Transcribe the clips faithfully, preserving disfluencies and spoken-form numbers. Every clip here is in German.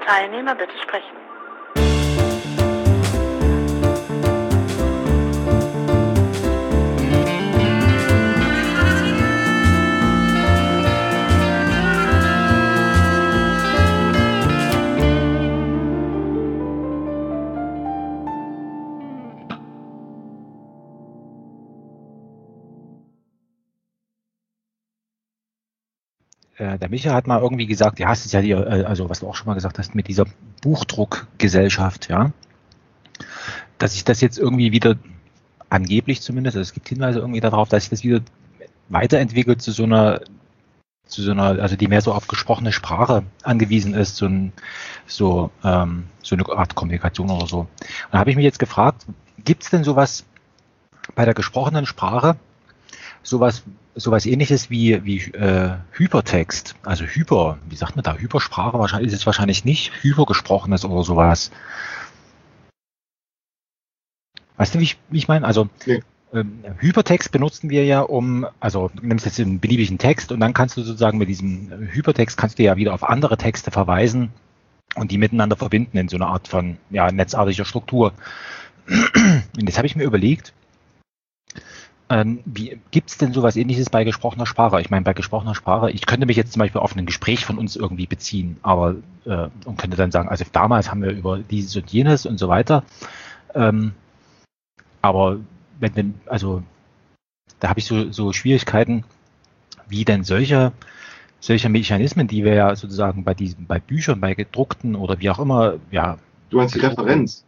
Teilnehmer bitte sprechen. Der Micha hat mal irgendwie gesagt, ja, es ist ja die, also was du auch schon mal gesagt hast, mit dieser Buchdruckgesellschaft, ja, dass sich das jetzt irgendwie wieder, angeblich zumindest, also es gibt Hinweise irgendwie darauf, dass sich das wieder weiterentwickelt zu so einer, zu so einer, also die mehr so auf gesprochene Sprache angewiesen ist, so, ein, so, ähm, so eine Art Kommunikation oder so. Und da habe ich mich jetzt gefragt, gibt es denn sowas bei der gesprochenen Sprache, sowas sowas ähnliches wie, wie äh, Hypertext, also Hyper, wie sagt man da, Hypersprache wahrscheinlich ist es wahrscheinlich nicht, Hypergesprochenes oder sowas. Weißt du, wie ich, wie ich meine? Also nee. ähm, Hypertext benutzen wir ja, um, also du nimmst jetzt einen beliebigen Text und dann kannst du sozusagen mit diesem Hypertext kannst du ja wieder auf andere Texte verweisen und die miteinander verbinden in so einer Art von ja, netzartiger Struktur. Und jetzt habe ich mir überlegt, Ähm, wie, gibt es denn sowas Ähnliches bei gesprochener Sprache? Ich meine, bei gesprochener Sprache, ich könnte mich jetzt zum Beispiel auf ein Gespräch von uns irgendwie beziehen, aber äh, und könnte dann sagen, also damals haben wir über dieses und jenes und so weiter. Ähm, aber wenn denn, also da habe ich so, so Schwierigkeiten, wie denn solche, solche Mechanismen, die wir ja sozusagen bei diesen, bei Büchern, bei gedruckten oder wie auch immer, ja. Du meinst die Referenz?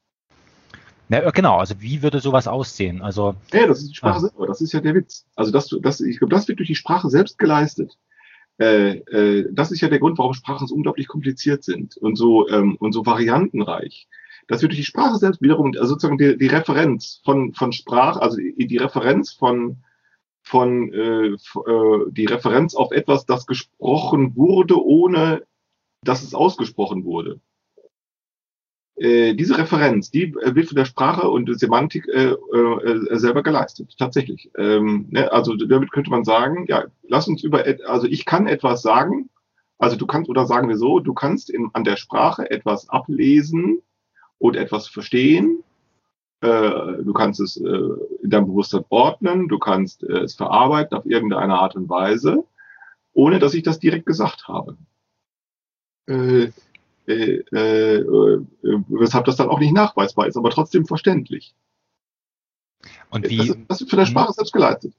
Ja, genau, also wie würde sowas aussehen? Also, ja, das ist die Sprache ah. selber, das ist ja der Witz. Also das, das, ich glaube, das wird durch die Sprache selbst geleistet. Äh, äh, das ist ja der Grund, warum Sprachen so unglaublich kompliziert sind und so, ähm, und so variantenreich. Das wird durch die Sprache selbst wiederum, also sozusagen die, die Referenz von, von Sprache, also die, die Referenz von, von äh, die Referenz auf etwas, das gesprochen wurde, ohne dass es ausgesprochen wurde. Äh, diese Referenz, die äh, wird von der Sprache und der Semantik äh, äh, selber geleistet, tatsächlich. Ähm, ne, also damit könnte man sagen, ja, lass uns über, also ich kann etwas sagen, also du kannst, oder sagen wir so, du kannst in, an der Sprache etwas ablesen und etwas verstehen, äh, du kannst es äh, in deinem Bewusstsein ordnen, du kannst äh, es verarbeiten auf irgendeine Art und Weise, ohne dass ich das direkt gesagt habe. Äh, Äh, äh, äh, weshalb das dann auch nicht nachweisbar ist, aber trotzdem verständlich. Und wie, das, das wird von der Sprache hm. selbst geleistet.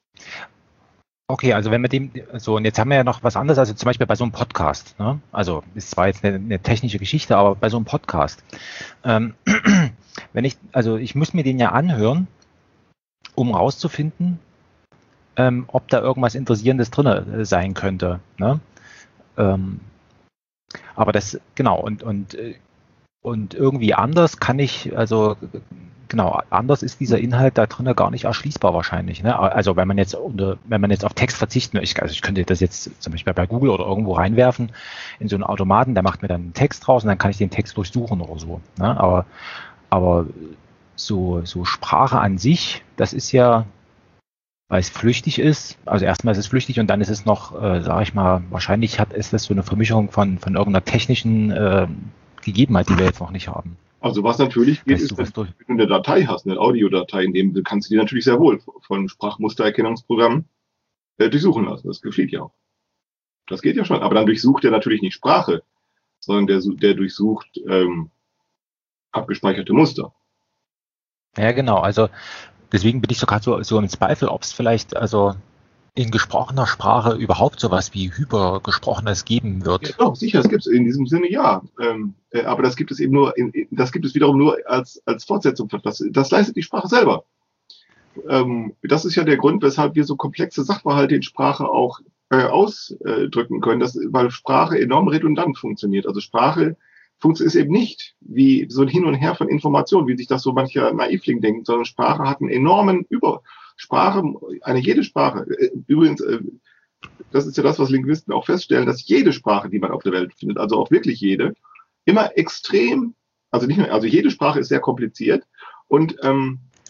Okay, also wenn wir dem, so, und jetzt haben wir ja noch was anderes, also zum Beispiel bei so einem Podcast, ne? Also ist zwar jetzt eine, eine technische Geschichte, aber bei so einem Podcast, ähm, wenn ich, also ich muss mir den ja anhören, um rauszufinden, ähm, ob da irgendwas Interessierendes drin sein könnte, ne? Ähm, Aber das, genau, und, und, und irgendwie anders kann ich, also genau, anders ist dieser Inhalt da drin gar nicht erschließbar wahrscheinlich. Ne? Also wenn man jetzt unter, wenn man jetzt auf Text verzichten möchte, also ich könnte das jetzt zum Beispiel bei Google oder irgendwo reinwerfen in so einen Automaten, der macht mir dann einen Text raus und dann kann ich den Text durchsuchen oder so. Ne? Aber, aber so, so Sprache an sich, das ist ja, weil es flüchtig ist, also erstmal ist es flüchtig und dann ist es noch, äh, sage ich mal, wahrscheinlich hat ist das so eine Vermischung von, von irgendeiner technischen äh, Gegebenheit, die wir jetzt noch nicht haben. Also was natürlich geht, ist, wenn du eine Datei hast, eine Audiodatei, in dem kannst du die natürlich sehr wohl von Sprachmustererkennungsprogrammen äh, durchsuchen lassen. Das geschieht ja auch. Das geht ja schon, aber dann durchsucht er natürlich nicht Sprache, sondern der, der durchsucht ähm, abgespeicherte Muster. Ja, genau, also deswegen bin ich sogar so, so im Zweifel, ob es vielleicht also in gesprochener Sprache überhaupt sowas wie Hypergesprochenes geben wird. Ja, doch, sicher, das gibt es in diesem Sinne, ja. Ähm, äh, aber das gibt es eben nur, in, das gibt es wiederum nur als, als Fortsetzung. Das, das leistet die Sprache selber. Ähm, das ist ja der Grund, weshalb wir so komplexe Sachverhalte in Sprache auch äh, ausdrücken können, dass, weil Sprache enorm redundant funktioniert. Also Sprache funktioniert eben nicht wie so ein Hin und Her von Informationen, wie sich das so mancher Naivling denkt, sondern Sprache hat einen enormen Über Sprache, eine jede Sprache. Übrigens, das ist ja das, was Linguisten auch feststellen, dass jede Sprache, die man auf der Welt findet, also auch wirklich jede, immer extrem, also nicht nur, also jede Sprache ist sehr kompliziert und ähm,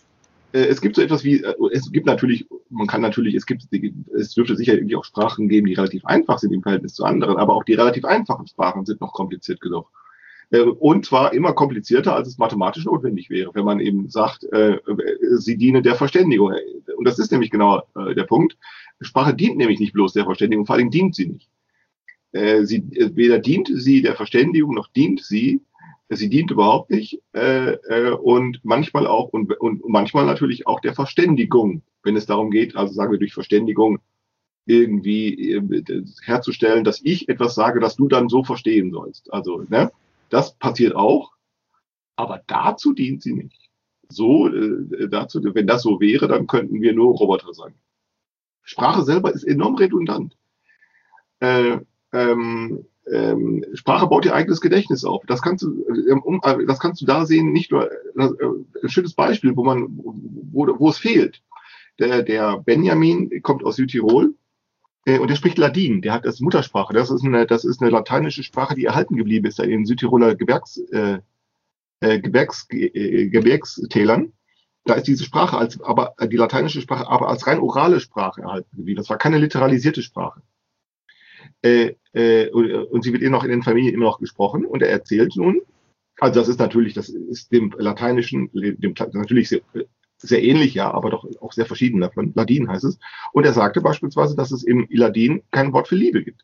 äh, es gibt so etwas wie, äh, es gibt natürlich, man kann natürlich, es gibt, es dürfte sicher irgendwie auch Sprachen geben, die relativ einfach sind im Verhältnis zu anderen, aber auch die relativ einfachen Sprachen sind noch kompliziert genug. Äh, und zwar immer komplizierter, als es mathematisch notwendig wäre, wenn man eben sagt, äh, sie diene der Verständigung. Und das ist nämlich genau äh, der Punkt. Sprache dient nämlich nicht bloß der Verständigung, vor allem dient sie nicht. Äh, sie, weder dient sie der Verständigung, noch dient sie. Sie dient überhaupt nicht äh, äh, und manchmal auch und, und manchmal natürlich auch der Verständigung, wenn es darum geht, also sagen wir durch Verständigung irgendwie äh, herzustellen, dass ich etwas sage, das du dann so verstehen sollst. Also ne, das passiert auch, aber dazu dient sie nicht. So äh, dazu, wenn das so wäre, dann könnten wir nur Roboter sein. Sprache selber ist enorm redundant. Äh, ähm, ähm, Sprache baut ihr eigenes Gedächtnis auf. Das kannst du, um, das kannst du da sehen, nicht nur äh, ein schönes Beispiel, wo man, wo, wo es fehlt. Der, der Benjamin kommt aus Südtirol äh, und der spricht Ladin. Der hat das Muttersprache. Das ist eine, das ist eine lateinische Sprache, die erhalten geblieben ist in den Südtiroler Gebirgs, äh, äh, Gebirgs, äh, Gebirgstälern. Da ist diese Sprache als, aber die lateinische Sprache, aber als rein orale Sprache erhalten geblieben. Das war keine literalisierte Sprache. Äh, äh, und, und sie wird eben noch in den Familien immer noch gesprochen und er erzählt nun, also das ist natürlich, das ist dem Lateinischen, dem, natürlich sehr, sehr ähnlich, ja, aber doch auch sehr verschieden davon. Ladin heißt es. Und er sagte beispielsweise, dass es im Ladin kein Wort für Liebe gibt.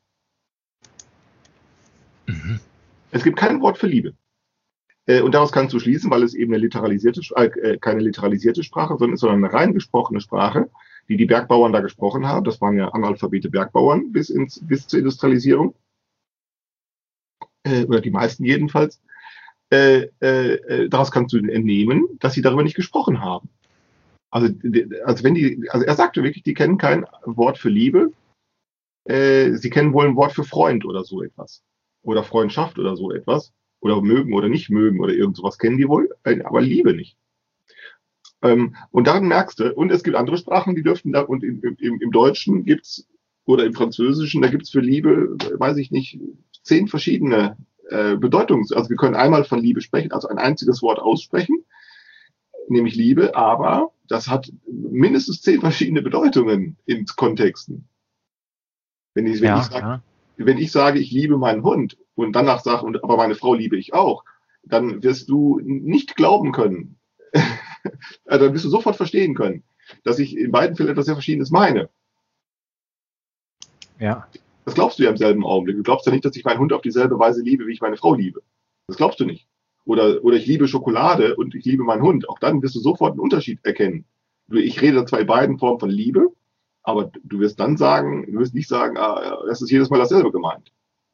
Mhm. Es gibt kein Wort für Liebe. Äh, und daraus kannst du schließen, weil es eben eine literalisierte, äh, keine literalisierte Sprache sondern, sondern eine rein gesprochene Sprache, die die Bergbauern da gesprochen haben. Das waren ja analphabete Bergbauern bis, ins, bis zur Industrialisierung. Äh, oder die meisten jedenfalls. Äh, äh, daraus kannst du entnehmen, dass sie darüber nicht gesprochen haben. Also, also wenn die, also er sagte wirklich, die kennen kein Wort für Liebe. Äh, sie kennen wohl ein Wort für Freund oder so etwas. Oder Freundschaft oder so etwas. Oder mögen oder nicht mögen oder irgend sowas kennen die wohl, aber Liebe nicht. Ähm, und daran merkst du, und es gibt andere Sprachen, die dürften da, und im, im, im Deutschen gibt's, oder im Französischen, da gibt's für Liebe, weiß ich nicht, zehn verschiedene äh, Bedeutungen. Also wir können einmal von Liebe sprechen, also ein einziges Wort aussprechen, nämlich Liebe, aber das hat mindestens zehn verschiedene Bedeutungen in Kontexten. Wenn ich, wenn ja, ich sage, ja. wenn ich sage, ich liebe meinen Hund und danach sage, und, aber meine Frau liebe ich auch, dann wirst du nicht glauben können, dann wirst du sofort verstehen können, dass ich in beiden Fällen etwas sehr Verschiedenes meine. Ja. Das glaubst du ja im selben Augenblick. Du glaubst ja nicht, dass ich meinen Hund auf dieselbe Weise liebe, wie ich meine Frau liebe. Das glaubst du nicht. Oder, oder ich liebe Schokolade und ich liebe meinen Hund. Auch dann wirst du sofort einen Unterschied erkennen. Ich rede zwar in beiden Formen von Liebe, aber du wirst dann sagen, du wirst nicht sagen, ah, das ist jedes Mal dasselbe gemeint.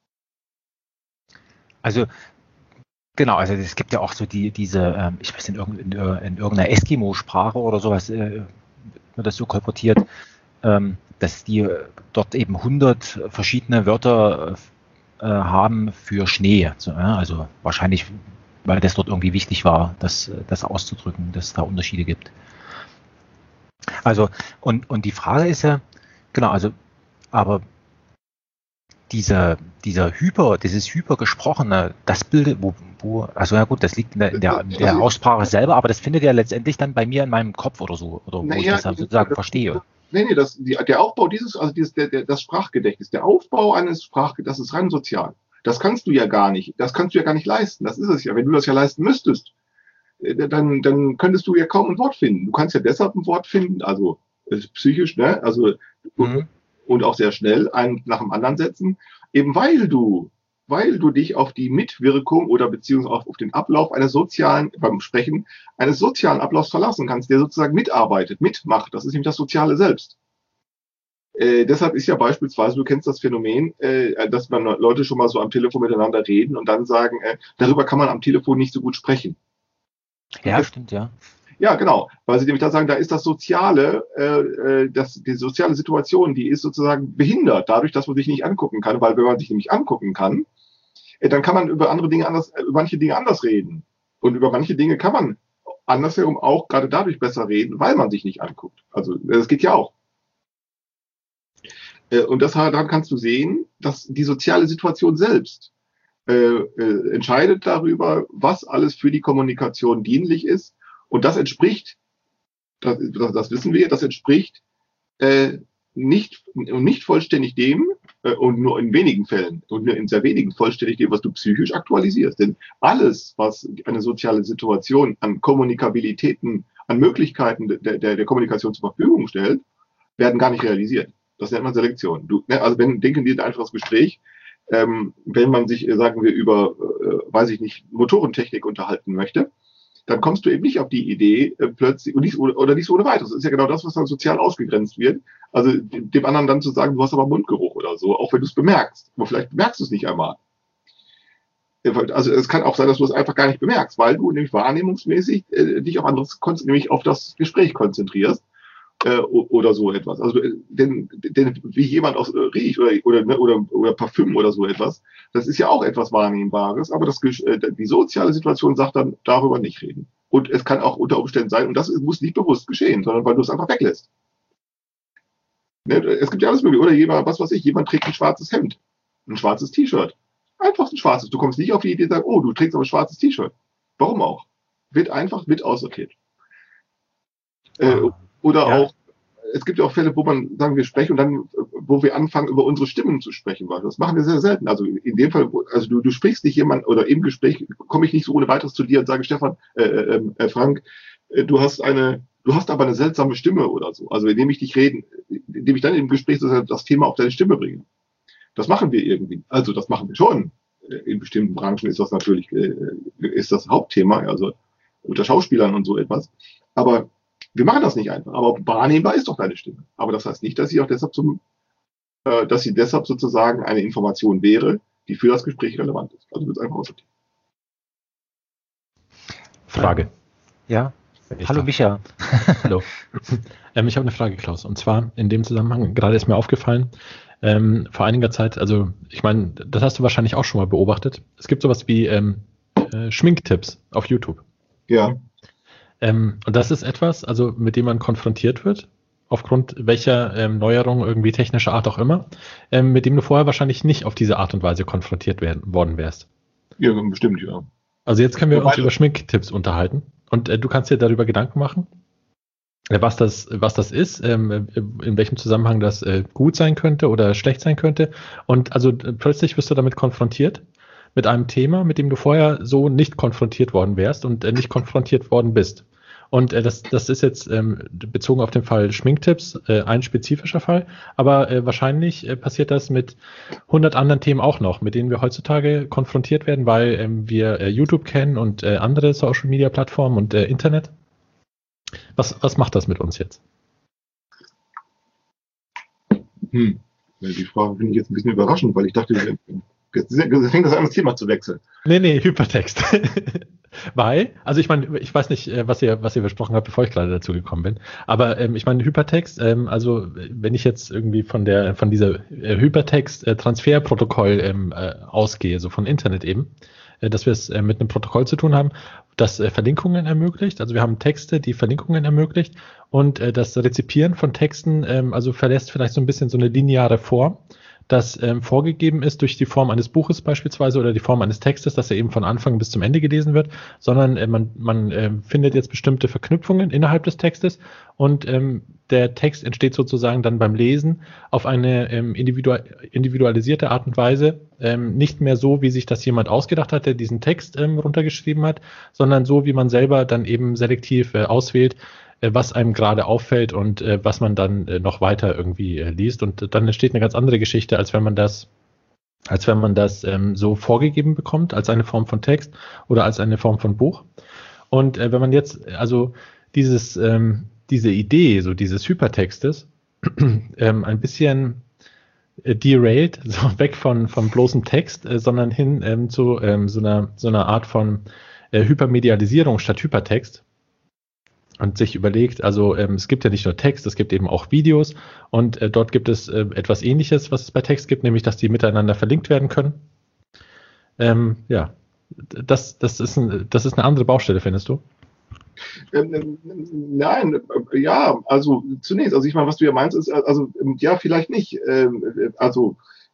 Also, genau, also es gibt ja auch so die, diese, ähm, ich weiß nicht, in, in, in irgendeiner Eskimo-Sprache oder sowas, äh, wird das so kolportiert, ähm, dass die dort eben hundert verschiedene Wörter äh, haben für Schnee. So, äh, also wahrscheinlich, weil das dort irgendwie wichtig war, das, das auszudrücken, dass es da Unterschiede gibt. Also, und, und die Frage ist ja, genau, also, aber Diese, dieser Hyper, dieses Hypergesprochene, das bildet, wo, wo, also ja gut, das liegt in der, in der, in der Aussprache selber, aber das findet ja letztendlich dann bei mir in meinem Kopf oder so, oder wo naja, ich das dann sozusagen das, verstehe. Nee, nee, das, die, der Aufbau dieses, also dieses, der, der, das Sprachgedächtnis, der Aufbau eines Sprachgedächtnisses, das ist rein sozial. Das kannst du ja gar nicht, das kannst du ja gar nicht leisten, das ist es ja. Wenn du das ja leisten müsstest, dann, dann könntest du ja kaum ein Wort finden. Du kannst ja deshalb ein Wort finden, also psychisch, ne, also, mhm. und auch sehr schnell einen nach dem anderen setzen, eben weil du, weil du dich auf die Mitwirkung oder beziehungsweise auf den Ablauf eines sozialen, beim Sprechen, eines sozialen Ablaufs verlassen kannst, der sozusagen mitarbeitet, mitmacht. Das ist nämlich das Soziale selbst. Äh, deshalb ist ja beispielsweise, du kennst das Phänomen, äh, dass man Leute schon mal so am Telefon miteinander reden und dann sagen, äh, darüber kann man am Telefon nicht so gut sprechen. Ja, das, stimmt, ja. Ja, genau, weil sie nämlich da sagen, da ist das Soziale, äh, das, die soziale Situation, die ist sozusagen behindert, dadurch, dass man sich nicht angucken kann, weil wenn man sich nämlich angucken kann, äh, dann kann man über andere Dinge anders, äh, über manche Dinge anders reden. Und über manche Dinge kann man andersherum auch gerade dadurch besser reden, weil man sich nicht anguckt. Also das geht ja auch. Äh, und das, daran kannst du sehen, dass die soziale Situation selbst äh, äh, entscheidet darüber, was alles für die Kommunikation dienlich ist. Und das entspricht das, das, das wissen wir, das entspricht äh, nicht, nicht vollständig dem, äh, und nur in wenigen Fällen, und nur in sehr wenigen vollständig dem, was du psychisch aktualisierst. Denn alles, was eine soziale Situation an Kommunikabilitäten, an Möglichkeiten der, der, der Kommunikation zur Verfügung stellt, werden gar nicht realisiert. Das nennt man Selektion. Du, ne, also wenn, denken wir ein einfaches Gespräch, ähm, wenn man sich, sagen wir, über, äh, weiß ich nicht, Motorentechnik unterhalten möchte, dann kommst du eben nicht auf die Idee, äh, plötzlich, und nicht, oder, oder nicht so ohne weiteres. Das ist ja genau das, was dann sozial ausgegrenzt wird. Also dem anderen dann zu sagen, du hast aber Mundgeruch oder so, auch wenn du es bemerkst. Aber vielleicht merkst du es nicht einmal. Also es kann auch sein, dass du es einfach gar nicht bemerkst, weil du nämlich wahrnehmungsmäßig äh, dich auf anderes, nämlich auf das Gespräch konzentrierst. Oder so etwas. Also denn, denn wie jemand aus riecht oder, oder, oder, oder Parfüm oder so etwas, das ist ja auch etwas Wahrnehmbares, aber das, die soziale Situation sagt dann, darüber nicht reden. Und es kann auch unter Umständen sein, und das muss nicht bewusst geschehen, sondern weil du es einfach weglässt. Ne? Es gibt ja alles mögliche. Oder jemand, was weiß ich, jemand trägt ein schwarzes Hemd, ein schwarzes T-Shirt. Einfach ein schwarzes. Du kommst nicht auf die Idee zu sagen, oh, du trägst aber ein schwarzes T-Shirt. Warum auch? Wird einfach mit aussortiert. Äh, Oder ja. auch, es gibt ja auch Fälle, wo man, sagen wir, sprechen und dann, wo wir anfangen, über unsere Stimmen zu sprechen. Weil das machen wir sehr selten. Also in dem Fall, also du, du sprichst nicht jemand, oder im Gespräch komme ich nicht so ohne weiteres zu dir und sage, Stefan, äh, äh, äh, Frank, äh, du hast eine, du hast aber eine seltsame Stimme oder so. Also indem ich dich reden, indem ich dann im Gespräch das Thema auf deine Stimme bringe. Das machen wir irgendwie. Also das machen wir schon. In bestimmten Branchen ist das natürlich, äh, ist das Hauptthema, also unter Schauspielern und so etwas. Aber wir machen das nicht einfach, aber wahrnehmbar ist doch deine Stimme. Aber das heißt nicht, dass sie auch deshalb zum, äh, dass sie deshalb sozusagen eine Information wäre, die für das Gespräch relevant ist. Also wird es einfach aussortiert. Frage. Ja. Hallo Micha. Hallo. ähm, ich habe eine Frage, Klaus. Und zwar in dem Zusammenhang, gerade ist mir aufgefallen, ähm, vor einiger Zeit, also ich meine, das hast du wahrscheinlich auch schon mal beobachtet. Es gibt sowas wie ähm, äh, Schminktipps auf YouTube. Ja. Ähm, und das ist etwas, also mit dem man konfrontiert wird, aufgrund welcher ähm, Neuerung, irgendwie technischer Art auch immer, ähm, mit dem du vorher wahrscheinlich nicht auf diese Art und Weise konfrontiert werden, worden wärst. Ja, bestimmt, ja. Also jetzt können wir ja, uns über Schminktipps unterhalten und äh, du kannst dir darüber Gedanken machen, äh, was das, was das ist, ähm, in welchem Zusammenhang das äh, gut sein könnte oder schlecht sein könnte. Und also äh, plötzlich wirst du damit konfrontiert, mit einem Thema, mit dem du vorher so nicht konfrontiert worden wärst und äh, nicht konfrontiert worden bist. Und äh, das, das ist jetzt ähm, bezogen auf den Fall Schminktipps äh, ein spezifischer Fall, aber äh, wahrscheinlich äh, passiert das mit hundert anderen Themen auch noch, mit denen wir heutzutage konfrontiert werden, weil ähm, wir äh, YouTube kennen und äh, andere Social-Media-Plattformen und äh, Internet. Was, was macht das mit uns jetzt? Hm. Die Frage finde ich jetzt ein bisschen überraschend, weil ich dachte, jetzt fängt das an, das Thema zu wechseln. Nee, nee, Hypertext. Weil, also ich meine, ich weiß nicht, was ihr, was ihr besprochen habt, bevor ich gerade dazu gekommen bin, aber ähm, ich meine, Hypertext, ähm, also wenn ich jetzt irgendwie von der, von dieser äh, Hypertext-Transferprotokoll ähm, äh, ausgehe, so von Internet eben, äh, dass wir es äh, mit einem Protokoll zu tun haben, das äh, Verlinkungen ermöglicht, also wir haben Texte, die Verlinkungen ermöglicht und äh, das Rezipieren von Texten, ähm, also verlässt vielleicht so ein bisschen so eine lineare Form, das ähm, vorgegeben ist durch die Form eines Buches beispielsweise oder die Form eines Textes, dass er eben von Anfang bis zum Ende gelesen wird, sondern äh, man, man äh, findet jetzt bestimmte Verknüpfungen innerhalb des Textes und ähm, der Text entsteht sozusagen dann beim Lesen auf eine ähm, individu- individualisierte Art und Weise, ähm, nicht mehr so, wie sich das jemand ausgedacht hat, der diesen Text ähm, runtergeschrieben hat, sondern so, wie man selber dann eben selektiv äh, auswählt, was einem gerade auffällt und äh, was man dann äh, noch weiter irgendwie äh, liest. Und dann entsteht eine ganz andere Geschichte, als wenn man das, als wenn man das ähm, so vorgegeben bekommt, als eine Form von Text oder als eine Form von Buch. Und äh, wenn man jetzt, also dieses, ähm, diese Idee, so dieses Hypertextes, ähm, ein bisschen äh, derailt, so weg von, von bloßem Text, äh, sondern hin ähm, zu ähm, so einer, so einer Art von äh, Hypermedialisierung statt Hypertext. Und sich überlegt, also ähm, es gibt ja nicht nur Text, es gibt eben auch Videos und äh, dort gibt es äh, etwas Ähnliches, was es bei Text gibt, nämlich, dass die miteinander verlinkt werden können. Ähm, ja, das, das, ist ein, das ist eine andere Baustelle, findest du? Ähm, nein, äh, ja, also zunächst, also ich meine, was du ja meinst, ist, also ja, vielleicht nicht. Ähm, also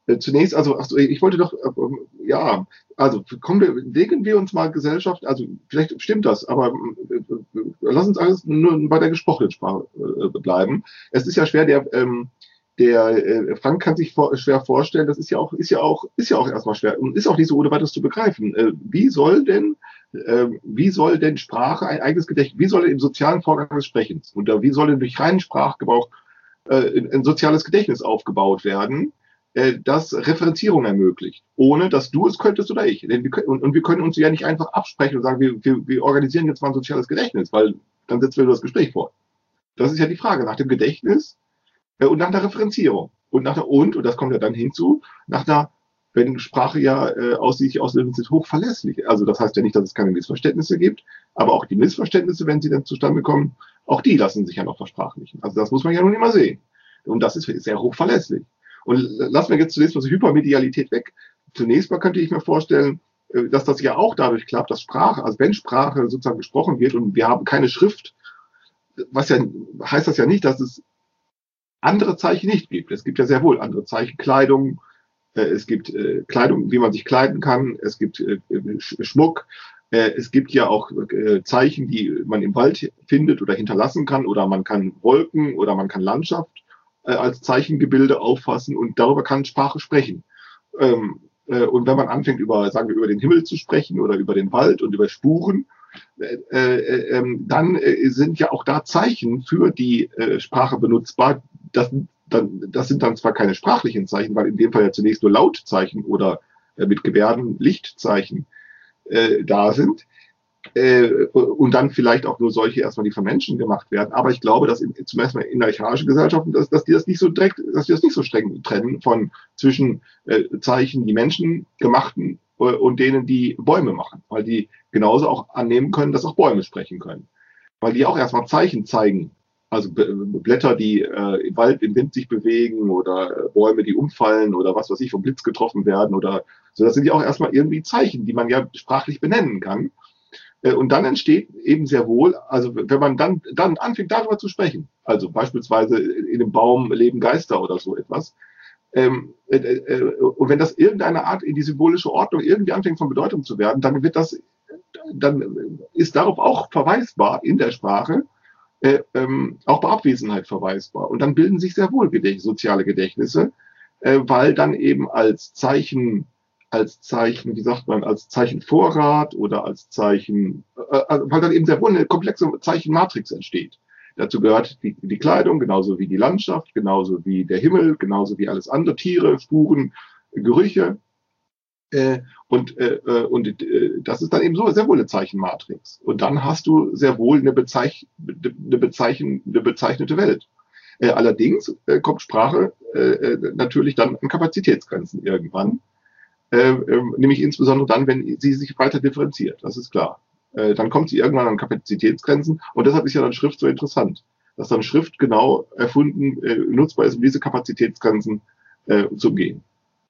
Äh, zunächst, also, ach so, ich wollte doch, äh, ja, also kommen wir, legen wir uns mal Gesellschaft, also vielleicht stimmt das, aber äh, lass uns alles nur bei der gesprochenen Sprache äh, bleiben. Es ist ja schwer, der, ähm, der äh, Frank kann sich vor, schwer vorstellen, das ist ja auch, ist ja auch, ist ja auch erstmal schwer und ist auch nicht so ohne weiteres zu begreifen. Äh, wie soll denn, äh, wie soll denn Sprache ein eigenes Gedächtnis, wie soll denn im sozialen Vorgang des Sprechens oder wie soll denn durch reinen Sprachgebrauch äh, ein, ein soziales Gedächtnis aufgebaut werden, das Referenzierung ermöglicht, ohne dass du es könntest oder ich. Denn wir können, und, und wir können uns ja nicht einfach absprechen und sagen, wir, wir, wir organisieren jetzt mal ein soziales Gedächtnis, weil dann setzen wir das Gespräch vor. Das ist ja die Frage nach dem Gedächtnis äh, und nach der Referenzierung. Und nach der, und, und das kommt ja dann hinzu, nach der, wenn Sprache ja äh, aus sich auslösen, sind hochverlässlich. Also das heißt ja nicht, dass es keine Missverständnisse gibt, aber auch die Missverständnisse, wenn sie dann zustande kommen, auch die lassen sich ja noch versprachlichen. Also das muss man ja nun immer sehen. Und das ist sehr hochverlässlich. Und lassen wir jetzt zunächst mal so Hypermedialität weg. Zunächst mal könnte ich mir vorstellen, dass das ja auch dadurch klappt, dass Sprache, also wenn Sprache sozusagen gesprochen wird und wir haben keine Schrift, was ja, heißt das ja nicht, dass es andere Zeichen nicht gibt. Es gibt ja sehr wohl andere Zeichen, Kleidung, es gibt Kleidung, wie man sich kleiden kann, es gibt Schmuck, es gibt ja auch Zeichen, die man im Wald findet oder hinterlassen kann, oder man kann Wolken oder man kann Landschaft als Zeichengebilde auffassen und darüber kann Sprache sprechen. Ähm, äh, und wenn man anfängt, über, sagen wir, über den Himmel zu sprechen oder über den Wald und über Spuren, äh, äh, äh, dann äh, sind ja auch da Zeichen für die äh, Sprache benutzbar. Das, dann, das sind dann zwar keine sprachlichen Zeichen, weil in dem Fall ja zunächst nur Lautzeichen oder äh, mit Gebärden Lichtzeichen äh, da sind. Und dann vielleicht auch nur solche erstmal, die von Menschen gemacht werden. Aber ich glaube, dass in, zum ersten Mal in archaischen Gesellschaften, dass, dass die das nicht so direkt, dass die das nicht so streng trennen von zwischen äh, Zeichen, die Menschen gemachten äh, und denen, die Bäume machen. Weil die genauso auch annehmen können, dass auch Bäume sprechen können. Weil die auch erstmal Zeichen zeigen. Also B Blätter, die äh, im Wald im Wind sich bewegen oder äh, Bäume, die umfallen oder was weiß ich, vom Blitz getroffen werden oder so. Das sind ja auch erstmal irgendwie Zeichen, die man ja sprachlich benennen kann. Und dann entsteht eben sehr wohl, also wenn man dann, dann anfängt darüber zu sprechen, also beispielsweise in einem Baum leben Geister oder so etwas, ähm, äh, äh, und wenn das irgendeine Art in die symbolische Ordnung irgendwie anfängt von Bedeutung zu werden, dann wird das, dann ist darauf auch verweisbar in der Sprache, äh, ähm, auch bei Abwesenheit verweisbar. Und dann bilden sich sehr wohl Gedächt soziale Gedächtnisse, äh, weil dann eben als Zeichen als Zeichen, wie sagt man, als Zeichen Vorrat oder als Zeichen, äh, weil dann eben sehr wohl eine komplexe Zeichenmatrix entsteht. Dazu gehört die, die Kleidung, genauso wie die Landschaft, genauso wie der Himmel, genauso wie alles andere, Tiere, Spuren, Gerüche. Äh, und äh, und äh, das ist dann eben so sehr wohl eine Zeichenmatrix. Und dann hast du sehr wohl eine, Bezeich eine, Bezeichen eine bezeichnete Welt. Äh, allerdings äh, kommt Sprache äh, natürlich dann an Kapazitätsgrenzen irgendwann. Äh, äh, nämlich insbesondere dann, wenn sie sich weiter differenziert, das ist klar. Äh, dann kommt sie irgendwann an Kapazitätsgrenzen und deshalb ist ja dann Schrift so interessant, dass dann Schrift genau erfunden, äh, nutzbar ist, um diese Kapazitätsgrenzen äh, zu umgehen.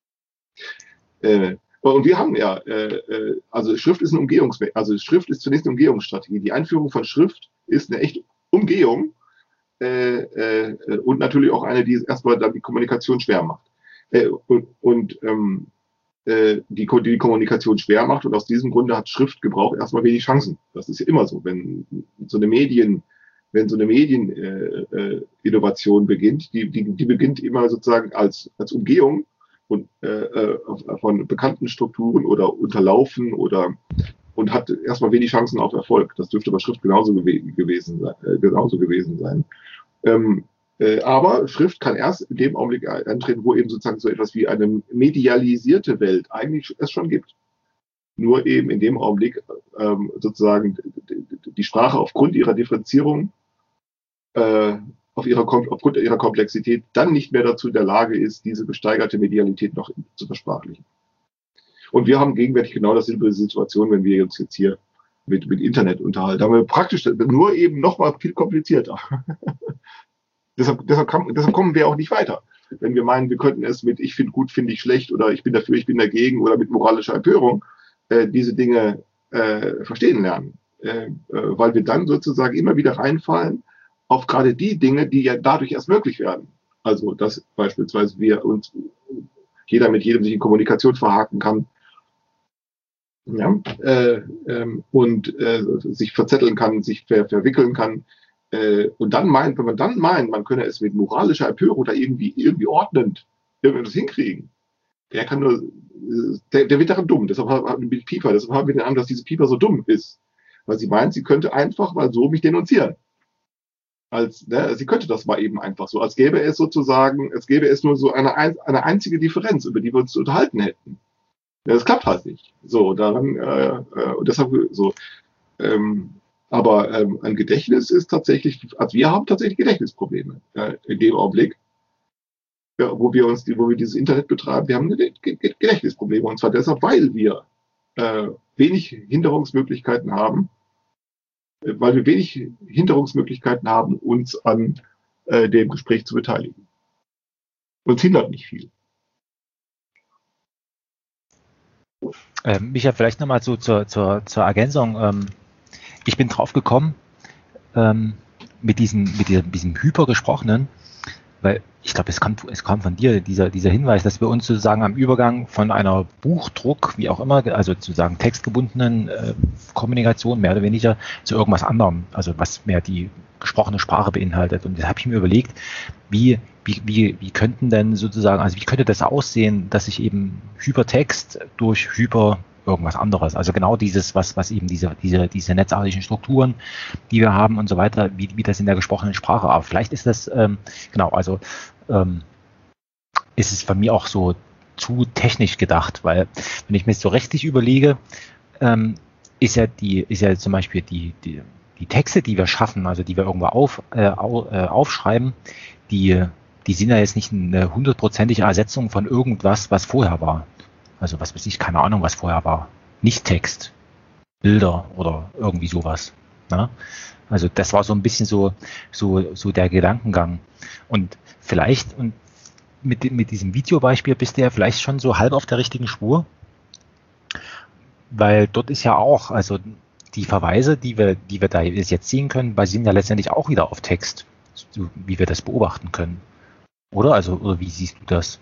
Äh, und wir haben ja, äh, also Schrift ist eine Umgehungs, also Schrift ist zunächst eine Umgehungsstrategie. Die Einführung von Schrift ist eine echte Umgehung äh, äh, und natürlich auch eine, die erstmal dann die Kommunikation schwer macht. Äh, und und ähm, Die, die Kommunikation schwer macht und aus diesem Grunde hat Schriftgebrauch erstmal wenig Chancen. Das ist ja immer so, wenn so eine Medien, wenn so eine Medieninnovation äh, beginnt, die, die, die beginnt immer sozusagen als, als Umgehung und, äh, von bekannten Strukturen oder Unterlaufen oder und hat erstmal wenig Chancen auf Erfolg. Das dürfte bei Schrift genauso gew gewesen sein, äh, genauso gewesen sein. Ähm, Äh, aber Schrift kann erst in dem Augenblick eintreten, wo eben sozusagen so etwas wie eine medialisierte Welt eigentlich es schon gibt. Nur eben in dem Augenblick ähm, sozusagen die Sprache aufgrund ihrer Differenzierung, äh, auf ihrer, aufgrund ihrer Komplexität dann nicht mehr dazu in der Lage ist, diese gesteigerte Medialität noch zu versprachlichen. Und wir haben gegenwärtig genau dasselbe Situation, wenn wir uns jetzt hier mit, mit Internet unterhalten. Da haben wir praktisch nur eben noch mal viel komplizierter. Deshalb, deshalb, kann, deshalb kommen wir auch nicht weiter. Wenn wir meinen, wir könnten es mit ich finde gut, finde ich schlecht oder ich bin dafür, ich bin dagegen oder mit moralischer Empörung äh, diese Dinge äh, verstehen lernen. Äh, äh, weil wir dann sozusagen immer wieder reinfallen auf gerade die Dinge, die ja dadurch erst möglich werden. Also, dass beispielsweise wir uns jeder mit jedem sich in Kommunikation verhaken kann. Ja, äh, ähm, und äh, sich verzetteln kann, sich ver verwickeln kann. Äh, und dann meint, wenn man dann meint, man könne es mit moralischer Empörung oder irgendwie, irgendwie ordnend irgendwas hinkriegen, der kann nur, der, der wird daran dumm. Deshalb haben wir Pieper, deshalb haben wir den Namen, dass diese Pieper so dumm ist. Weil sie meint, sie könnte einfach mal so mich denunzieren. Als, ne, sie könnte das mal eben einfach so, als gäbe es sozusagen, als gäbe es nur so eine, eine einzige Differenz, über die wir uns zu unterhalten hätten. Ja, das klappt halt nicht. So, daran, äh, äh, und deshalb so, ähm, aber ähm, ein Gedächtnis ist tatsächlich, also wir haben tatsächlich Gedächtnisprobleme äh, in dem Augenblick, ja, wo wir uns, wo wir dieses Internet betreiben, wir haben Gedächtnisprobleme, und zwar deshalb, weil wir äh, wenig Hinderungsmöglichkeiten haben, äh, weil wir wenig Hinderungsmöglichkeiten haben, uns an äh, dem Gespräch zu beteiligen. Uns hindert nicht viel. Ähm, Micha, vielleicht nochmal so zur, zur, zur Ergänzung. Ähm, ich bin drauf gekommen, ähm, mit diesem, mit diesem, diesem Hypergesprochenen, weil ich glaube, es kam, es kam von dir, dieser, dieser Hinweis, dass wir uns sozusagen am Übergang von einer Buchdruck, wie auch immer, also sozusagen textgebundenen äh, Kommunikation mehr oder weniger zu irgendwas anderem, also was mehr die gesprochene Sprache beinhaltet. Und da habe ich mir überlegt, wie, wie, wie, wie könnten denn sozusagen, also wie könnte das aussehen, dass sich eben Hypertext durch Hyper irgendwas anderes, also genau dieses, was, was eben diese, diese, diese netzartigen Strukturen, die wir haben und so weiter, wie, wie das in der gesprochenen Sprache, aber vielleicht ist das, ähm, genau, also ähm, ist es von mir auch so zu technisch gedacht, weil wenn ich mir so rechtlich überlege, ähm, ist ja die, ist ja zum Beispiel die, die, die Texte, die wir schaffen, also die wir irgendwo auf, äh, aufschreiben, die, die sind ja jetzt nicht eine hundertprozentige Ersetzung von irgendwas, was vorher war. Also was weiß ich, keine Ahnung, was vorher war. Nicht Text, Bilder oder irgendwie sowas. Ne? Also das war so ein bisschen so, so, so der Gedankengang. Und vielleicht, und mit, mit diesem Videobeispiel bist du ja vielleicht schon so halb auf der richtigen Spur, weil dort ist ja auch, also die Verweise, die wir, die wir da jetzt sehen können, basieren ja letztendlich auch wieder auf Text, so wie wir das beobachten können. Oder? Also, oder wie siehst du das?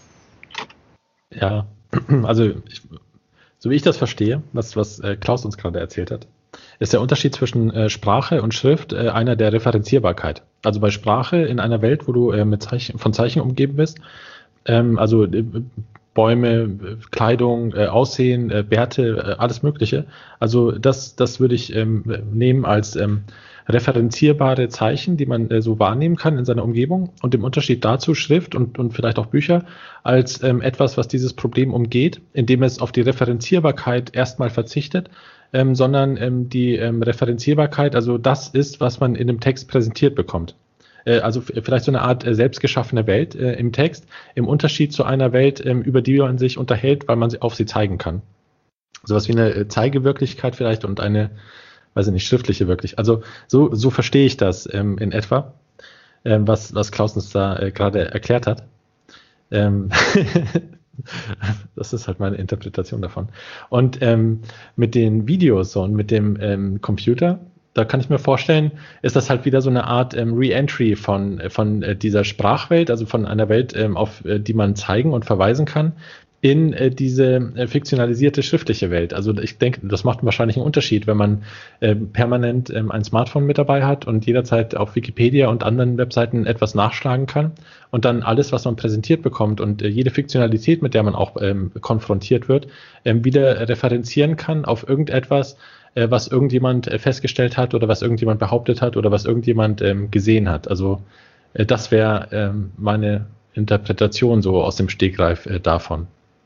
Ja, also ich, so wie ich das verstehe, was, was äh, Klaus uns gerade erzählt hat, ist der Unterschied zwischen äh, Sprache und Schrift äh, einer der Referenzierbarkeit. Also bei Sprache in einer Welt, wo du äh, mit Zeichen, von Zeichen umgeben bist, ähm, also äh, Bäume, Kleidung, äh, Aussehen, äh, Bärte, äh, alles Mögliche. Also das, das würde ich ähm, nehmen als ähm, referenzierbare Zeichen, die man äh, so wahrnehmen kann in seiner Umgebung, und im Unterschied dazu Schrift und, und vielleicht auch Bücher als ähm, etwas, was dieses Problem umgeht, indem es auf die Referenzierbarkeit erstmal verzichtet, ähm, sondern ähm, die ähm, Referenzierbarkeit, also das ist, was man in einem Text präsentiert bekommt. Äh, also f- vielleicht so eine Art äh, selbstgeschaffene Welt äh, im Text, im Unterschied zu einer Welt, ähm, über die man sich unterhält, weil man sie auf sie zeigen kann. Sowas wie eine äh, Zeigewirklichkeit vielleicht und eine, weiß ich nicht, schriftliche wirklich. Also so, so verstehe ich das ähm, in etwa, ähm, was, was Klaus uns da äh, gerade erklärt hat. Ähm, das ist halt meine Interpretation davon. Und ähm, mit den Videos so und mit dem ähm, Computer, da kann ich mir vorstellen, ist das halt wieder so eine Art ähm, Re-Entry von, von äh, dieser Sprachwelt, also von einer Welt, ähm, auf äh, die man zeigen und verweisen kann, in äh, diese äh, fiktionalisierte schriftliche Welt. Also ich denke, das macht wahrscheinlich einen Unterschied, wenn man äh, permanent ähm, ein Smartphone mit dabei hat und jederzeit auf Wikipedia und anderen Webseiten etwas nachschlagen kann und dann alles, was man präsentiert bekommt und äh, jede Fiktionalität, mit der man auch ähm, konfrontiert wird, ähm, wieder referenzieren kann auf irgendetwas, äh, was irgendjemand äh, festgestellt hat oder was irgendjemand behauptet hat oder was irgendjemand ähm, gesehen hat. Also äh, das wäre ähm, meine Interpretation so aus dem Stegreif äh, davon.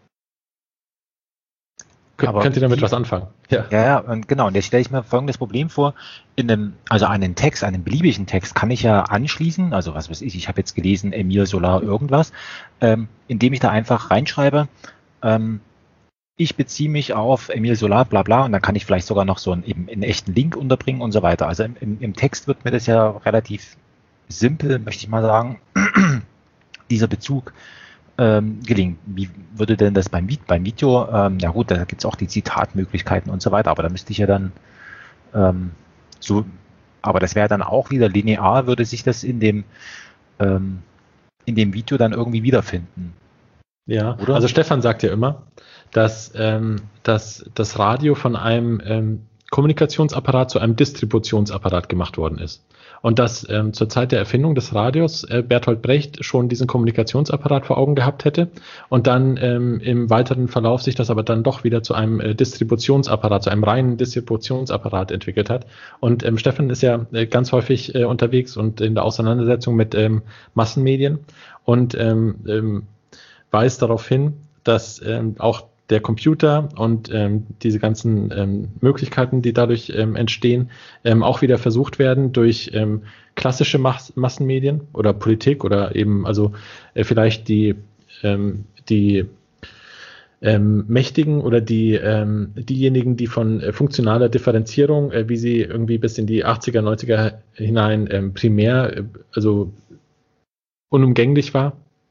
Kön Aber könnt ihr damit wie, was anfangen? Ja. Ja, ja, und genau. Und jetzt stelle ich mir folgendes Problem vor. In einem, also einen Text, einen beliebigen Text kann ich ja anschließen, also was weiß ich, ich habe jetzt gelesen, Emil Solar irgendwas, ähm, indem ich da einfach reinschreibe, ähm, ich beziehe mich auf Emil Solar, bla bla, und dann kann ich vielleicht sogar noch so einen, eben einen echten Link unterbringen und so weiter. Also im, im, im Text wird mir das ja relativ simpel, möchte ich mal sagen, dieser Bezug ähm, gelingen. Wie würde denn das beim, beim Video, ähm, ja gut, da gibt es auch die Zitatmöglichkeiten und so weiter, aber da müsste ich ja dann ähm, so, aber das wäre dann auch wieder linear, würde sich das in dem ähm, in dem Video dann irgendwie wiederfinden. Ja, Oder? also Stefan sagt ja immer, dass, ähm, dass das Radio von einem ähm, Kommunikationsapparat zu einem Distributionsapparat gemacht worden ist. Und dass ähm, zur Zeit der Erfindung des Radios äh, Bertolt Brecht schon diesen Kommunikationsapparat vor Augen gehabt hätte und dann ähm, im weiteren Verlauf sich das aber dann doch wieder zu einem äh, Distributionsapparat, zu einem reinen Distributionsapparat entwickelt hat. Und ähm, Stefan ist ja äh, ganz häufig äh, unterwegs und in der Auseinandersetzung mit ähm, Massenmedien und ähm, ähm, weist darauf hin, dass ähm, auch der Computer und ähm, diese ganzen ähm, Möglichkeiten, die dadurch ähm, entstehen, ähm, auch wieder versucht werden durch ähm, klassische Mas- Massenmedien oder Politik oder eben also äh, vielleicht die, ähm, die ähm, Mächtigen oder die ähm, diejenigen, die von äh, funktionaler Differenzierung, äh, wie sie irgendwie bis in die achtziger, neunziger hinein ähm, primär, äh, also unumgänglich war,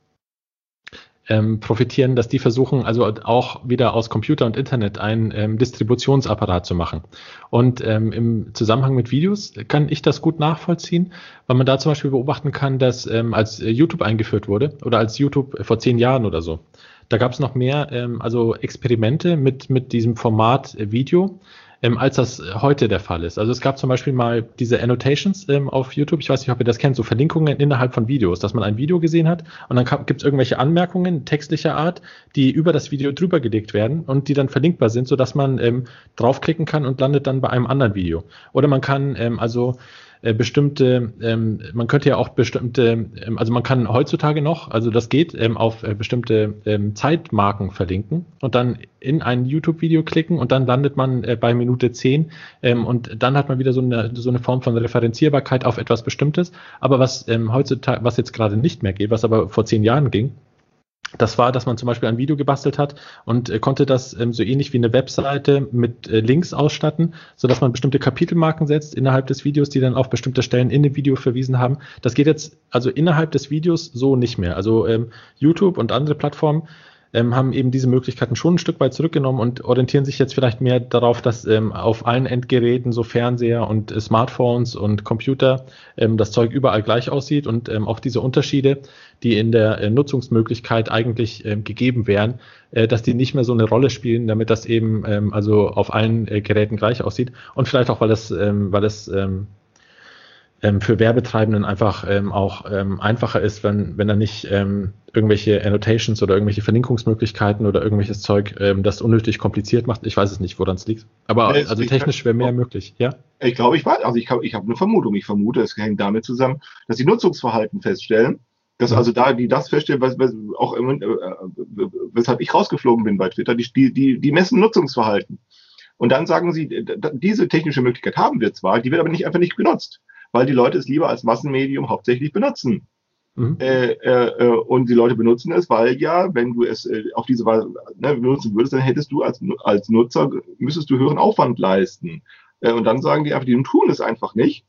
Ähm, profitieren, dass die versuchen, also auch wieder aus Computer und Internet einen ähm, Distributionsapparat zu machen. Und ähm, im Zusammenhang mit Videos kann ich das gut nachvollziehen, weil man da zum Beispiel beobachten kann, dass ähm, als äh, YouTube eingeführt wurde oder als YouTube vor zehn Jahren oder so, da gab es noch mehr ähm, also Experimente mit, mit diesem Format äh, Video, ähm, als das heute der Fall ist. Also es gab zum Beispiel mal diese Annotations ähm, auf YouTube, ich weiß nicht, ob ihr das kennt, so Verlinkungen innerhalb von Videos, dass man ein Video gesehen hat und dann gibt es irgendwelche Anmerkungen textlicher Art, die über das Video drüber gelegt werden und die dann verlinkbar sind, sodass man ähm, draufklicken kann und landet dann bei einem anderen Video. Oder man kann ähm, also äh, bestimmte, ähm, man könnte ja auch bestimmte, ähm, also man kann heutzutage noch, also das geht, ähm, auf äh, bestimmte ähm, Zeitmarken verlinken und dann in ein YouTube-Video klicken und dann landet man äh, bei Minute zehn ähm, und dann hat man wieder so eine, so eine Form von Referenzierbarkeit auf etwas Bestimmtes. Aber was ähm, heutzutage, was jetzt gerade nicht mehr geht, was aber vor zehn Jahren ging, das war, dass man zum Beispiel ein Video gebastelt hat und äh, konnte das ähm, so ähnlich wie eine Webseite mit äh, Links ausstatten, sodass man bestimmte Kapitelmarken setzt innerhalb des Videos, die dann auf bestimmte Stellen in dem Video verwiesen haben. Das geht jetzt also innerhalb des Videos so nicht mehr. Also ähm, YouTube und andere Plattformen ähm, haben eben diese Möglichkeiten schon ein Stück weit zurückgenommen und orientieren sich jetzt vielleicht mehr darauf, dass ähm, auf allen Endgeräten, so Fernseher und äh, Smartphones und Computer, ähm, das Zeug überall gleich aussieht und ähm, auch diese Unterschiede, die in der äh, Nutzungsmöglichkeit eigentlich ähm, gegeben wären, äh, dass die nicht mehr so eine Rolle spielen, damit das eben ähm, also auf allen äh, Geräten gleich aussieht und vielleicht auch, weil es, ähm, weil es ähm, ähm, für Werbetreibenden einfach ähm, auch ähm, einfacher ist, wenn, wenn er nicht ähm, irgendwelche Annotations oder irgendwelche Verlinkungsmöglichkeiten oder irgendwelches Zeug, ähm, das unnötig kompliziert macht. Ich weiß es nicht, woran es liegt. Aber Nee, also ich- technisch wäre mehr möglich, ja? Ich glaube, ich weiß, also ich, ich habe eine Vermutung. Ich vermute, es hängt damit zusammen, dass die Nutzungsverhalten feststellen, dass Mhm. also da, die das feststellen, was, was auch im, äh, weshalb ich rausgeflogen bin bei Twitter, die, die, die messen Nutzungsverhalten. Und dann sagen sie, d- d- diese technische Möglichkeit haben wir zwar, die wird aber nicht einfach nicht genutzt, weil die Leute es lieber als Massenmedium hauptsächlich benutzen. Mhm. Äh, äh, und die Leute benutzen es, weil ja, wenn du es äh, auf diese Weise ne, benutzen würdest, dann hättest du als, als Nutzer, müsstest du höheren Aufwand leisten. Äh, und dann sagen die einfach, die tun es einfach nicht.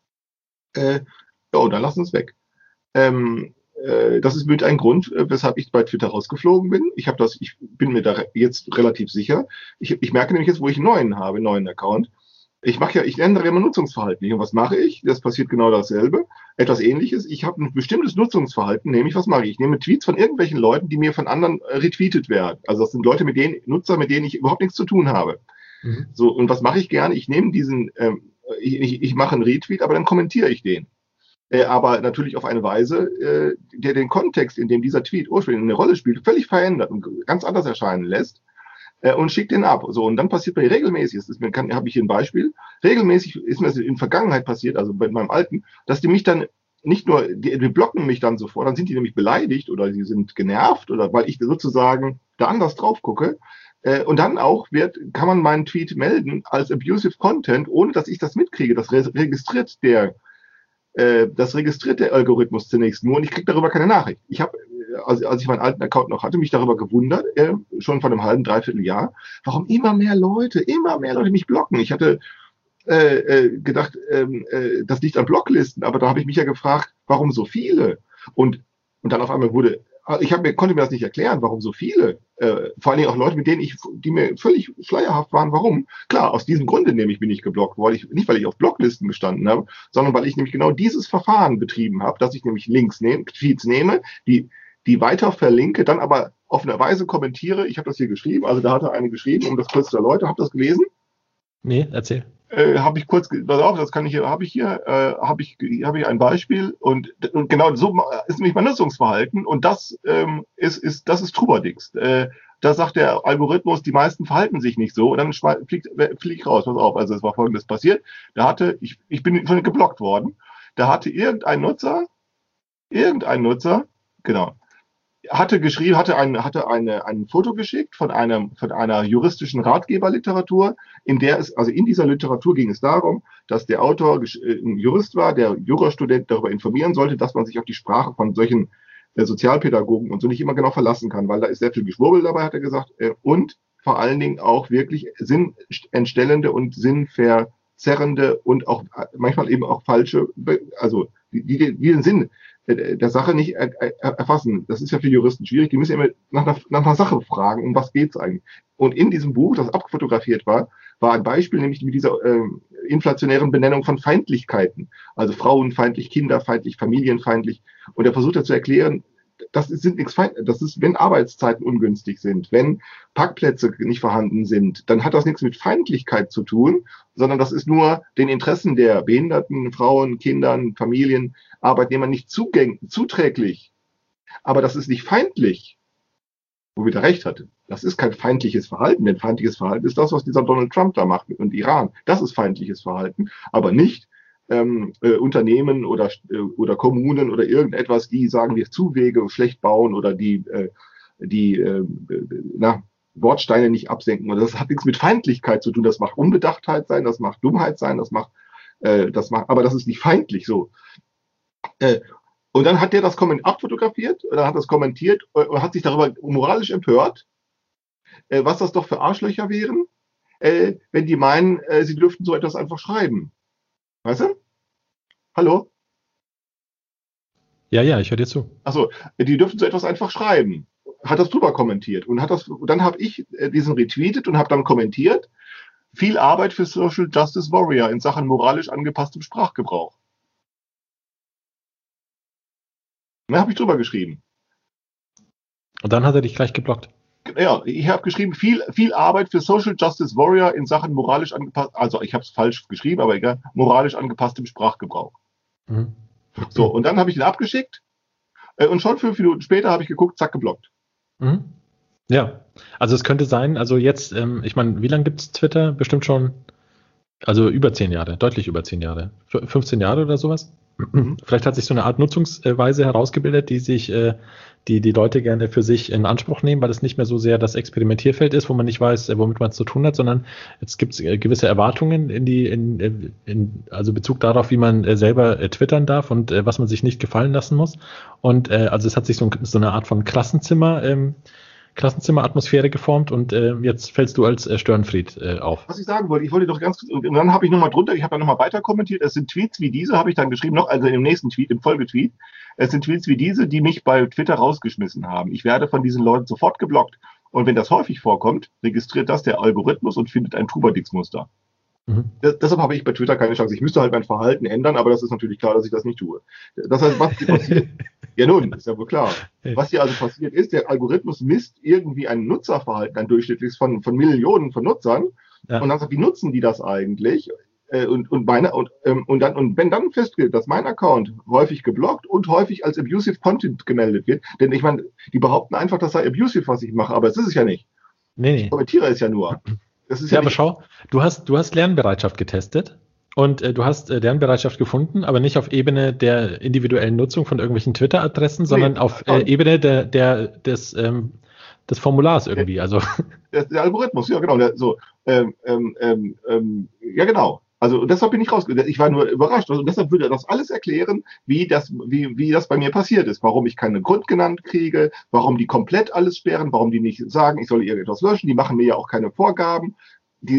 Äh, ja, und dann lassen es weg. Ähm, äh, das ist mit ein Grund, äh, weshalb ich bei Twitter rausgeflogen bin. Ich habe das, ich bin mir da jetzt relativ sicher. Ich, ich merke nämlich jetzt, wo ich einen neuen habe, einen neuen Account. Ich mache ja, ich ändere immer Nutzungsverhalten nicht. Und was mache ich? Das passiert genau dasselbe. Etwas Ähnliches. Ich habe ein bestimmtes Nutzungsverhalten, nämlich was mache ich? Ich nehme Tweets von irgendwelchen Leuten, die mir von anderen äh, retweetet werden. Also das sind Leute, mit denen Nutzer, mit denen ich überhaupt nichts zu tun habe. Mhm. So, und was mache ich gerne? Ich nehme diesen, ähm, ich, ich, ich mache einen Retweet, aber dann kommentiere ich den. Äh, aber natürlich auf eine Weise, äh, der den Kontext, in dem dieser Tweet ursprünglich eine Rolle spielt, völlig verändert und ganz anders erscheinen lässt äh, und schickt den ab. So, und dann passiert mir regelmäßig, das ist mir, kann, habe ich hier ein Beispiel, regelmäßig ist mir das in Vergangenheit passiert, also bei meinem Alten, dass die mich dann nicht nur, die, die blocken mich dann sofort, dann sind die nämlich beleidigt oder sie sind genervt oder weil ich sozusagen da anders drauf gucke. Äh, und dann auch wird, kann man meinen Tweet melden als abusive Content, ohne dass ich das mitkriege. Das re registriert der das registriert der Algorithmus zunächst nur und ich kriege darüber keine Nachricht. Ich habe, also als ich meinen alten Account noch hatte, mich darüber gewundert, äh, schon vor einem halben, dreiviertel Jahr, warum immer mehr Leute, immer mehr Leute mich blocken. Ich hatte äh, äh, gedacht, ähm, äh, das liegt an Blocklisten, aber da habe ich mich ja gefragt, warum so viele? Und, und dann auf einmal wurde, ich hab mir, konnte mir das nicht erklären, warum so viele. Äh, vor allen Dingen auch Leute, mit denen ich, die mir völlig schleierhaft waren. Warum? Klar, aus diesem Grunde nämlich bin ich geblockt, weil ich, nicht weil ich auf Blocklisten gestanden habe, sondern weil ich nämlich genau dieses Verfahren betrieben habe, dass ich nämlich Links nehme, Tweets nehme, die, die weiter verlinke, dann aber offenerweise kommentiere, ich habe das hier geschrieben, also da hatte eine geschrieben, um das kurz zu erläutern, habt ihr das gelesen? Nee, erzähl. Äh, habe ich kurz, pass auf, das kann ich hier, habe ich hier, äh, habe ich, habe ich ein Beispiel und, und genau so ist nämlich mein Nutzungsverhalten und das ähm, ist, ist, das ist Trubadix. Äh, da sagt der Algorithmus, die meisten verhalten sich nicht so und dann fliegt, fliegt ich raus. Pass auf, also es war Folgendes passiert. Da hatte, ich, ich bin schon geblockt worden. Da hatte irgendein Nutzer, irgendein Nutzer, genau, hatte geschrieben, hatte ein, hatte eine, ein Foto geschickt von einem, von einer juristischen Ratgeberliteratur, in der es, also in dieser Literatur ging es darum, dass der Autor ein Jurist war, der Jurastudent darüber informieren sollte, dass man sich auf die Sprache von solchen äh, Sozialpädagogen und so nicht immer genau verlassen kann, weil da ist sehr viel Geschwurbel dabei, hat er gesagt, äh, und vor allen Dingen auch wirklich sinnentstellende und sinnverzerrende und auch manchmal eben auch falsche, also die, die, die den Sinn der Sache nicht er, er, erfassen. Das ist ja für Juristen schwierig. Die müssen ja immer nach einer, nach einer Sache fragen, um was geht's eigentlich. Und in diesem Buch, das abfotografiert war, war ein Beispiel, nämlich mit dieser äh, inflationären Benennung von Feindlichkeiten. Also frauenfeindlich, kinderfeindlich, familienfeindlich. Und er versucht ja zu erklären, das ist, sind nichts Feind, das ist, wenn Arbeitszeiten ungünstig sind, wenn Parkplätze nicht vorhanden sind, dann hat das nichts mit Feindlichkeit zu tun, sondern das ist nur den Interessen der Behinderten, Frauen, Kindern, Familien, Arbeitnehmern nicht zugäng- zuträglich. Aber das ist nicht feindlich, womit er recht hatte. Das ist kein feindliches Verhalten, denn feindliches Verhalten ist das, was dieser Donald Trump da macht und Iran. Das ist feindliches Verhalten, aber nicht Ähm, äh, Unternehmen oder, äh, oder Kommunen oder irgendetwas, die, sagen wir, Zuwege schlecht bauen oder die, äh, die äh, na, Bordsteine nicht absenken. Und das hat nichts mit Feindlichkeit zu tun. Das macht Unbedachtheit sein, das macht Dummheit sein, das macht, äh, das macht, aber das ist nicht feindlich so. Äh, und dann hat der das Komment abfotografiert, oder hat das kommentiert und hat sich darüber moralisch empört, äh, was das doch für Arschlöcher wären, äh, wenn die meinen, äh, sie dürften so etwas einfach schreiben. Weißt du? Hallo? Ja, ja, ich höre dir zu. Achso, die dürfen so etwas einfach schreiben. Hat das drüber kommentiert. Und hat das, dann habe ich diesen retweetet und habe dann kommentiert, viel Arbeit für Social Justice Warrior in Sachen moralisch angepasstem Sprachgebrauch. Da habe ich drüber geschrieben. Und dann hat er dich gleich geblockt. Ja, ich habe geschrieben, viel, viel Arbeit für Social Justice Warrior in Sachen moralisch angepasst, also ich habe es falsch geschrieben, aber egal, moralisch angepasstem Sprachgebrauch. Mhm. So, und dann habe ich den abgeschickt äh, und schon fünf Minuten später habe ich geguckt, zack, geblockt. Mhm. Ja, also es könnte sein, also jetzt, ähm, ich meine, wie lange gibt es Twitter? Bestimmt schon, also über zehn Jahre, deutlich über zehn Jahre, fünfzehn Jahre oder sowas. Mhm. Vielleicht hat sich so eine Art Nutzungsweise herausgebildet, die sich äh, die die Leute gerne für sich in Anspruch nehmen, weil es nicht mehr so sehr das Experimentierfeld ist, wo man nicht weiß, äh, womit man es zu tun hat, sondern jetzt gibt es äh, gewisse Erwartungen in die in, in also Bezug darauf, wie man äh, selber äh, twittern darf und äh, was man sich nicht gefallen lassen muss. Und äh, also es hat sich so, so eine Art von Klassenzimmer ähm, Klassenzimmeratmosphäre geformt und äh, jetzt fällst du als äh, Störenfried äh, auf. Was ich sagen wollte, ich wollte doch ganz, und dann habe ich nochmal drunter, ich habe dann nochmal weiter kommentiert, es sind Tweets wie diese, habe ich dann geschrieben, noch, also im nächsten Tweet, im Folgetweet, es sind Tweets wie diese, die mich bei Twitter rausgeschmissen haben. Ich werde von diesen Leuten sofort geblockt. Und wenn das häufig vorkommt, registriert das der Algorithmus und findet ein Trubadix-Muster. Mhm. Das, deshalb habe ich bei Twitter keine Chance. Ich müsste halt mein Verhalten ändern, aber das ist natürlich klar, dass ich das nicht tue. Das heißt, was hier passiert, ja nun, ist ja wohl klar. Was hier also passiert ist, der Algorithmus misst irgendwie ein Nutzerverhalten, ein durchschnittliches von, von Millionen von Nutzern. Ja. Und dann sagt, wie nutzen die das eigentlich? Äh, und, und, meine, und, ähm, und, dann, und wenn dann festgeht, dass mein Account häufig geblockt und häufig als abusive Content gemeldet wird, denn ich meine, die behaupten einfach, das sei abusive, was ich mache, aber es ist es ja nicht. Nee, nee. Ich kommentiere es ja nur. Das ist ja, ja aber schau, du hast, du hast Lernbereitschaft getestet und äh, du hast äh, Lernbereitschaft gefunden, aber nicht auf Ebene der individuellen Nutzung von irgendwelchen Twitter-Adressen, nee, sondern auf äh, Ebene der, der, des, ähm, des Formulars irgendwie. Also. Der, der Algorithmus, ja genau. Der, so, ähm, ähm, ähm, ja genau. Also deshalb bin ich rausgegangen. Ich war nur überrascht. Und deshalb würde er das alles erklären, wie das, wie, wie das bei mir passiert ist. Warum ich keinen Grund genannt kriege, warum die komplett alles sperren, warum die nicht sagen, ich soll irgendetwas löschen. Die machen mir ja auch keine Vorgaben. Die,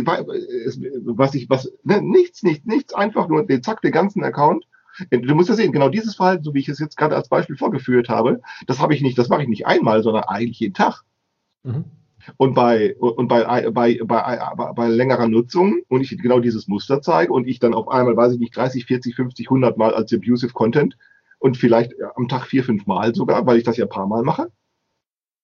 was ich, was, ne, nichts, nichts, nichts, einfach nur, den, zack, den ganzen Account. Du musst ja sehen, genau dieses Verhalten, so wie ich es jetzt gerade als Beispiel vorgeführt habe, das habe ich nicht, das mache ich nicht einmal, sondern eigentlich jeden Tag. Mhm. Und bei, und bei, bei, bei, bei, bei längerer Nutzung und ich genau dieses Muster zeige und ich dann auf einmal, weiß ich nicht, dreißig, vierzig, fünfzig, hundert Mal als abusive Content und vielleicht am Tag vier, fünf Mal sogar, weil ich das ja ein paar Mal mache,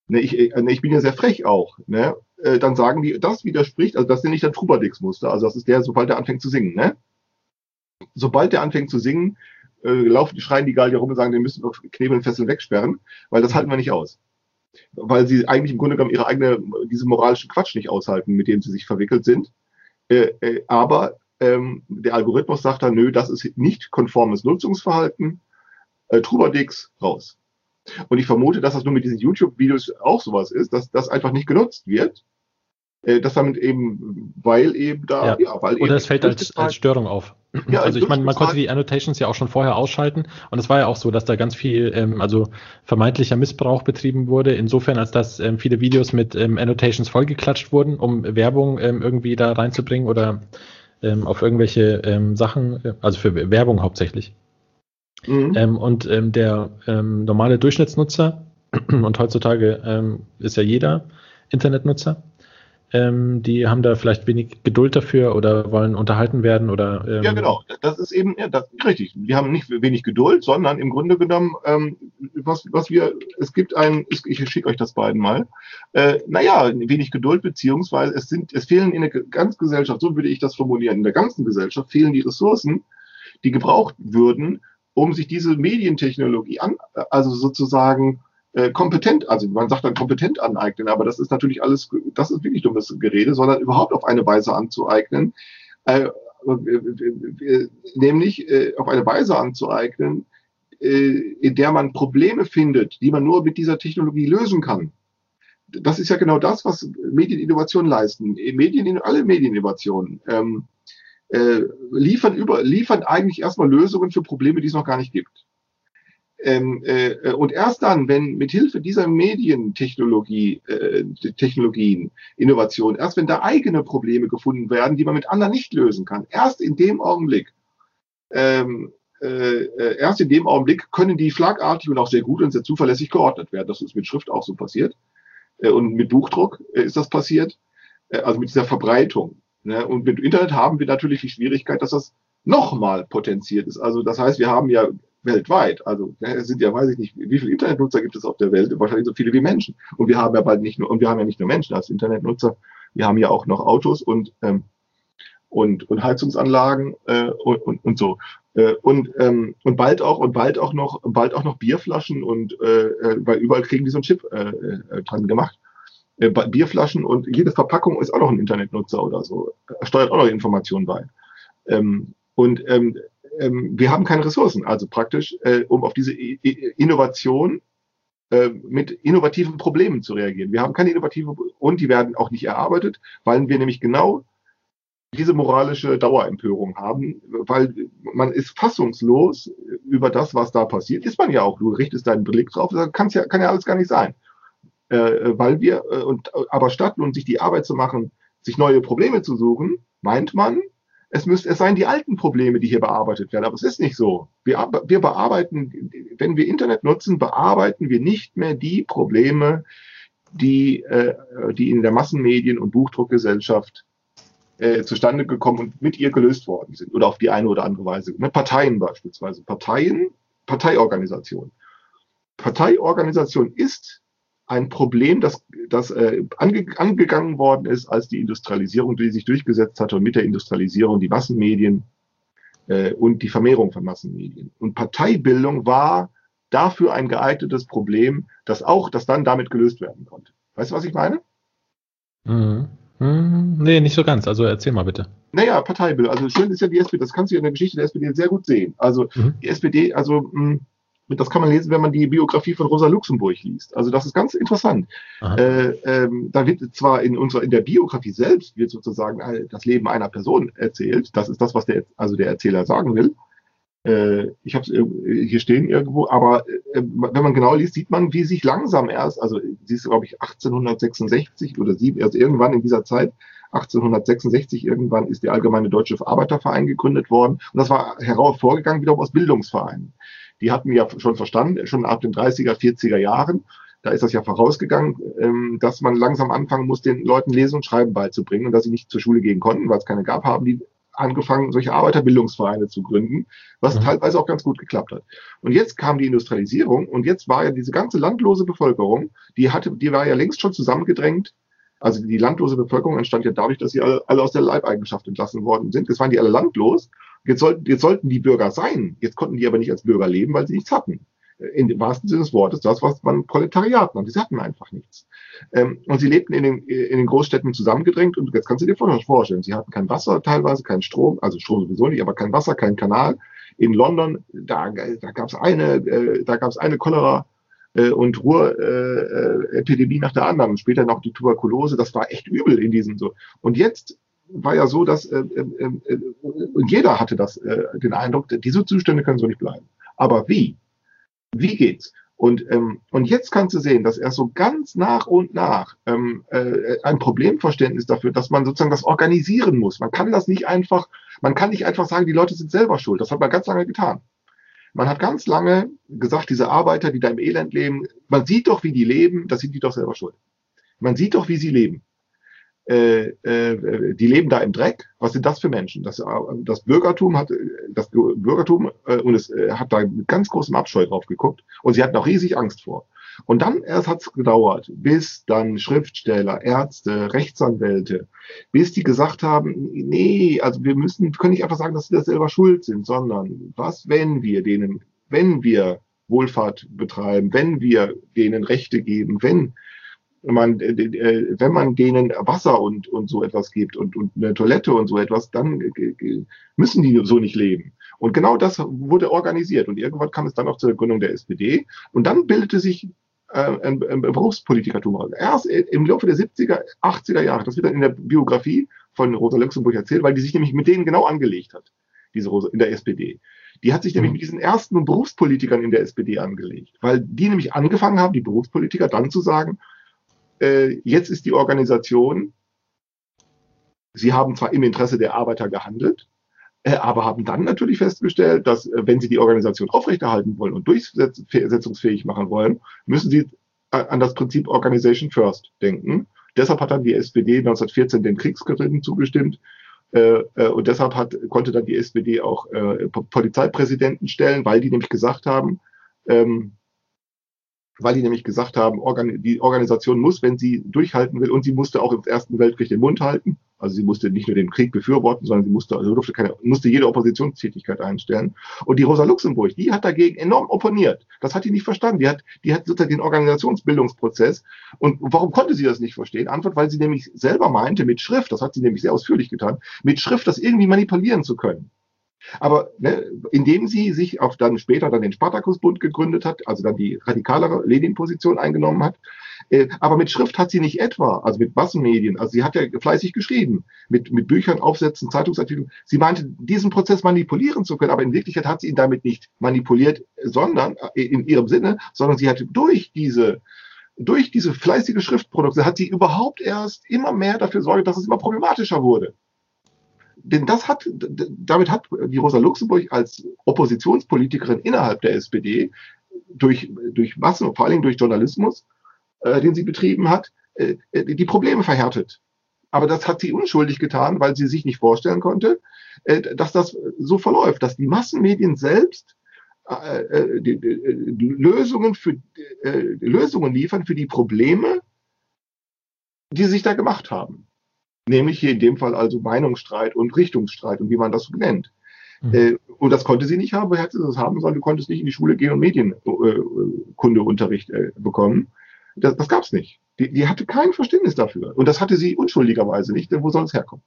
Ne, ich, äh, ne, ich bin ja sehr frech auch. Ne? Äh, dann sagen die, das widerspricht, also das nenne ich dann Trubadix-Muster. Also das ist der, sobald er anfängt zu singen. Ne? Sobald der anfängt zu singen, äh, laufen, schreien die Gallier rum und sagen, den müssen wir Knebeln, Fesseln wegsperren, weil das halten wir nicht aus. Weil sie eigentlich im Grunde genommen ihre eigene, diese moralischen Quatsch nicht aushalten, mit dem sie sich verwickelt sind. Äh, äh, aber ähm, der Algorithmus sagt dann, nö, das ist nicht konformes Nutzungsverhalten, äh, Trubadix, raus. Und ich vermute, dass das nur mit diesen YouTube-Videos auch sowas ist, dass das einfach nicht genutzt wird. Äh, das damit eben, weil eben da, ja, ja weil oder eben es fällt als, als Störung auf. Ja, also ich meine, man konnte die Annotations ja auch schon vorher ausschalten und es war ja auch so, dass da ganz viel, ähm, also vermeintlicher Missbrauch betrieben wurde, insofern als dass ähm, viele Videos mit ähm, Annotations vollgeklatscht wurden, um Werbung ähm, irgendwie da reinzubringen oder ähm, auf irgendwelche ähm, Sachen, also für Werbung hauptsächlich. Mhm. Ähm, und ähm, der ähm, normale Durchschnittsnutzer, und heutzutage ähm, ist ja jeder Internetnutzer, ähm, die haben da vielleicht wenig Geduld dafür oder wollen unterhalten werden oder ähm, ja, genau, das ist eben ja, das, richtig. Wir haben nicht wenig Geduld, sondern im Grunde genommen, ähm, was, was wir, es gibt ein, ich schicke euch das beiden mal, äh, naja, wenig Geduld, beziehungsweise es sind, es fehlen in der ganzen Gesellschaft, so würde ich das formulieren, in der ganzen Gesellschaft fehlen die Ressourcen, die gebraucht würden, um sich diese Medientechnologie an, also sozusagen äh, kompetent, also man sagt dann kompetent aneignen, aber das ist natürlich alles, das ist wirklich dummes Gerede, sondern überhaupt auf eine Weise anzueignen, äh, äh, nämlich äh, auf eine Weise anzueignen, äh, in der man Probleme findet, die man nur mit dieser Technologie lösen kann. Das ist ja genau das, was Medieninnovationen leisten. Medien, alle Medieninnovationen ähm, äh, liefern, über, liefern eigentlich erstmal Lösungen für Probleme, die es noch gar nicht gibt. Ähm, äh, und erst dann, wenn mithilfe dieser Medientechnologie, äh, Technologien, Innovationen, erst wenn da eigene Probleme gefunden werden, die man mit anderen nicht lösen kann, erst in dem Augenblick, ähm, äh, erst in dem Augenblick können die schlagartig und auch sehr gut und sehr zuverlässig geordnet werden. Das ist mit Schrift auch so passiert. Äh, und mit Buchdruck äh, ist das passiert. Äh, also mit dieser Verbreitung. Ne? Und mit Internet haben wir natürlich die Schwierigkeit, dass das nochmal potenziert ist. Also das heißt, wir haben ja weltweit, also es sind ja, weiß ich nicht, wie viele Internetnutzer gibt es auf der Welt? Wahrscheinlich so viele wie Menschen. Und wir haben ja bald nicht nur, und wir haben ja nicht nur Menschen als Internetnutzer, wir haben ja auch noch Autos und ähm, und, und Heizungsanlagen äh, und, und, und so. Äh, und, ähm, und bald auch und bald auch noch bald auch noch Bierflaschen und äh, weil überall kriegen die so einen Chip äh, äh, dran gemacht. Äh, Bierflaschen und jede Verpackung ist auch noch ein Internetnutzer oder so. Er steuert auch noch Informationen bei. Ähm, und ähm, ähm, wir haben keine Ressourcen, also praktisch, äh, um auf diese I I Innovation äh, mit innovativen Problemen zu reagieren. Wir haben keine innovativen und die werden auch nicht erarbeitet, weil wir nämlich genau diese moralische Dauerempörung haben, weil man ist fassungslos über das, was da passiert. Ist man ja auch. Du richtest deinen Blick drauf, das kann's ja, kann ja alles gar nicht sein. Äh, weil wir, äh, und, aber statt nun sich die Arbeit zu machen, sich neue Probleme zu suchen, meint man, es müsste es seien die alten Probleme, die hier bearbeitet werden. Aber es ist nicht so. Wir, wir bearbeiten, wenn wir Internet nutzen, bearbeiten wir nicht mehr die Probleme, die, äh, die in der Massenmedien- und Buchdruckgesellschaft äh, zustande gekommen und mit ihr gelöst worden sind. Oder auf die eine oder andere Weise. Ne? Parteien beispielsweise. Parteien, Parteiorganisation. Parteiorganisation ist ein Problem, das, das äh, ange, angegangen worden ist, als die Industrialisierung, die sich durchgesetzt hatte und mit der Industrialisierung die Massenmedien äh, und die Vermehrung von Massenmedien. Und Parteibildung war dafür ein geeignetes Problem, das auch, das dann damit gelöst werden konnte. Weißt du, was ich meine? Mhm. Hm, nee, nicht so ganz. Also erzähl mal bitte. Naja, Parteibildung. Also schön ist ja die S P D, das kannst du ja in der Geschichte der S P D sehr gut sehen. Also mhm. die S P D, also mh, das kann man lesen, wenn man die Biografie von Rosa Luxemburg liest. Also das ist ganz interessant. Äh, ähm, da wird zwar in unserer in der Biografie selbst wird sozusagen das Leben einer Person erzählt. Das ist das, was der also der Erzähler sagen will. Äh, ich habe es hier stehen irgendwo, aber äh, wenn man genau liest, sieht man, wie sich langsam erst, also sie ist glaube ich achtzehnhundertsechsundsechzig oder sieben, also irgendwann in dieser Zeit achtzehnhundertsechsundsechzig irgendwann ist der Allgemeine Deutsche Arbeiterverein gegründet worden und das war hervorgegangen wiederum aus Bildungsvereinen. Die hatten ja schon verstanden, schon ab den dreißiger, vierziger Jahren, da ist das ja vorausgegangen, ähm, dass man langsam anfangen muss, den Leuten Lesen und Schreiben beizubringen und dass sie nicht zur Schule gehen konnten, weil es keine gab, haben die angefangen, solche Arbeiterbildungsvereine zu gründen, was mhm. teilweise auch ganz gut geklappt hat. Und jetzt kam die Industrialisierung und jetzt war ja diese ganze landlose Bevölkerung, die hatte, die war ja längst schon zusammengedrängt. Also die landlose Bevölkerung entstand ja dadurch, dass sie alle, alle aus der Leibeigenschaft entlassen worden sind. Jetzt waren die alle landlos. Jetzt sollten, jetzt sollten die Bürger sein. Jetzt konnten die aber nicht als Bürger leben, weil sie nichts hatten. In dem wahrsten Sinne des Wortes, das, was man Proletariat nennt. Sie hatten einfach nichts. Ähm, und sie lebten in den, in den Großstädten zusammengedrängt und jetzt kannst du dir vorstellen, sie hatten kein Wasser teilweise, keinen Strom, also Strom sowieso nicht, aber kein Wasser, kein Kanal. In London, da, da gab es eine, äh, da gab es eine Cholera äh, und Ruhr-Epidemie äh, nach der anderen. Und später noch die Tuberkulose, das war echt übel in diesem so. Und jetzt war ja so, dass äh, äh, äh, und jeder hatte das, äh, den Eindruck, diese Zustände können so nicht bleiben. Aber wie? Wie geht's? Und, ähm, und jetzt kannst du sehen, dass er so ganz nach und nach ähm, äh, ein Problemverständnis dafür, dass man sozusagen das organisieren muss. Man kann das nicht einfach, man kann nicht einfach sagen, die Leute sind selber schuld. Das hat man ganz lange getan. Man hat ganz lange gesagt, diese Arbeiter, die da im Elend leben, man sieht doch, wie die leben, das sind die doch selber schuld. Man sieht doch, wie sie leben. Äh, äh, die leben da im Dreck. Was sind das für Menschen? Das, das Bürgertum hat das Bürgertum äh, und es äh, hat da mit ganz großem Abscheu drauf geguckt und sie hatten auch riesig Angst vor. Und dann erst hat es gedauert, bis dann Schriftsteller, Ärzte, Rechtsanwälte, bis die gesagt haben, nee, also wir müssen, können nicht einfach sagen, dass sie das selber schuld sind, sondern was, wenn wir denen, wenn wir Wohlfahrt betreiben, wenn wir denen Rechte geben, wenn man, äh, wenn man denen Wasser und, und so etwas gibt und, und eine Toilette und so etwas, dann äh, müssen die so nicht leben. Und genau das wurde organisiert. Und irgendwann kam es dann auch zur Gründung der S P D. Und dann bildete sich äh, ein, ein Berufspolitikertum raus. Erst im Laufe der siebziger, achtziger Jahre, das wird dann in der Biografie von Rosa Luxemburg erzählt, weil die sich nämlich mit denen genau angelegt hat, diese Rosa, in der S P D. Die hat sich nämlich mit diesen ersten Berufspolitikern in der S P D angelegt, weil die nämlich angefangen haben, die Berufspolitiker dann zu sagen, jetzt ist die Organisation, sie haben zwar im Interesse der Arbeiter gehandelt, aber haben dann natürlich festgestellt, dass wenn sie die Organisation aufrechterhalten wollen und durchsetzungsfähig machen wollen, müssen sie an das Prinzip Organization First denken. Deshalb hat dann die S P D neunzehnhundertvierzehn den Kriegsgerichten zugestimmt und deshalb hat, konnte dann die S P D auch Polizeipräsidenten stellen, weil die nämlich gesagt haben, weil die nämlich gesagt haben, die Organisation muss, wenn sie durchhalten will, und sie musste auch im Ersten Weltkrieg den Mund halten, also sie musste nicht nur den Krieg befürworten, sondern sie musste, also durfte keine, musste jede Oppositionstätigkeit einstellen. Und die Rosa Luxemburg, die hat dagegen enorm opponiert. Das hat die nicht verstanden. Die hat, die hat sozusagen den Organisationsbildungsprozess. Und warum konnte sie das nicht verstehen? Antwort, weil sie nämlich selber meinte, mit Schrift, das hat sie nämlich sehr ausführlich getan, mit Schrift das irgendwie manipulieren zu können. Aber ne, indem sie sich auf dann später dann den Spartakusbund gegründet hat, also dann die radikalere Lenin-Position eingenommen hat, äh, aber mit Schrift hat sie nicht etwa, also mit Massenmedien, also sie hat ja fleißig geschrieben, mit, mit Büchern, Aufsätzen, Zeitungsartikeln. Sie meinte, diesen Prozess manipulieren zu können, aber in Wirklichkeit hat sie ihn damit nicht manipuliert, sondern äh, in ihrem Sinne, sondern sie hat durch diese durch diese fleißige Schriftproduktion hat sie überhaupt erst immer mehr dafür gesorgt, dass es immer problematischer wurde. Denn das hat, damit hat die Rosa Luxemburg als Oppositionspolitikerin innerhalb der S P D durch, durch Massen, vor allen Dingen durch Journalismus, äh, den sie betrieben hat, äh, die Probleme verhärtet. Aber das hat sie unschuldig getan, weil sie sich nicht vorstellen konnte, äh, dass das so verläuft, dass die Massenmedien selbst äh, die, die Lösungen für äh, Lösungen liefern für die Probleme, die sie sich da gemacht haben. Nämlich hier in dem Fall also Meinungsstreit und Richtungsstreit und wie man das so nennt. Mhm. Äh, und das konnte sie nicht haben, woher hätte sie das haben sollen? Du konntest nicht in die Schule gehen und Medienkundeunterricht äh, bekommen. Das, das gab es nicht. Die, die hatte kein Verständnis dafür. Und das hatte sie unschuldigerweise nicht, denn wo soll es herkommen?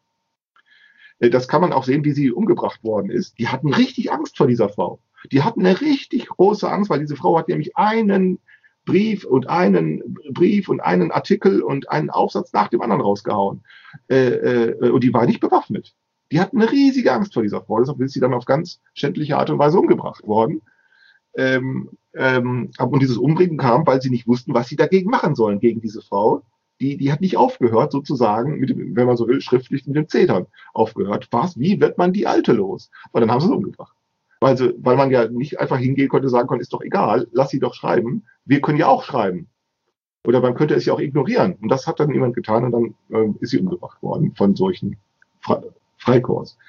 Äh, das kann man auch sehen, wie sie umgebracht worden ist. Die hatten richtig Angst vor dieser Frau. Die hatten eine richtig große Angst, weil diese Frau hat nämlich einen Brief und einen Brief und einen Artikel und einen Aufsatz nach dem anderen rausgehauen. Äh, äh, und die war nicht bewaffnet. Die hatten eine riesige Angst vor dieser Frau. Deshalb ist sie dann auf ganz schändliche Art und Weise umgebracht worden. Ähm, ähm, und dieses Umbringen kam, weil sie nicht wussten, was sie dagegen machen sollen, gegen diese Frau. Die, die hat nicht aufgehört, sozusagen, mit dem, wenn man so will, schriftlich mit dem Zetern aufgehört. Was, wie wird man die Alte los? Und dann haben sie sie umgebracht. Weil, sie, weil man ja nicht einfach hingehen konnte, sagen konnte, ist doch egal, lass sie doch schreiben. Wir können ja auch schreiben. Oder man könnte es ja auch ignorieren. Und das hat dann jemand getan und dann äh, ist sie umgebracht worden von solchen Fre Freikorps.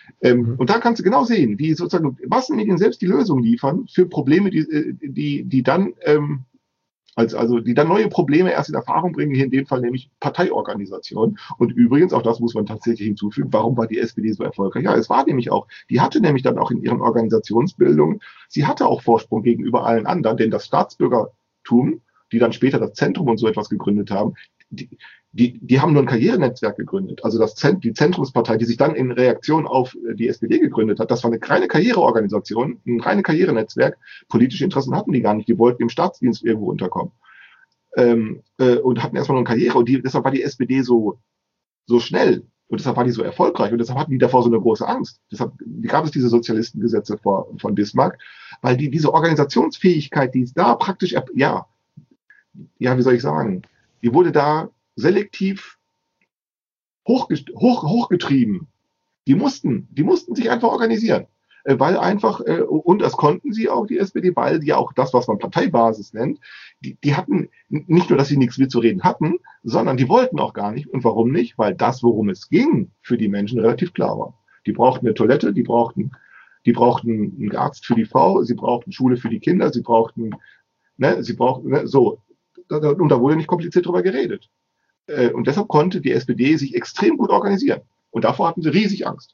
Ähm, Mhm. Und da kannst du genau sehen, wie sozusagen Massenmedien selbst die Lösung liefern für Probleme, die, die, die dann, ähm, als, also die dann neue Probleme erst in Erfahrung bringen, hier in dem Fall nämlich Parteiorganisation. Und übrigens, auch das muss man tatsächlich hinzufügen, warum war die S P D so erfolgreich? Ja, es war nämlich auch, die hatte nämlich dann auch in ihren Organisationsbildungen, sie hatte auch Vorsprung gegenüber allen anderen, denn das Staatsbürgertum, die dann später das Zentrum und so etwas gegründet haben, die, die, die haben nur ein Karrierenetzwerk gegründet. Also das Zent, die Zentrumspartei, die sich dann in Reaktion auf die S P D gegründet hat, das war eine reine Karriereorganisation, ein reine Karrierenetzwerk. Politische Interessen hatten die gar nicht, die wollten im Staatsdienst irgendwo unterkommen. Ähm, äh, und hatten erstmal nur eine Karriere und die, deshalb war die S P D so, so schnell und deshalb war die so erfolgreich und deshalb hatten die davor so eine große Angst. Deshalb gab es diese Sozialistengesetze vor, von Bismarck, weil die diese Organisationsfähigkeit, die ist da praktisch, ja, ja, wie soll ich sagen, die wurde da selektiv hoch, hoch, hochgetrieben. Die mussten, die mussten sich einfach organisieren. Weil einfach, und das konnten sie auch, die S P D, weil die ja auch das, was man Parteibasis nennt, die, die hatten nicht nur, dass sie nichts mitzureden hatten, sondern die wollten auch gar nicht. Und warum nicht? Weil das, worum es ging, für die Menschen relativ klar war. Die brauchten eine Toilette, die brauchten, die brauchten einen Arzt für die Frau, sie brauchten Schule für die Kinder, sie brauchten, ne, sie brauchten, ne, so. Und da wurde nicht kompliziert drüber geredet. Und deshalb konnte die S P D sich extrem gut organisieren. Und davor hatten sie riesig Angst.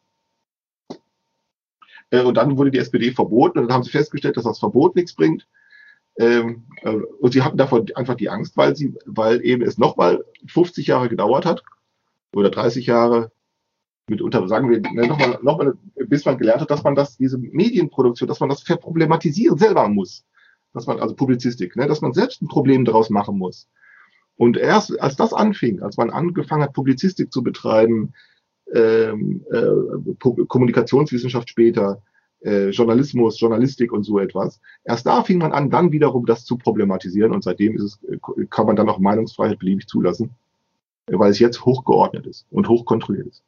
Und dann wurde die S P D verboten und dann haben sie festgestellt, dass das Verbot nichts bringt. Und sie hatten davor einfach die Angst, weil sie, weil eben es nochmal fünfzig Jahre gedauert hat oder dreißig Jahre mitunter, sagen wir, nochmal, nochmal, bis man gelernt hat, dass man das, diese Medienproduktion, dass man das verproblematisieren selber muss. Dass man, also Publizistik, ne, dass man selbst ein Problem daraus machen muss. Und erst als das anfing, als man angefangen hat, Publizistik zu betreiben, ähm, äh, Kommunikationswissenschaft später, äh, Journalismus, Journalistik und so etwas, erst da fing man an, dann wiederum das zu problematisieren und seitdem ist es, kann man dann auch Meinungsfreiheit beliebig zulassen, weil es jetzt hochgeordnet ist und hochkontrolliert ist.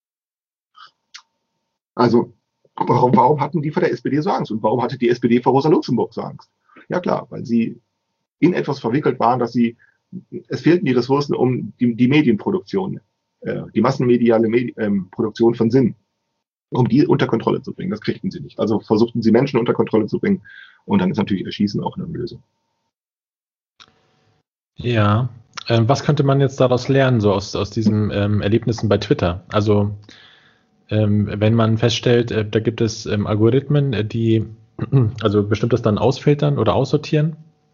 Also, warum, warum hatten die vor der S P D so Angst und warum hatte die S P D vor Rosa Luxemburg so Angst? Ja klar, weil sie in etwas verwickelt waren, dass sie, es fehlten die Ressourcen, um die, die Medienproduktion, äh, die massenmediale Medi ähm, Produktion von Sinn, um die unter Kontrolle zu bringen. Das kriegten sie nicht. Also versuchten sie Menschen unter Kontrolle zu bringen und dann ist natürlich Erschießen auch eine Lösung. Ja, ähm, was könnte man jetzt daraus lernen, so aus, aus diesen ähm, Erlebnissen bei Twitter? Also ähm, wenn man feststellt, äh, da gibt es ähm, Algorithmen, die also bestimmtes dann ausfiltern oder aussortieren.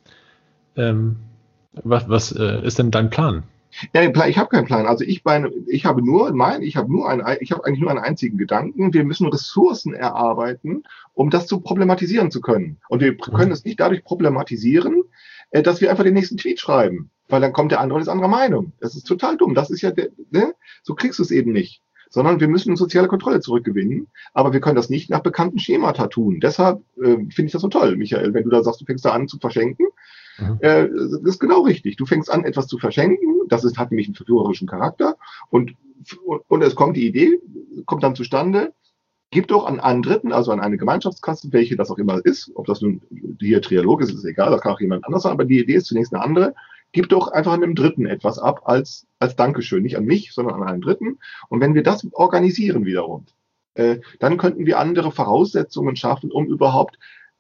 Ähm, was was äh, ist denn dein Plan? Ja, ich habe keinen Plan. Also ich meine, ich habe nur, nein, ich habe nur einen, ich habe eigentlich nur einen einzigen Gedanken. Wir müssen Ressourcen erarbeiten, um das zu problematisieren zu können. Und wir können es nicht dadurch problematisieren, dass wir einfach den nächsten Tweet schreiben, weil dann kommt der andere und ist anderer Meinung. Das ist total dumm. Das ist ja, der, ne? So kriegst du es eben nicht. Sondern wir müssen soziale Kontrolle zurückgewinnen, aber wir können das nicht nach bekannten Schemata tun. Deshalb äh, finde ich das so toll, Michael, wenn du da sagst, du fängst da an zu verschenken. Mhm. Äh, das ist genau richtig. Du fängst an, etwas zu verschenken. Das ist, hat nämlich einen verführerischen Charakter. Und, und es kommt die Idee, kommt dann zustande, gib doch an einen Dritten, also an eine Gemeinschaftskasse, welche das auch immer ist, ob das nun hier Trialog ist, ist egal, das kann auch jemand anders sein, aber die Idee ist zunächst eine andere. Gib doch einfach einem Dritten etwas ab als, als Dankeschön. Nicht an mich, sondern an einen Dritten. Und wenn wir das organisieren wiederum, äh, dann könnten wir andere Voraussetzungen schaffen, um überhaupt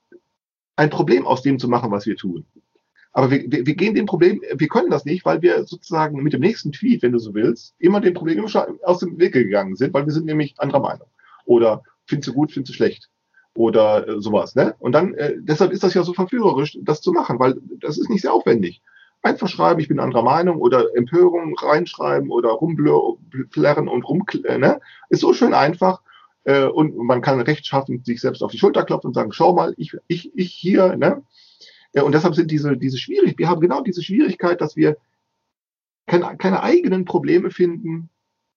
ein Problem aus dem zu machen, was wir tun. Aber wir, wir, wir gehen dem Problem, wir können das nicht, weil wir sozusagen mit dem nächsten Tweet, wenn du so willst, immer dem Problem aus dem Weg gegangen sind, weil wir sind nämlich anderer Meinung. Oder findest du gut, findest du schlecht. Oder äh, sowas, ne? Und dann, äh, deshalb ist das ja so verführerisch, das zu machen, weil das ist nicht sehr aufwendig. Einfach schreiben, ich bin anderer Meinung oder Empörung reinschreiben oder rumplärren und rumklären, ne? Ist so schön einfach. Äh, und man kann rechtschaffend sich selbst auf die Schulter klopfen und sagen, schau mal, ich, ich, ich hier, ne? Ja, und deshalb sind diese, diese schwierig, wir haben genau diese Schwierigkeit, dass wir keine, keine eigenen Probleme finden,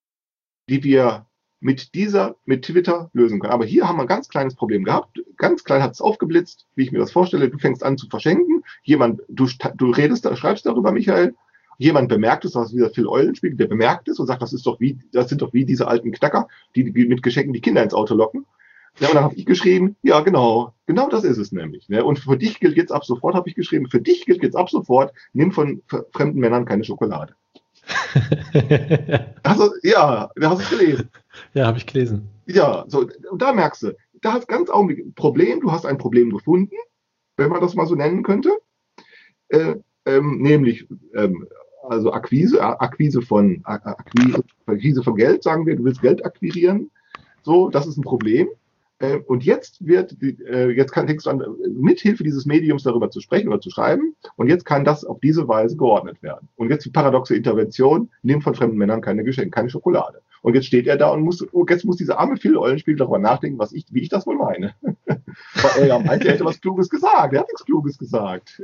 die wir mit dieser, mit Twitter lösen können. Aber hier haben wir ein ganz kleines Problem gehabt. Ganz klein hat es aufgeblitzt, wie ich mir das vorstelle. Du fängst an zu verschenken. Jemand, du, du redest, schreibst darüber, Michael. Jemand bemerkt es, das ist wieder Phil Eulenspiegel, der bemerkt es und sagt, das ist doch wie, das sind doch wie diese alten Knacker, die mit Geschenken die Kinder ins Auto locken. Ja, und dann habe ich geschrieben, ja, genau, genau das ist es nämlich. Ne? Und für dich gilt jetzt ab sofort, habe ich geschrieben, für dich gilt jetzt ab sofort, nimm von fremden Männern keine Schokolade. Also, ja, hast du es gelesen? Ja, habe ich gelesen. Ja, so, und da merkst du, da hast ganz Augenblick ein Problem, du hast ein Problem gefunden, wenn man das mal so nennen könnte, äh, ähm, nämlich ähm, also Akquise, Akquise von Akquise, Akquise von Geld, sagen wir, du willst Geld akquirieren, so, das ist ein Problem. Äh, und jetzt wird, äh, jetzt kann, fängst du an, mithilfe dieses Mediums darüber zu sprechen oder zu schreiben, und jetzt kann das auf diese Weise geordnet werden. Und jetzt die paradoxe Intervention, nimm von fremden Männern keine Geschenke, keine Schokolade. Und jetzt steht er da und muss, oh, jetzt muss dieser arme Phil Eulenspiegel darüber nachdenken, was ich, wie ich das wohl meine. Weil er ja meinte, er hätte was Kluges gesagt. Er hat nichts Kluges gesagt.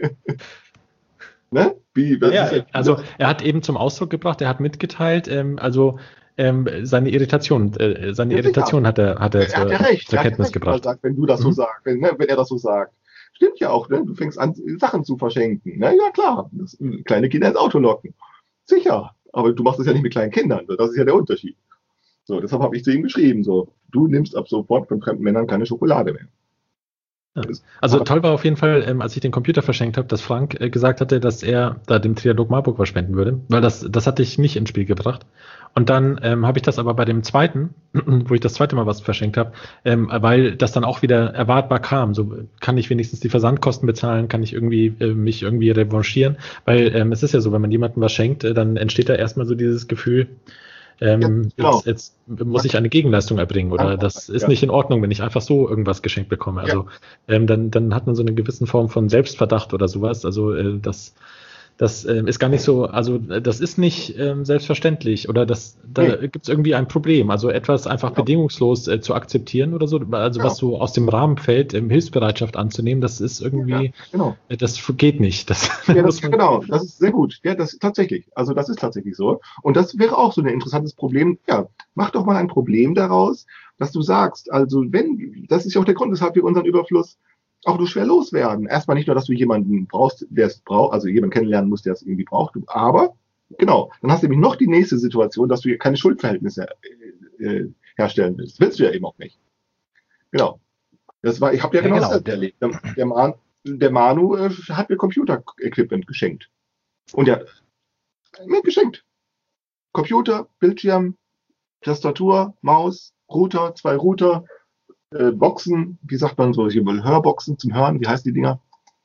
Ne? Wie, ja, ja, also er hat eben zum Ausdruck gebracht, er hat mitgeteilt, ähm, also ähm, seine Irritation, äh, seine ja, Irritation hat er, hat er, er zur, hat ja recht, zur Kenntnis recht, gebracht. Sagt, wenn du das mhm. so sagst, wenn, ne, wenn er das so sagt. Stimmt ja auch, ne? Du fängst an, Sachen zu verschenken. Ne? Ja klar, das, kleine Kinder ins Auto locken. Sicher, aber du machst das ja nicht mit kleinen Kindern. Das ist ja der Unterschied. So, deshalb habe ich zu ihm geschrieben, so, du nimmst ab sofort von fremden Männern keine Schokolade mehr. Ja. Also toll war auf jeden Fall, ähm, als ich den Computer verschenkt habe, dass Frank äh, gesagt hatte, dass er da dem Trialog Marburg was spenden würde, weil das, das hatte ich nicht ins Spiel gebracht. Und dann ähm, habe ich das aber bei dem zweiten, wo ich das zweite Mal was verschenkt habe, ähm, weil das dann auch wieder erwartbar kam. So kann ich wenigstens die Versandkosten bezahlen, kann ich irgendwie äh, mich irgendwie revanchieren, weil ähm, es ist ja so, wenn man jemandem was schenkt, äh, dann entsteht da erstmal so dieses Gefühl, Ähm, ja, genau. jetzt, jetzt muss ich eine Gegenleistung erbringen oder das ist ja. nicht in Ordnung, wenn ich einfach so irgendwas geschenkt bekomme. Also ja. ähm, dann, dann hat man so eine gewisse Form von Selbstverdacht oder sowas. Also äh, das, das äh, ist gar nicht so, also das ist nicht ähm, selbstverständlich oder das, da nee. gibt es irgendwie ein Problem. Also etwas einfach genau. bedingungslos äh, zu akzeptieren oder so, also ja. was so aus dem Rahmen fällt, ähm, Hilfsbereitschaft anzunehmen, das ist irgendwie, ja, genau. äh, das geht nicht. Das, ja, das, genau, das ist sehr gut. Ja, das ist tatsächlich, also das ist tatsächlich so. Und das wäre auch so ein interessantes Problem. Ja, mach doch mal ein Problem daraus, dass du sagst, also wenn, das ist ja auch der Grund, weshalb wir unseren Überfluss auch nur schwer loswerden. Erstmal nicht nur, dass du jemanden brauchst, der es braucht, also jemanden kennenlernen musst, der es irgendwie braucht, aber genau, dann hast du nämlich noch die nächste Situation, dass du keine Schuldverhältnisse äh, herstellen willst. Das willst du ja eben auch nicht. Genau. Das war, ich habe ja, ja genau das genau. erlebt. Der, der, Man, der Manu äh, hat mir Computer-Equipment geschenkt. Und der mir geschenkt. Computer, Bildschirm, Tastatur, Maus, Router, zwei Router, Äh, Boxen, wie sagt man so, hier Hörboxen zum Hören, wie heißen die Dinger?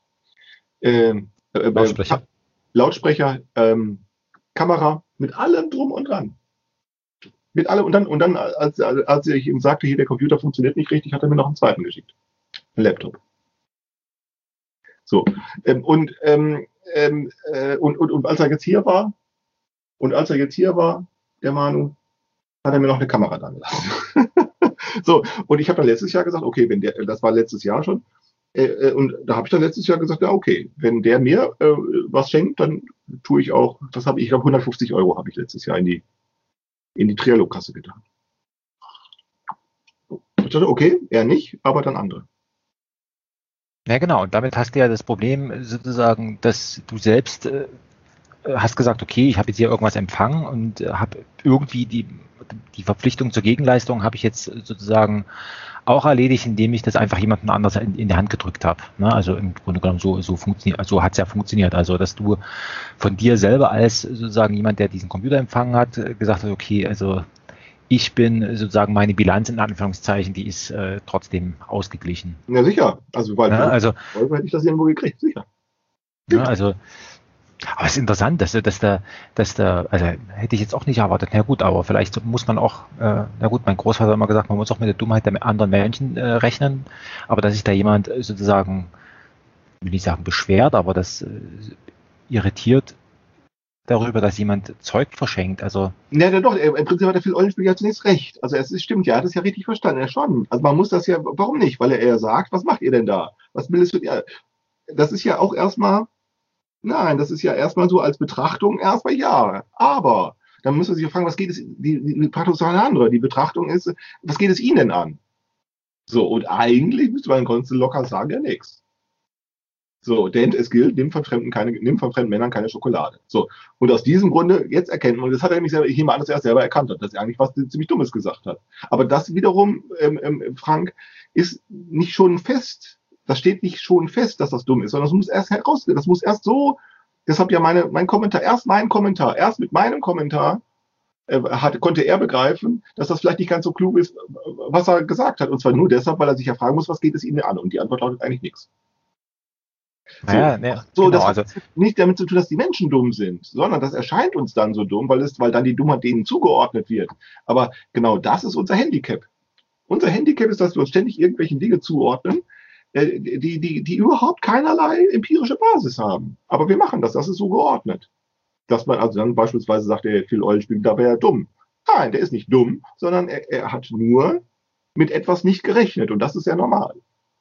Ähm, äh, Lautsprecher. Äh, Lautsprecher, ähm, Kamera, mit allem drum und dran. Mit allem, und dann, und dann, als, als ich ihm sagte, hier der Computer funktioniert nicht richtig, hat er mir noch einen zweiten geschickt. Ein Laptop. So. Ähm, und, ähm, ähm, äh, und, und, und als er jetzt hier war, und als er jetzt hier war, der Manu, hat er mir noch eine Kamera da gelassen. So, und ich habe dann letztes Jahr gesagt, okay, wenn der, das war letztes Jahr schon, äh, und da habe ich dann letztes Jahr gesagt, ja, okay, wenn der mir äh, was schenkt, dann tue ich auch, das habe ich, ich glaube hundertfünfzig Euro habe ich letztes Jahr in die, in die Trialog-Kasse getan. Ich dachte, okay, er nicht, aber dann andere. Ja, genau, und damit hast du ja das Problem sozusagen, dass du selbst äh, hast gesagt, okay, ich habe jetzt hier irgendwas empfangen und äh, habe irgendwie die die Verpflichtung zur Gegenleistung habe ich jetzt sozusagen auch erledigt, indem ich das einfach jemandem anders in, in die Hand gedrückt habe. Ne? Also im Grunde genommen so, so funktioniert, so hat es ja funktioniert. Also dass du von dir selber als sozusagen jemand, der diesen Computer empfangen hat, gesagt hast, okay, also ich bin sozusagen meine Bilanz in Anführungszeichen, die ist äh, trotzdem ausgeglichen. Ja sicher, also weil ja, also, hätte ich das irgendwo gekriegt, sicher. Ja, also aber es ist interessant, dass, dass da, dass da, also hätte ich jetzt auch nicht erwartet. Na gut, aber vielleicht muss man auch, äh, na gut, mein Großvater hat immer gesagt, man muss auch mit der Dummheit der anderen Menschen äh, rechnen. Aber dass sich da jemand sozusagen, ich will nicht sagen beschwert, aber das äh, irritiert darüber, dass jemand Zeug verschenkt. Also ja, ja doch, im Prinzip hat der Phil Eulenspiegel ja zunächst recht. Also es ist, stimmt, ja, er hat es ja richtig verstanden, er schon. Also man muss das ja, warum nicht? Weil er eher sagt, was macht ihr denn da? Was will es für ihr? Das ist ja auch erstmal, nein, das ist ja erstmal so als Betrachtung erstmal ja. Aber dann muss man sich fragen, was geht es, die, die Betrachtung ist eine andere. Die Betrachtung ist, was geht es Ihnen denn an? So, und eigentlich müsste man ganz locker sagen, ja nichts. So, denn es gilt, nimm von Fremden keine, nimm von fremden Männern keine Schokolade. So. Und aus diesem Grunde, jetzt erkennt man, das hat er nämlich selber, ich nehme an, dass er es selber erkannt hat, dass er eigentlich was ziemlich Dummes gesagt hat. Aber das wiederum, ähm, ähm, Frank, ist nicht schon fest. Das steht nicht schon fest, dass das dumm ist, sondern das muss erst herausgehen. Das muss erst so, deshalb ja meine, mein Kommentar, erst mein Kommentar, erst mit meinem Kommentar, äh, hat, konnte er begreifen, dass das vielleicht nicht ganz so klug ist, was er gesagt hat. Und zwar nur deshalb, weil er sich ja fragen muss, was geht es Ihnen an? Und die Antwort lautet eigentlich nichts. So, Naja, ne, so genau, das hat also nicht damit zu tun, dass die Menschen dumm sind, sondern das erscheint uns dann so dumm, weil, es, weil dann die Dummheit denen zugeordnet wird. Aber genau das ist unser Handicap. Unser Handicap ist, dass wir uns ständig irgendwelchen Dinge zuordnen, äh, die, die, die überhaupt keinerlei empirische Basis haben. Aber wir machen das, das ist so geordnet. Dass man also dann beispielsweise sagt, der Phil Eulenspiegel, da wäre er dumm. Nein, der ist nicht dumm, sondern er, er hat nur mit etwas nicht gerechnet und das ist ja normal.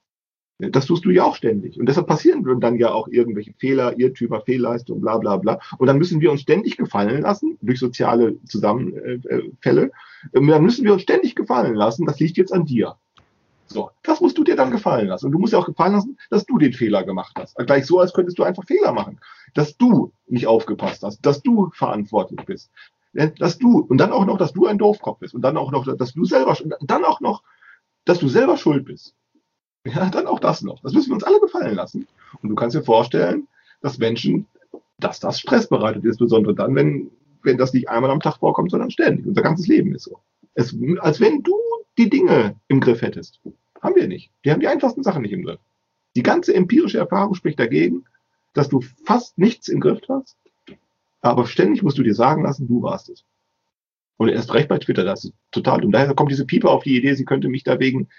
Das tust du ja auch ständig. Und deshalb passieren dann ja auch irgendwelche Fehler, Irrtümer, Fehlleistungen, bla bla bla. Und dann müssen wir uns ständig gefallen lassen, durch soziale Zusammenfälle. Dann müssen wir uns ständig gefallen lassen, das liegt jetzt an dir. So, das musst du dir dann gefallen lassen. Und du musst dir auch gefallen lassen, dass du den Fehler gemacht hast. Gleich so, als könntest du einfach Fehler machen. Dass du nicht aufgepasst hast, dass du verantwortlich bist. Dass du, und dann auch noch, dass du ein Doofkopf bist. Und dann auch noch, dass du selber, und dann auch noch, dass du selber schuld bist. Ja, dann auch das noch. Das müssen wir uns alle gefallen lassen. Und du kannst dir vorstellen, dass Menschen, dass das Stress bereitet, insbesondere dann, wenn, wenn das nicht einmal am Tag vorkommt, sondern ständig. Unser ganzes Leben ist so. Es, als wenn du die Dinge im Griff hättest. Haben wir nicht. Die haben die einfachsten Sachen nicht im Griff. Die ganze empirische Erfahrung spricht dagegen, dass du fast nichts im Griff hast, aber ständig musst du dir sagen lassen, du warst es. Und erst recht bei Twitter, das ist total dumm. Daher kommt diese Pieper auf die Idee, sie könnte mich da wegen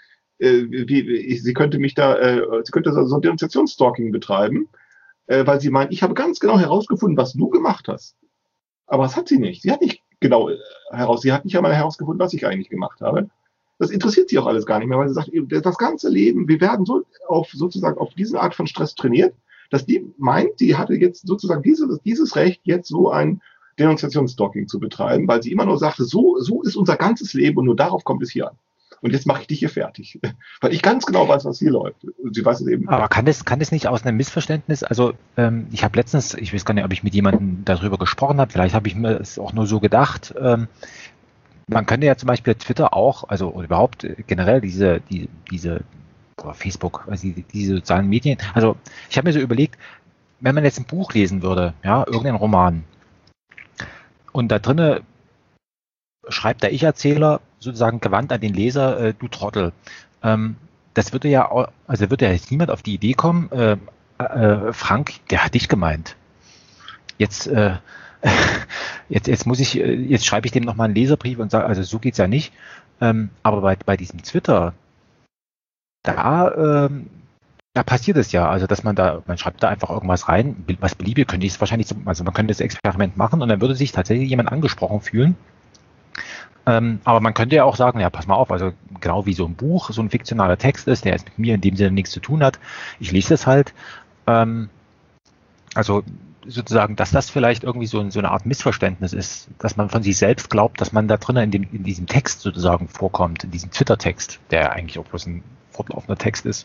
Wie, sie könnte mich da, äh, sie könnte so ein Denunziationsstalking betreiben, äh, weil sie meint, ich habe ganz genau herausgefunden, was du gemacht hast. Aber das hat sie nicht. Sie hat nicht genau äh, heraus, sie hat nicht einmal herausgefunden, was ich eigentlich gemacht habe. Das interessiert sie auch alles gar nicht mehr, weil sie sagt, das ganze Leben, wir werden so auf sozusagen auf diese Art von Stress trainiert, dass die meint, sie hatte jetzt sozusagen dieses, dieses Recht, jetzt so ein Denunziationsstalking zu betreiben, weil sie immer nur sagte, so, so ist unser ganzes Leben und nur darauf kommt es hier an. Und jetzt mache ich dich hier fertig. Weil ich ganz genau weiß, was hier läuft. Und sie weiß es eben. Aber kann das, kann das nicht aus einem Missverständnis, also ähm, ich habe letztens, ich weiß gar nicht, ob ich mit jemandem darüber gesprochen habe, vielleicht habe ich mir es auch nur so gedacht, ähm, man könnte ja zum Beispiel Twitter auch, also oder überhaupt generell diese, die, diese oder Facebook, also die, diese sozialen Medien, also ich habe mir so überlegt, wenn man jetzt ein Buch lesen würde, ja, irgendein Roman, und da drinne schreibt der Ich-Erzähler sozusagen gewandt an den Leser, äh, du Trottel. Ähm, das würde ja, auch, also würde ja jetzt niemand auf die Idee kommen, äh, äh, Frank, der hat dich gemeint. Jetzt, äh, jetzt, jetzt muss ich, jetzt schreibe ich dem nochmal einen Leserbrief und sage, also so geht's ja nicht. Ähm, aber bei, bei diesem Twitter, da, ähm, da passiert es ja, also dass man da, man schreibt da einfach irgendwas rein, was beliebig, könnte ich es wahrscheinlich, so, also man könnte das Experiment machen und dann würde sich tatsächlich jemand angesprochen fühlen. Ähm, aber man könnte ja auch sagen, ja, pass mal auf, also genau wie so ein Buch, so ein fiktionaler Text ist, der jetzt mit mir in dem Sinne nichts zu tun hat, ich lese das halt. Ähm, also sozusagen, dass das vielleicht irgendwie so, so eine Art Missverständnis ist, dass man von sich selbst glaubt, dass man da drinnen in, dem, in diesem Text sozusagen vorkommt, in diesem Twitter-Text, der eigentlich auch bloß ein fortlaufender Text ist.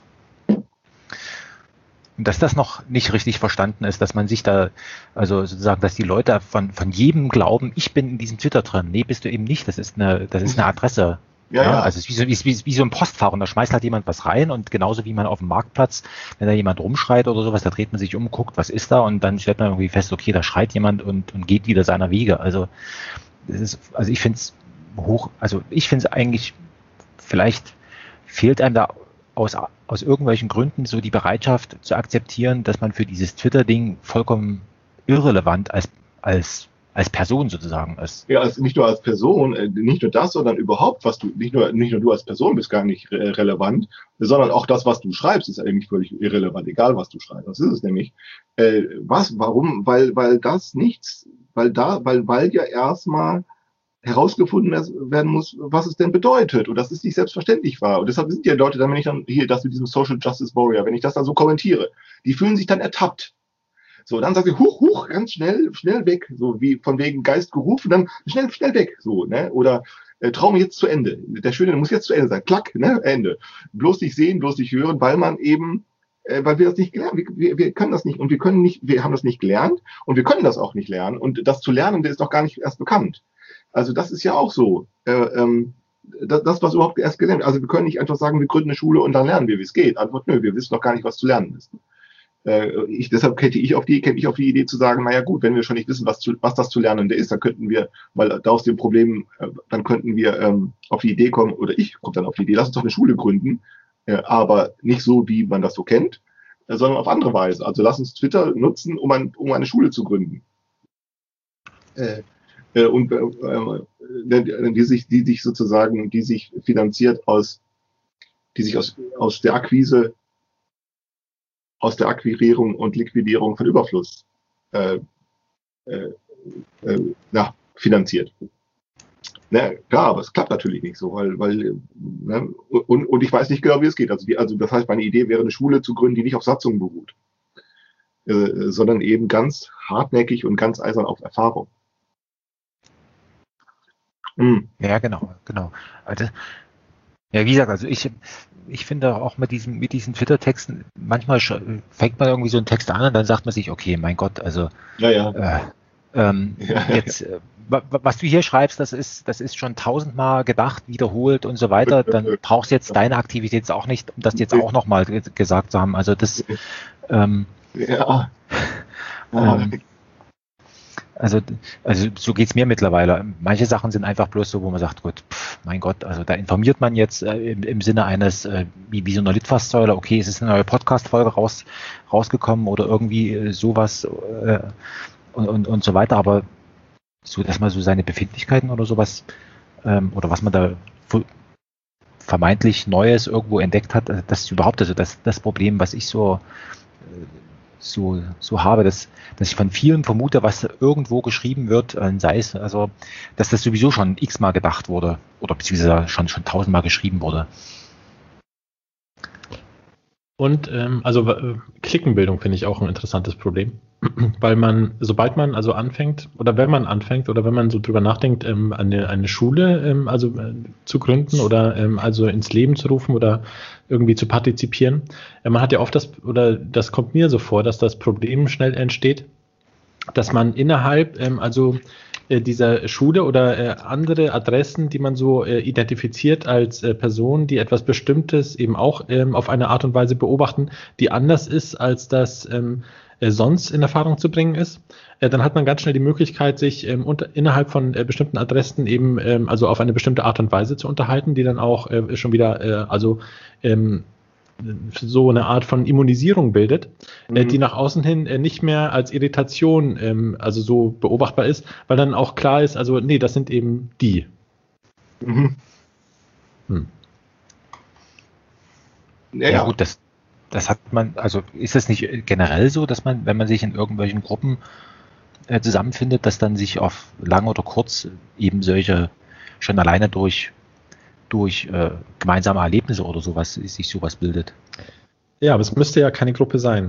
Und dass das noch nicht richtig verstanden ist, dass man sich da, also sozusagen, dass die Leute von, von jedem glauben, ich bin in diesem Twitter drin. Nee, bist du eben nicht. Das ist eine, das ist eine Adresse. Ja, ja. Also es ist wie so, wie, wie, wie so ein Postfach und da schmeißt halt jemand was rein und genauso wie man auf dem Marktplatz, wenn da jemand rumschreit oder sowas, da dreht man sich um, guckt, was ist da und dann stellt man irgendwie fest, okay, da schreit jemand und, und geht wieder seiner Wege. Also das ist, also ich finde es hoch, also ich finde es eigentlich, vielleicht fehlt einem da aus, aus irgendwelchen Gründen so die Bereitschaft zu akzeptieren, dass man für dieses Twitter-Ding vollkommen irrelevant als, als, als Person sozusagen ist. Ja, also nicht nur als Person, nicht nur das, sondern überhaupt, was du, nicht nur, nicht nur du als Person bist gar nicht re- relevant, sondern auch das, was du schreibst, ist eigentlich völlig irrelevant, egal was du schreibst. Das ist es nämlich. Äh, was, warum? Weil, weil das nichts, weil da, weil, weil ja erstmal herausgefunden werden muss, was es denn bedeutet und dass es nicht selbstverständlich war. Und deshalb sind die Leute dann, wenn ich dann hier das mit diesem Social Justice Warrior, wenn ich das dann so kommentiere, die fühlen sich dann ertappt. So, dann sagen sie, huch, huch, ganz schnell, schnell weg, so wie von wegen Geist gerufen, dann schnell, schnell weg, so, ne, oder äh, Traum jetzt zu Ende. Der Schöne muss jetzt zu Ende sein, klack, ne, Ende. Bloß nicht sehen, bloß nicht hören, weil man eben, äh, weil wir das nicht gelernt, wir, wir, wir können das nicht und wir können nicht, wir haben das nicht gelernt und wir können das auch nicht lernen und das zu lernen, der ist doch gar nicht erst bekannt. Also das ist ja auch so, äh, ähm, das, das, was überhaupt erst gelernt. Also wir können nicht einfach sagen, wir gründen eine Schule und dann lernen wir, wie es geht. Antwort, nö, wir wissen doch gar nicht, was zu lernen ist. äh, ich, deshalb käme ich auf die, käme ich auf die Idee zu sagen, naja gut, wenn wir schon nicht wissen, was, zu, was das zu Lernende ist, dann könnten wir, weil da aus dem Problem, äh, dann könnten wir ähm, auf die Idee kommen, oder ich komme dann auf die Idee, lass uns doch eine Schule gründen, äh, aber nicht so, wie man das so kennt, äh, sondern auf andere Weise. Also lass uns Twitter nutzen, um, ein, um eine Schule zu gründen. Äh, äh, und äh, äh, die sich, die sich sozusagen, die sich finanziert aus, die sich aus, aus der Akquise aus der Akquirierung und Liquidierung von Überfluss äh, äh, äh, ja, finanziert. Na, klar, aber es klappt natürlich nicht so, weil, weil ne, und, und ich weiß nicht genau, wie es geht. Also, die, also das heißt, meine Idee wäre, eine Schule zu gründen, die nicht auf Satzungen beruht, äh, sondern eben ganz hartnäckig und ganz eisern auf Erfahrung. Hm. Ja, genau, genau. Also, ja, wie gesagt, also ich, ich finde auch mit diesen, mit diesen Twitter-Texten, manchmal fängt man irgendwie so einen Text an und dann sagt man sich, okay, mein Gott, also ja, ja. Äh, ähm, ja, jetzt, ja. was du hier schreibst, das ist, das ist schon tausendmal gedacht, wiederholt und so weiter, dann brauchst du jetzt deine Aktivität auch nicht, um das jetzt auch nochmal gesagt zu haben. Also das ähm, ja. ähm, Also, also so geht's mir mittlerweile. Manche Sachen sind einfach bloß so, wo man sagt, gut, pff, mein Gott, also da informiert man jetzt äh, im, im Sinne eines, äh, wie, wie so einer Litfaßsäule, okay, es ist eine neue Podcast-Folge raus, rausgekommen oder irgendwie äh, sowas äh, und, und, und so weiter, aber so, dass man so seine Befindlichkeiten oder sowas ähm, oder was man da vermeintlich Neues irgendwo entdeckt hat, das ist überhaupt also das, das Problem, was ich so äh, so, so habe, dass, dass ich von vielen vermute, was irgendwo geschrieben wird, sei es, also, dass das sowieso schon x-mal gedacht wurde oder beziehungsweise schon, schon tausendmal geschrieben wurde. Und ähm, also äh, Klickenbildung finde ich auch ein interessantes Problem, weil man, sobald man also anfängt oder wenn man anfängt oder wenn man so drüber nachdenkt, ähm, eine, eine Schule ähm, also äh, zu gründen oder ähm, also ins Leben zu rufen oder irgendwie zu partizipieren, äh, man hat ja oft das, oder das kommt mir so vor, dass das Problem schnell entsteht, dass man innerhalb ähm, also äh, dieser Schule oder äh, andere Adressen, die man so äh, identifiziert als äh, Personen, die etwas Bestimmtes eben auch ähm, auf eine Art und Weise beobachten, die anders ist, als das ähm, äh, sonst in Erfahrung zu bringen ist, äh, dann hat man ganz schnell die Möglichkeit, sich ähm, unter, innerhalb von äh, bestimmten Adressen eben ähm, also auf eine bestimmte Art und Weise zu unterhalten, die dann auch äh, schon wieder äh, also ähm, so eine Art von Immunisierung bildet, mhm. äh, die nach außen hin äh, nicht mehr als Irritation ähm, also so beobachtbar ist, weil dann auch klar ist, also nee, das sind eben die. Mhm. Hm. Ja, ja gut, das, das hat man, also ist das nicht generell so, dass man, wenn man sich in irgendwelchen Gruppen äh, zusammenfindet, dass dann sich auf lang oder kurz eben solche schon alleine durch durch äh, gemeinsame Erlebnisse oder sowas sich sowas bildet. Ja, aber es müsste ja keine Gruppe sein.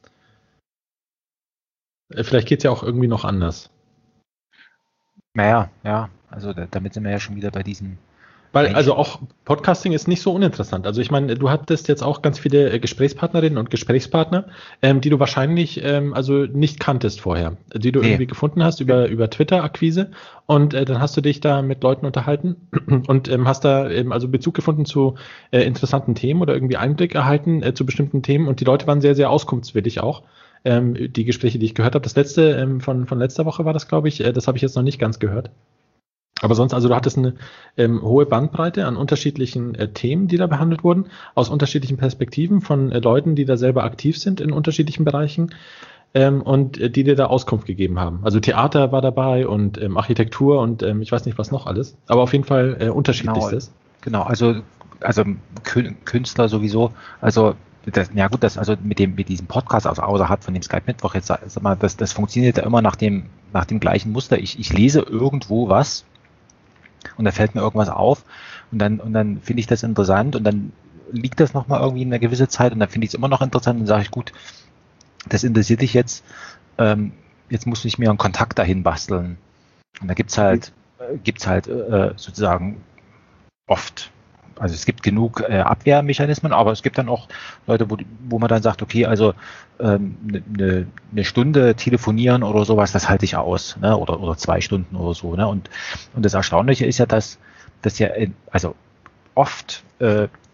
Vielleicht geht es ja auch irgendwie noch anders. Naja, ja, also da, damit sind wir ja schon wieder bei diesen Weil, also auch Podcasting ist nicht so uninteressant. Also ich meine, du hattest jetzt auch ganz viele äh, Gesprächspartnerinnen und Gesprächspartner, ähm, die du wahrscheinlich ähm, also nicht kanntest vorher, die du nee. irgendwie gefunden hast über, über Twitter-Akquise und äh, dann hast du dich da mit Leuten unterhalten und ähm, hast da eben also Bezug gefunden zu äh, interessanten Themen oder irgendwie Einblick erhalten äh, zu bestimmten Themen und die Leute waren sehr, sehr auskunftswillig auch. Ähm, die Gespräche, die ich gehört habe, das letzte ähm, von, von letzter Woche war das, glaube ich, äh, das habe ich jetzt noch nicht ganz gehört. Aber sonst, also du hattest eine ähm, hohe Bandbreite an unterschiedlichen äh, Themen, die da behandelt wurden, aus unterschiedlichen Perspektiven von äh, Leuten, die da selber aktiv sind in unterschiedlichen Bereichen ähm, und äh, die dir da Auskunft gegeben haben. Also Theater war dabei und ähm, Architektur und ähm, ich weiß nicht, was noch alles, aber auf jeden Fall äh, unterschiedlichstes. Genau, genau, also, also Künstler sowieso, also das, ja gut, das also mit dem mit diesem Podcast also außerhalb von dem Skype Mittwoch jetzt sag mal, das, das funktioniert ja immer nach dem nach dem gleichen Muster. Ich, ich lese irgendwo was und da fällt mir irgendwas auf und dann und dann finde ich das interessant und dann liegt das nochmal irgendwie in einer gewissen Zeit und dann finde ich es immer noch interessant und sage ich, gut, das interessiert dich jetzt, ähm, jetzt muss ich mir einen Kontakt dahin basteln. Und da gibt's halt, äh, gibt's halt äh, sozusagen oft, also es gibt genug äh, Abwehrmechanismen, aber es gibt dann auch Leute, wo, wo man dann sagt, okay, also ähm, ne, ne Stunde telefonieren oder sowas, das halte ich aus, ne? oder oder zwei Stunden oder so. Ne? Und und das Erstaunliche ist ja, dass dass ja in, also oft äh,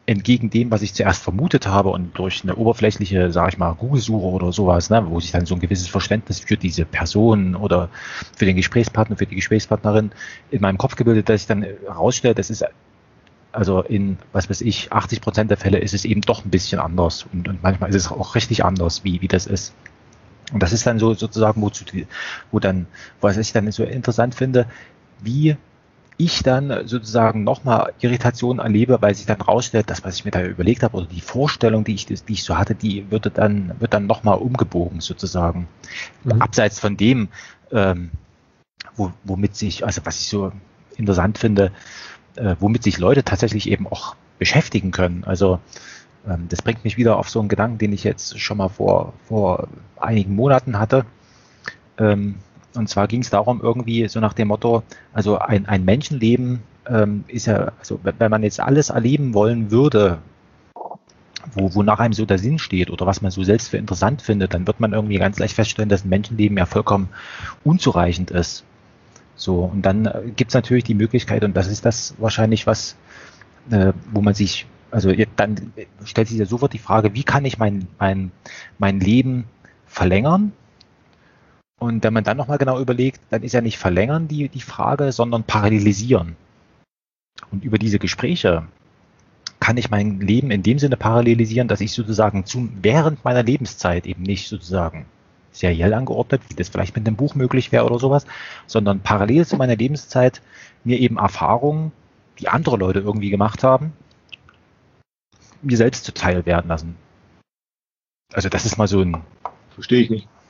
entgegen dem, was ich zuerst vermutet habe und durch eine oberflächliche, sage ich mal, Google-Suche oder sowas, ne, wo sich dann so ein gewisses Verständnis für diese Person oder für den Gesprächspartner, für die Gesprächspartnerin in meinem Kopf gebildet, dass ich dann herausstelle, das ist also in, was weiß ich, achtzig Prozent der Fälle ist es eben doch ein bisschen anders und, und manchmal ist es auch richtig anders, wie, wie das ist. Und das ist dann so sozusagen, wo, wo dann, was ich dann so interessant finde, wie ich dann sozusagen nochmal Irritationen erlebe, weil sich dann rausstellt, das, was ich mir da überlegt habe, oder die Vorstellung, die ich, die ich so hatte, die würde dann, wird dann nochmal umgebogen sozusagen. Mhm. Abseits von dem, ähm, wo, womit sich, also was ich so interessant finde, äh, womit sich Leute tatsächlich eben auch beschäftigen können. Also ähm, das bringt mich wieder auf so einen Gedanken, den ich jetzt schon mal vor, vor einigen Monaten hatte. Ähm, Und zwar ging es darum, irgendwie so nach dem Motto, also ein, ein Menschenleben ähm, ist ja, also wenn man jetzt alles erleben wollen würde, wo, wonach einem so der Sinn steht oder was man so selbst für interessant findet, dann wird man irgendwie ganz leicht feststellen, dass ein Menschenleben ja vollkommen unzureichend ist. So, und dann äh, gibt es natürlich die Möglichkeit, und das ist das wahrscheinlich, was, äh, wo man sich, also jetzt, dann stellt sich ja sofort die Frage, wie kann ich mein, mein, mein Leben verlängern? Und wenn man dann nochmal genau überlegt, dann ist ja nicht verlängern die, die Frage, sondern parallelisieren. Und über diese Gespräche kann ich mein Leben in dem Sinne parallelisieren, dass ich sozusagen zum, während meiner Lebenszeit eben nicht sozusagen seriell angeordnet, wie das vielleicht mit einem Buch möglich wäre oder sowas, sondern parallel zu meiner Lebenszeit mir eben Erfahrungen, die andere Leute irgendwie gemacht haben, mir selbst zuteil werden lassen. Also das ist mal so ein... Verstehe ich nicht.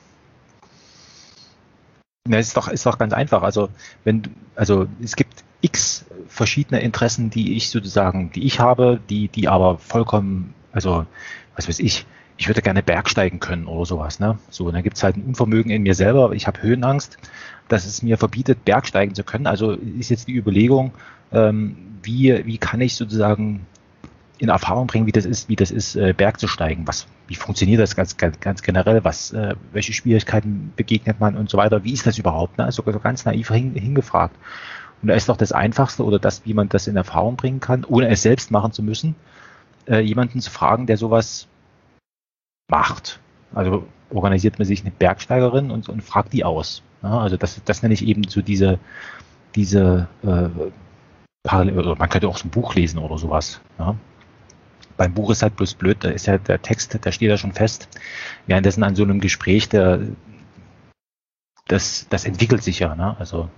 Ja, ist doch, ist doch ganz einfach. Also wenn, also es gibt x verschiedene Interessen, die ich sozusagen, die ich habe, die, die aber vollkommen, also was weiß ich, ich würde gerne Bergsteigen können oder sowas, ne? So, und dann gibt es halt ein Unvermögen in mir selber. Ich habe Höhenangst, dass es mir verbietet, Bergsteigen zu können. Also ist jetzt die Überlegung, ähm, wie, wie kann ich sozusagen in Erfahrung bringen, wie das ist, wie das ist, äh, Berg zu steigen. Was, wie funktioniert das ganz, ganz, ganz generell? Was, äh, welche Schwierigkeiten begegnet man und so weiter? Wie ist das überhaupt? Ne? Also ganz naiv hin, hingefragt. Und da ist doch das Einfachste oder das, wie man das in Erfahrung bringen kann, ohne es selbst machen zu müssen, äh, jemanden zu fragen, der sowas macht. Also organisiert man sich eine Bergsteigerin und, und fragt die aus. Ja? Also das, das nenne ich eben so diese, diese äh, Parallel, oder man könnte auch so ein Buch lesen oder sowas. Ja? Beim Buch ist halt bloß blöd, da ist ja der Text, da steht ja schon fest. Währenddessen an so einem Gespräch, der, das, das entwickelt sich ja. Ne? Also,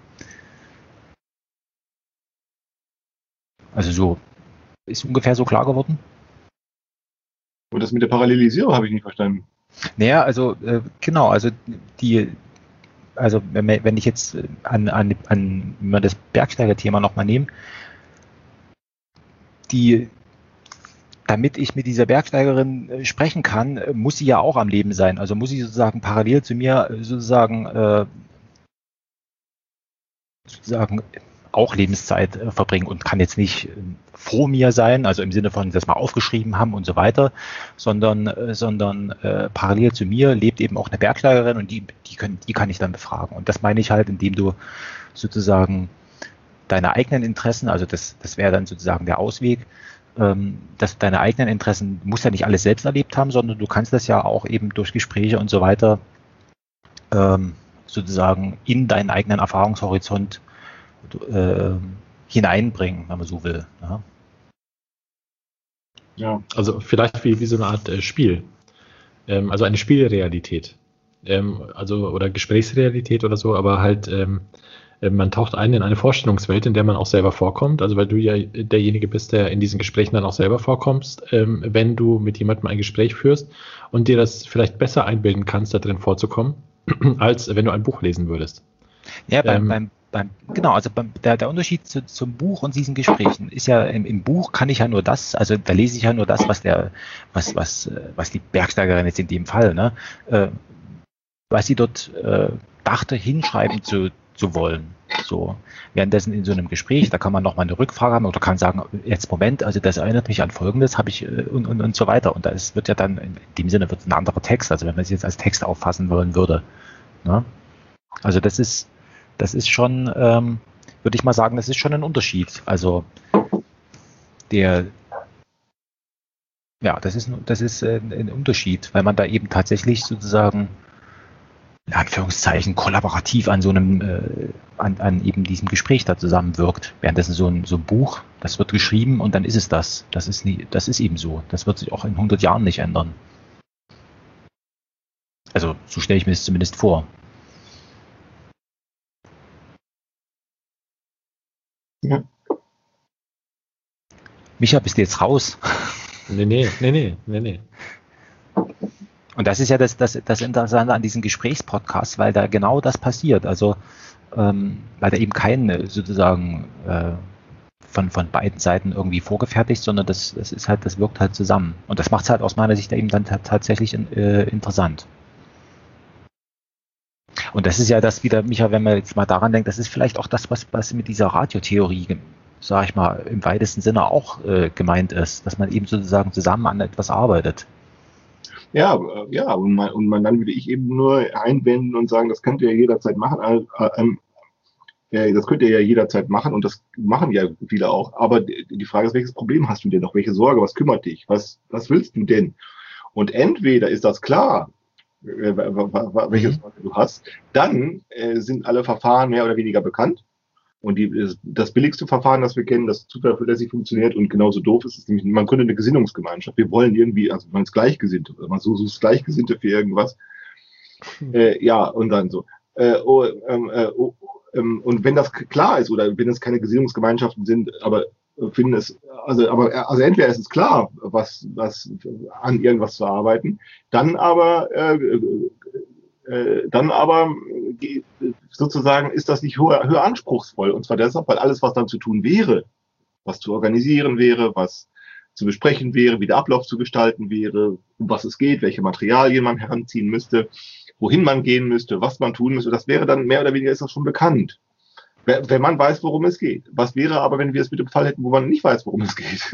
also so, ist ungefähr so klar geworden? Und das mit der Parallelisierung habe ich nicht verstanden. Naja, also äh, genau, also die, also wenn, wenn ich jetzt an, an, an wenn wir das Bergsteiger-Thema nochmal nehmen, die damit ich mit dieser Bergsteigerin äh, sprechen kann, äh, muss sie ja auch am Leben sein. Also muss sie sozusagen parallel zu mir äh, sozusagen, äh, sozusagen auch Lebenszeit äh, verbringen und kann jetzt nicht äh, vor mir sein, also im Sinne von das mal aufgeschrieben haben und so weiter, sondern, äh, sondern äh, parallel zu mir lebt eben auch eine Bergsteigerin und die, die, können, die kann ich dann befragen. Und das meine ich halt, indem du sozusagen deine eigenen Interessen, also das, das wäre dann sozusagen der Ausweg, dass deine eigenen Interessen, musst ja nicht alles selbst erlebt haben, sondern du kannst das ja auch eben durch Gespräche und so weiter ähm, sozusagen in deinen eigenen Erfahrungshorizont äh, hineinbringen, wenn man so will. Ja, ja, also vielleicht wie, wie so eine Art äh, Spiel, ähm, also eine Spielrealität, ähm, also oder Gesprächsrealität oder so, aber halt ähm, man taucht ein in eine Vorstellungswelt, in der man auch selber vorkommt, also weil du ja derjenige bist, der in diesen Gesprächen dann auch selber vorkommst, ähm, wenn du mit jemandem ein Gespräch führst und dir das vielleicht besser einbilden kannst, da drin vorzukommen, als wenn du ein Buch lesen würdest. Ja, beim, ähm, beim, beim genau, also beim, der, der Unterschied zu, zum Buch und diesen Gesprächen ist ja, im, im Buch kann ich ja nur das, also da lese ich ja nur das, was der, was, was, was die Bergsteigerin jetzt in dem Fall, ne, äh, was sie dort äh, dachte, hinschreiben zu zu wollen. So, währenddessen in so einem Gespräch, da kann man nochmal eine Rückfrage haben oder kann sagen, jetzt Moment, also das erinnert mich an Folgendes, habe ich und, und, und so weiter. Und das wird ja dann, in dem Sinne wird es ein anderer Text, also wenn man es jetzt als Text auffassen wollen würde. Ne? Also das ist, das ist schon, ähm, würde ich mal sagen, das ist schon ein Unterschied. Also der, Ja, das ist, das ist äh, ein Unterschied, weil man da eben tatsächlich sozusagen, in Anführungszeichen, kollaborativ an so einem, äh, an, an eben diesem Gespräch da zusammenwirkt. Währenddessen so ein, so ein Buch, das wird geschrieben und dann ist es das. Das ist nie, das ist eben so. Das wird sich auch in hundert Jahren nicht ändern. Also, so stelle ich mir das zumindest vor. Ja. Micha, bist du jetzt raus? Nee, nee, nee, nee, nee, nee. Und das ist ja das, das, das Interessante an diesen Gesprächspodcasts, weil da genau das passiert. Also, ähm, weil da eben kein äh, sozusagen äh, von, von beiden Seiten irgendwie vorgefertigt, sondern das, das ist halt, das wirkt halt zusammen. Und das macht es halt aus meiner Sicht eben dann tatsächlich äh, interessant. Und das ist ja das wieder, Micha, wenn man jetzt mal daran denkt, das ist vielleicht auch das, was, was mit dieser Radiotheorie, sage ich mal, im weitesten Sinne auch äh, gemeint ist, dass man eben sozusagen zusammen an etwas arbeitet. Ja, äh, ja, und man, und man dann würde ich eben nur einwenden und sagen, das könnt ihr ja jederzeit machen. Äh, ähm, äh, das könnt ihr ja jederzeit machen und das machen ja viele auch. Aber die die Frage ist, welches Problem hast du denn noch? Welche Sorge? Was kümmert dich? Was, was willst du denn? Und entweder ist das klar, äh, wa- wa- wa- welche Mhm. Sorge du hast, dann äh, sind alle Verfahren mehr oder weniger bekannt. Und die, das billigste Verfahren, das wir kennen, das zuverlässig funktioniert und genauso doof ist es nämlich, man könnte eine Gesinnungsgemeinschaft, wir wollen irgendwie, also man ist Gleichgesinnte, man sucht Gleichgesinnte für irgendwas, äh, ja, und dann so. Äh, oh, ähm, äh, oh, ähm, und wenn das klar ist, oder wenn es keine Gesinnungsgemeinschaften sind, aber finden es, also, aber, also entweder ist es klar, was, was an irgendwas zu arbeiten, dann aber, äh, äh, dann aber äh, sozusagen ist das nicht höher, höher anspruchsvoll. Und zwar deshalb, weil alles, was dann zu tun wäre, was zu organisieren wäre, was zu besprechen wäre, wie der Ablauf zu gestalten wäre, um was es geht, welche Materialien man heranziehen müsste, wohin man gehen müsste, was man tun müsste, das wäre dann mehr oder weniger ist das schon bekannt. Wenn man weiß, worum es geht. Was wäre aber, wenn wir es mit dem Fall hätten, wo man nicht weiß, worum es geht?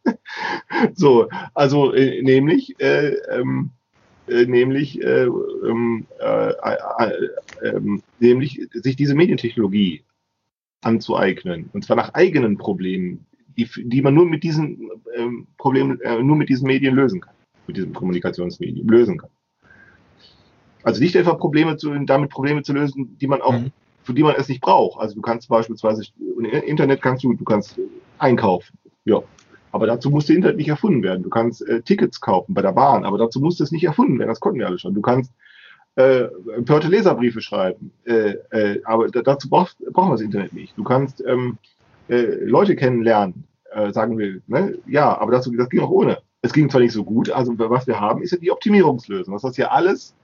So, also äh, nämlich, äh, ähm, äh, nämlich, äh, ähm, äh, äh, äh, nämlich sich diese Medientechnologie anzueignen, und zwar nach eigenen Problemen, die, die man nur mit diesen ähm, Problemen, äh, nur mit diesen Medien lösen kann, mit diesem Kommunikationsmedium lösen kann. Also nicht einfach Probleme zu, damit Probleme zu lösen, die man auch, mhm. für die man es nicht braucht. Also du kannst beispielsweise, Internet kannst du, du kannst einkaufen, ja. Aber dazu musste Internet nicht erfunden werden. Du kannst äh, Tickets kaufen bei der Bahn, aber dazu musste es nicht erfunden werden. Das konnten wir alle schon. Du kannst äh, empörte Leserbriefe schreiben, äh, äh, aber dazu brauchst, brauchen wir das Internet nicht. Du kannst ähm, äh, Leute kennenlernen, äh, sagen wir, ne? Ja, aber dazu, das ging auch ohne. Es ging zwar nicht so gut, also was wir haben, ist ja die Optimierungslösung. Das heißt ja alles,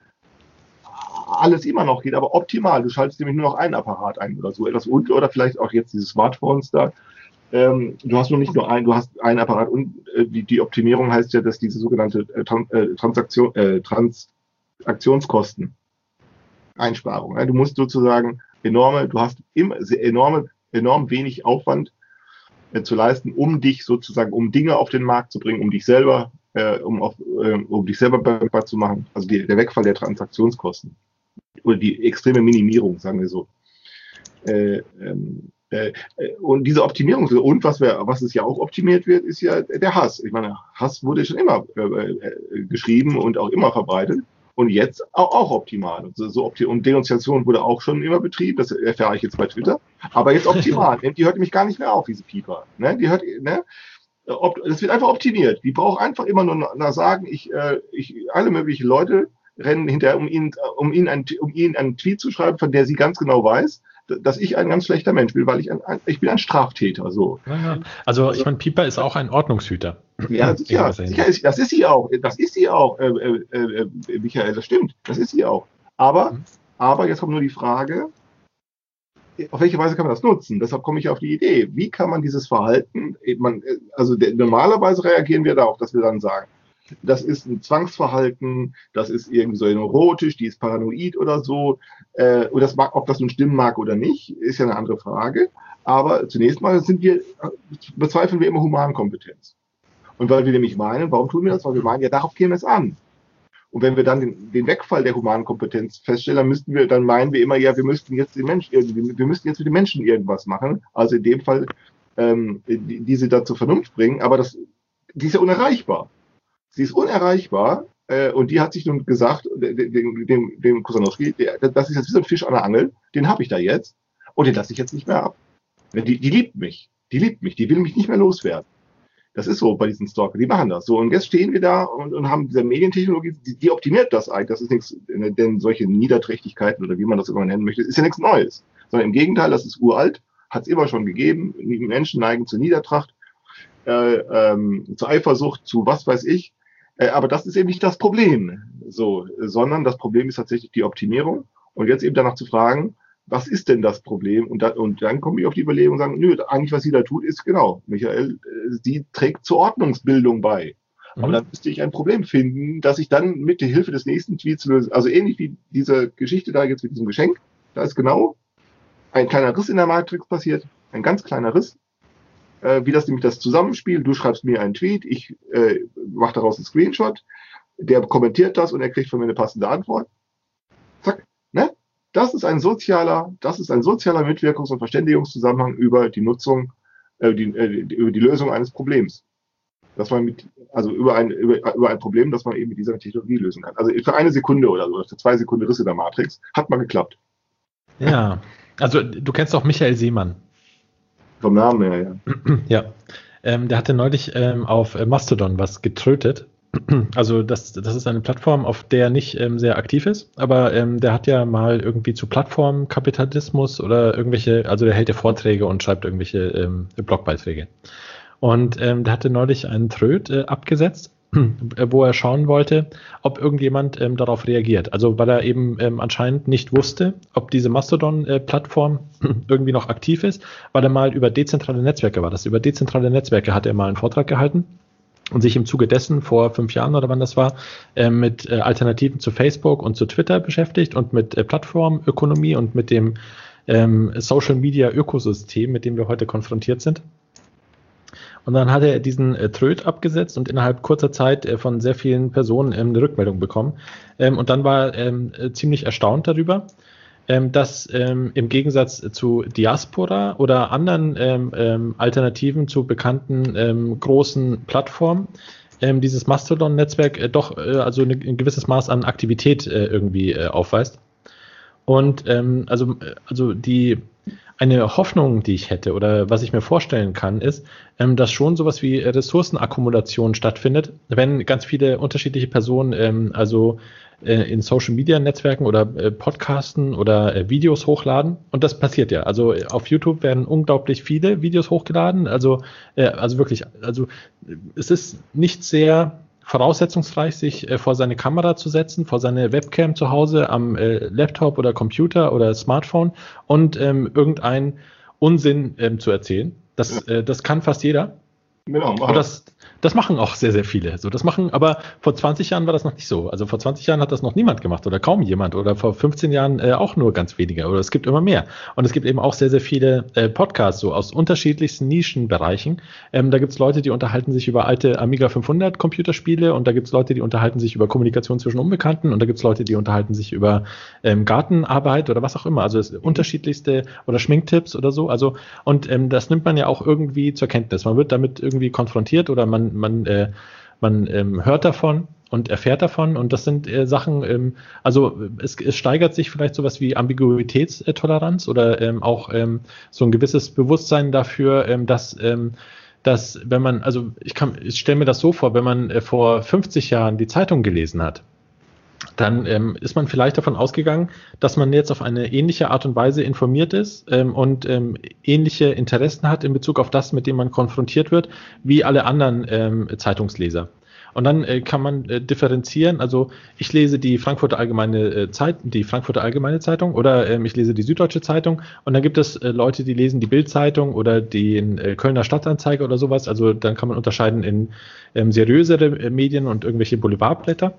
alles immer noch geht, aber optimal. Du schaltest nämlich nur noch einen Apparat ein oder so etwas und oder vielleicht auch jetzt diese Smartphones da. Ähm, du hast nur nicht nur einen, du hast einen Apparat und äh, die, die Optimierung heißt ja, dass diese sogenannte äh, Tran äh, Transaktion, äh, Transaktionskosten Einsparung. Ja? Du musst sozusagen enorme, du hast immer enorme, enorm wenig Aufwand äh, zu leisten, um dich sozusagen, um Dinge auf den Markt zu bringen, um dich selber, äh, um, auf, äh, um dich selber bemerkbar zu machen. Also die, der Wegfall der Transaktionskosten oder die extreme Minimierung, sagen wir so. Äh, ähm, Äh, und diese Optimierung, und was wir, was es ja auch optimiert wird, ist ja der Hass. Ich meine, Hass wurde schon immer äh, geschrieben und auch immer verbreitet und jetzt auch, auch optimal. Und, so, so opti und Denunziation wurde auch schon immer betrieben, das erfahre ich jetzt bei Twitter, aber jetzt optimal. Die hört nämlich gar nicht mehr auf, diese Pieper. Ne? Die hört, ne? Das wird einfach optimiert. Die braucht einfach immer nur nach sagen, ich, äh, ich, alle möglichen Leute rennen hinterher, um ihnen, um ihnen ein, um ihnen einen Tweet zu schreiben, von der sie ganz genau weiß, dass ich ein ganz schlechter Mensch bin, weil ich ein, ein ich bin ein Straftäter. So. Ja, ja. Also ich meine, Pieper ist auch ein Ordnungshüter. Ja, sicher, sicher ist, das ist sie auch. Das ist sie auch, äh, äh, äh, Michael, das stimmt. Das ist sie auch. Aber, mhm. aber jetzt kommt nur die Frage, auf welche Weise kann man das nutzen? Deshalb komme ich auf die Idee. Wie kann man dieses Verhalten, man, also der, normalerweise reagieren wir darauf, dass wir dann sagen, das ist ein Zwangsverhalten, das ist irgendwie so neurotisch, die ist paranoid oder so. Äh, und das mag, ob das nun stimmen mag oder nicht, ist ja eine andere Frage. Aber zunächst mal sind wir, bezweifeln wir immer Humankompetenz. Und weil wir nämlich meinen, warum tun wir das? Weil wir meinen, ja, darauf käme es an. Und wenn wir dann den, den Wegfall der Humankompetenz feststellen, dann müssten wir, dann meinen wir immer, ja, wir müssten jetzt den Menschen irgendwie, wir müssten jetzt mit den Menschen irgendwas machen. Also in dem Fall ähm, die, diese da zur Vernunft bringen. Aber das, die ist ja unerreichbar. Sie ist unerreichbar äh, und die hat sich nun gesagt, dem, dem, dem Kusanowski, das ist jetzt wie so ein Fisch an der Angel, den habe ich da jetzt und den lasse ich jetzt nicht mehr ab. Die, die liebt mich, die liebt mich, die will mich nicht mehr loswerden. Das ist so bei diesen Stalker, die machen das so. Und jetzt stehen wir da und, und haben diese Medientechnologie, die, die optimiert das eigentlich. Das ist nichts, denn solche Niederträchtigkeiten oder wie man das immer nennen möchte, ist ja nichts Neues. Sondern im Gegenteil, das ist uralt, hat es immer schon gegeben. Die Menschen neigen zur Niedertracht, äh, ähm, zur Eifersucht, zu was weiß ich. Äh, aber das ist eben nicht das Problem, so, sondern das Problem ist tatsächlich die Optimierung. Und jetzt eben danach zu fragen, was ist denn das Problem? Und, da, und dann komme ich auf die Überlegung und sagen, nö, eigentlich, was sie da tut, ist genau, Michael, sie trägt zur Ordnungsbildung bei. Mhm. Aber dann müsste ich ein Problem finden, dass ich dann mit der Hilfe des nächsten Tweets löse. Also ähnlich wie diese Geschichte da jetzt mit diesem Geschenk. Da ist genau ein kleiner Riss in der Matrix passiert, ein ganz kleiner Riss. Äh, wie das nämlich das Zusammenspiel, du schreibst mir einen Tweet, ich äh, mache daraus einen Screenshot, der kommentiert das und er kriegt von mir eine passende Antwort. Zack, ne? Das ist ein sozialer, das ist ein sozialer Mitwirkungs- und Verständigungszusammenhang über die Nutzung, äh, die, äh, über die Lösung eines Problems. Dass man mit, also über ein, über, über ein Problem, das man eben mit dieser Technologie lösen kann. Also für eine Sekunde oder so, für zwei Sekunden Risse der Matrix, hat mal geklappt. Ja, also du kennst auch Michael Seemann. Vom Namen her, ja. Ja, ähm, der hatte neulich ähm, auf Mastodon was getrötet. Also das, das ist eine Plattform, auf der nicht ähm, sehr aktiv ist, aber ähm, der hat ja mal irgendwie zu Plattformkapitalismus oder irgendwelche, also der hält ja Vorträge und schreibt irgendwelche ähm, Blogbeiträge. Und ähm, der hatte neulich einen Tröd äh, abgesetzt, wo er schauen wollte, ob irgendjemand ähm, darauf reagiert. Also weil er eben ähm, anscheinend nicht wusste, ob diese Mastodon-Plattform äh, irgendwie noch aktiv ist, weil er mal über dezentrale Netzwerke war. Das über dezentrale Netzwerke hat er mal einen Vortrag gehalten und sich im Zuge dessen vor fünf Jahren oder wann das war, äh, mit äh, Alternativen zu Facebook und zu Twitter beschäftigt und mit äh, Plattformökonomie und mit dem ähm, Social-Media-Ökosystem, mit dem wir heute konfrontiert sind. Und dann hat er diesen äh, Tröd abgesetzt und innerhalb kurzer Zeit äh, von sehr vielen Personen ähm, eine Rückmeldung bekommen. Ähm, und dann war er ähm, äh, ziemlich erstaunt darüber, ähm, dass ähm, im Gegensatz zu Diaspora oder anderen ähm, ähm, Alternativen zu bekannten ähm, großen Plattformen ähm, dieses Mastodon-Netzwerk äh, doch äh, also eine, ein gewisses Maß an Aktivität äh, irgendwie äh, aufweist. Und ähm, also, also die eine Hoffnung, die ich hätte oder was ich mir vorstellen kann, ist, ähm, dass schon sowas wie Ressourcenakkumulation stattfindet, wenn ganz viele unterschiedliche Personen ähm, also äh, in Social-Media-Netzwerken oder äh, Podcasten oder äh, Videos hochladen. Und das passiert ja. Also äh, auf YouTube werden unglaublich viele Videos hochgeladen. Also, äh, also wirklich, also es ist nicht sehr voraussetzungsreich, sich äh, vor seine Kamera zu setzen, vor seine Webcam zu Hause am äh, Laptop oder Computer oder Smartphone und ähm, irgendeinen Unsinn ähm, zu erzählen. Das, äh, das kann fast jeder. Genau, und das, das machen auch sehr, sehr viele. So, das machen, aber vor zwanzig Jahren war das noch nicht so. Also vor zwanzig Jahren hat das noch niemand gemacht oder kaum jemand oder vor fünfzehn Jahren äh, auch nur ganz wenige oder es gibt immer mehr. Und es gibt eben auch sehr, sehr viele äh, Podcasts so aus unterschiedlichsten Nischenbereichen. Ähm, da gibt es Leute, die unterhalten sich über alte Amiga fünfhundert Computerspiele und da gibt es Leute, die unterhalten sich über Kommunikation zwischen Unbekannten und da gibt es Leute, die unterhalten sich über ähm, Gartenarbeit oder was auch immer. Also das unterschiedlichste oder Schminktipps oder so. Also und ähm, das nimmt man ja auch irgendwie zur Kenntnis. Man wird damit irgendwie konfrontiert oder man man äh, man ähm, hört davon und erfährt davon und das sind äh, Sachen, ähm, also es, es steigert sich vielleicht sowas wie Ambiguitätstoleranz oder ähm, auch ähm, so ein gewisses Bewusstsein dafür, ähm, dass ähm, dass wenn man, also ich kann, ich stelle mir das so vor, wenn man äh, vor fünfzig Jahren die Zeitung gelesen hat, dann ähm, ist man vielleicht davon ausgegangen, dass man jetzt auf eine ähnliche Art und Weise informiert ist ähm, und ähm, ähnliche Interessen hat in Bezug auf das, mit dem man konfrontiert wird, wie alle anderen ähm, Zeitungsleser. Und dann äh, kann man äh, differenzieren. Also ich lese die Frankfurter Allgemeine äh, Zeit, die Frankfurter Allgemeine Zeitung oder ähm, ich lese die Süddeutsche Zeitung. Und dann gibt es äh, Leute, die lesen die Bild-Zeitung oder den äh, Kölner Stadtanzeiger oder sowas. Also dann kann man unterscheiden in ähm, seriösere äh, Medien und irgendwelche Boulevardblätter.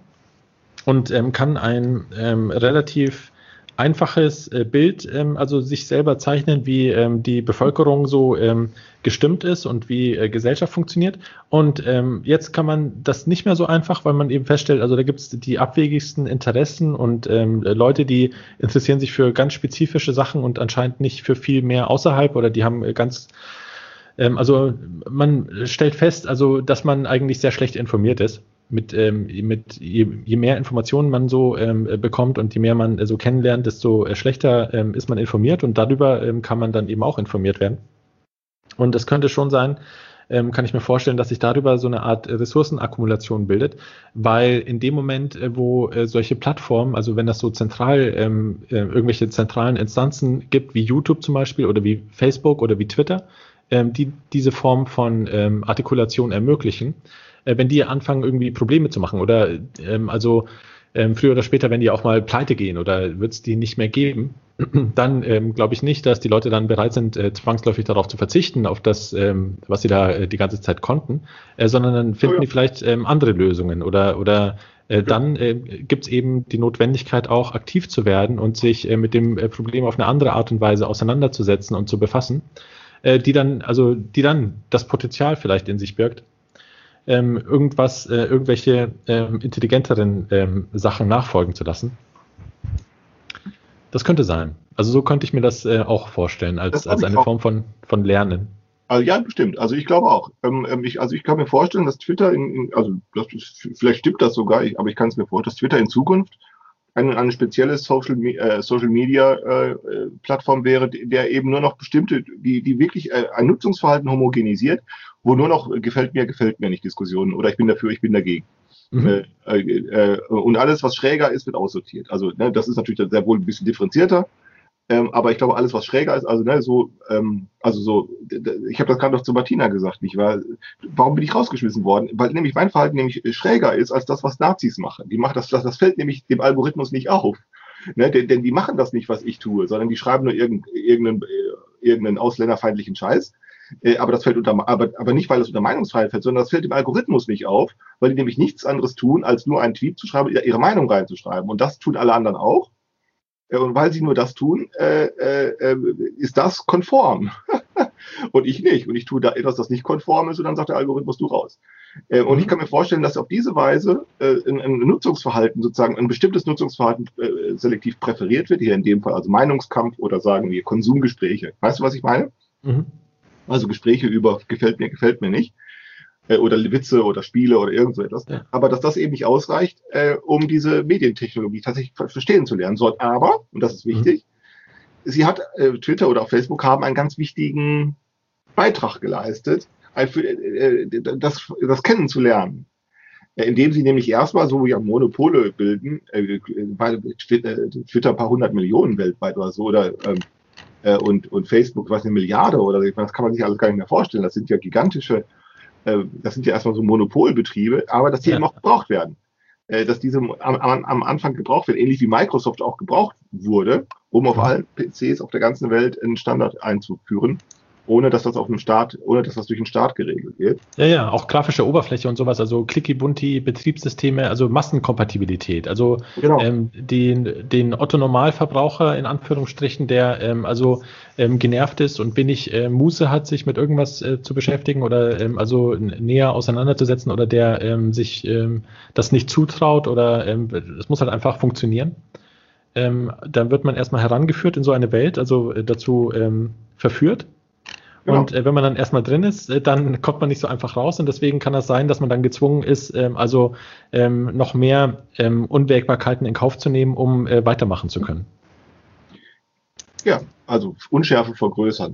Und ähm, kann ein ähm, relativ einfaches äh, Bild, ähm, also sich selber zeichnen, wie ähm, die Bevölkerung so ähm, gestimmt ist und wie äh, Gesellschaft funktioniert. Und ähm, jetzt kann man das nicht mehr so einfach, weil man eben feststellt, also da gibt es die abwegigsten Interessen und ähm, Leute, die interessieren sich für ganz spezifische Sachen und anscheinend nicht für viel mehr außerhalb oder die haben ganz, ähm, also man stellt fest, also dass man eigentlich sehr schlecht informiert ist. mit, ähm, mit je, je mehr Informationen man so ähm, bekommt und je mehr man äh, so kennenlernt, desto äh, schlechter ähm, ist man informiert und darüber ähm, kann man dann eben auch informiert werden. Und es könnte schon sein, ähm, kann ich mir vorstellen, dass sich darüber so eine Art Ressourcenakkumulation bildet, weil in dem Moment, äh, wo äh, solche Plattformen, also wenn das so zentral ähm, äh, irgendwelche zentralen Instanzen gibt, wie YouTube zum Beispiel oder wie Facebook oder wie Twitter, ähm, die diese Form von ähm, Artikulation ermöglichen, äh, wenn die anfangen irgendwie Probleme zu machen oder ähm, also ähm, früher oder später, wenn die auch mal pleite gehen oder wird es die nicht mehr geben, dann ähm, glaube ich nicht, dass die Leute dann bereit sind, äh, zwangsläufig darauf zu verzichten, auf das, ähm, was sie da äh, die ganze Zeit konnten, äh, sondern dann finden oh ja. die vielleicht ähm, andere Lösungen oder, oder äh, dann äh, gibt es eben die Notwendigkeit auch aktiv zu werden und sich äh, mit dem äh, Problem auf eine andere Art und Weise auseinanderzusetzen und zu befassen, äh, die dann, also die dann das Potenzial vielleicht in sich birgt, ähm, irgendwas, äh, irgendwelche ähm, intelligenteren ähm, Sachen nachfolgen zu lassen. Das könnte sein. Also so könnte ich mir das äh, auch vorstellen, als, als eine Form von, von Lernen. Also ja, bestimmt. Also ich glaube auch. Ähm, ich, also ich kann mir vorstellen, dass Twitter, in, in, also das, vielleicht stimmt das sogar, ich, aber ich kann es mir vorstellen, dass Twitter in Zukunft eine, eine spezielle Social, äh, Social Media äh, Plattform wäre, der eben nur noch bestimmte, die, die wirklich äh, ein Nutzungsverhalten homogenisiert, wo nur noch gefällt mir, gefällt mir nicht Diskussionen oder ich bin dafür, ich bin dagegen. Mhm. Äh, äh, und alles, was schräger ist, wird aussortiert. Also ne, das ist natürlich sehr wohl ein bisschen differenzierter, ähm, aber ich glaube, alles, was schräger ist, also ne, so, ähm, also so, ich habe das gerade noch zu Martina gesagt, nicht wahr? Warum bin ich rausgeschmissen worden? Weil nämlich mein Verhalten nämlich schräger ist als das, was Nazis machen. Die machen das, das, das fällt nämlich dem Algorithmus nicht auf. Ne, denn, denn die machen das nicht, was ich tue, sondern die schreiben nur irgendeinen, irgendeinen, irgendeinen ausländerfeindlichen Scheiß. Aber das fällt unter, aber, aber nicht, weil es unter Meinungsfreiheit fällt, sondern das fällt dem Algorithmus nicht auf, weil die nämlich nichts anderes tun, als nur einen Tweet zu schreiben, ihre Meinung reinzuschreiben. Und das tun alle anderen auch. Und weil sie nur das tun, äh, äh, ist das konform. Und ich nicht. Und ich tue da etwas, das nicht konform ist, und dann sagt der Algorithmus, du raus. Äh, und mhm. ich kann mir vorstellen, dass auf diese Weise äh, ein, ein Nutzungsverhalten, sozusagen ein bestimmtes Nutzungsverhalten äh, selektiv präferiert wird, hier in dem Fall also Meinungskampf oder sagen wir Konsumgespräche. Weißt du, was ich meine? Mhm. Also Gespräche über gefällt mir, gefällt mir nicht. Äh, oder Witze oder Spiele oder irgend so etwas. Ja. Aber dass das eben nicht ausreicht, äh, um diese Medientechnologie tatsächlich verstehen zu lernen. So, aber, und das ist wichtig, mhm. sie hat, äh, Twitter oder auch Facebook haben einen ganz wichtigen Beitrag geleistet, für, äh, das, das kennenzulernen. Äh, indem sie nämlich erstmal so ja Monopole bilden, äh, bei Twitter ein paar hundert Millionen weltweit oder so, oder ähm, Und, und Facebook, was eine Milliarde oder das kann man sich alles gar nicht mehr vorstellen. Das sind ja gigantische, äh, das sind ja erstmal so Monopolbetriebe, aber dass die ja. eben auch gebraucht werden. Äh, dass diese am, am Anfang gebraucht werden, ähnlich wie Microsoft auch gebraucht wurde, um auf allen P Cs auf der ganzen Welt einen Standard einzuführen, ohne dass das auf einem Staat, ohne dass das durch den Staat geregelt wird. Ja, ja, auch grafische Oberfläche und sowas, also clicky-bunti Betriebssysteme, also Massenkompatibilität. Also genau. ähm, den, den Otto-Normalverbraucher in Anführungsstrichen, der ähm, also ähm, genervt ist und wenig äh, Muße hat, sich mit irgendwas äh, zu beschäftigen oder ähm, also näher auseinanderzusetzen oder der ähm, sich ähm, das nicht zutraut oder es ähm, muss halt einfach funktionieren. Ähm, dann wird man erstmal herangeführt in so eine Welt, also äh, dazu ähm, verführt. Genau. Und äh, wenn man dann erstmal drin ist, äh, dann kommt man nicht so einfach raus und deswegen kann das sein, dass man dann gezwungen ist, ähm, also ähm, noch mehr ähm, Unwägbarkeiten in Kauf zu nehmen, um äh, weitermachen zu können. Ja, also Unschärfe vergrößern.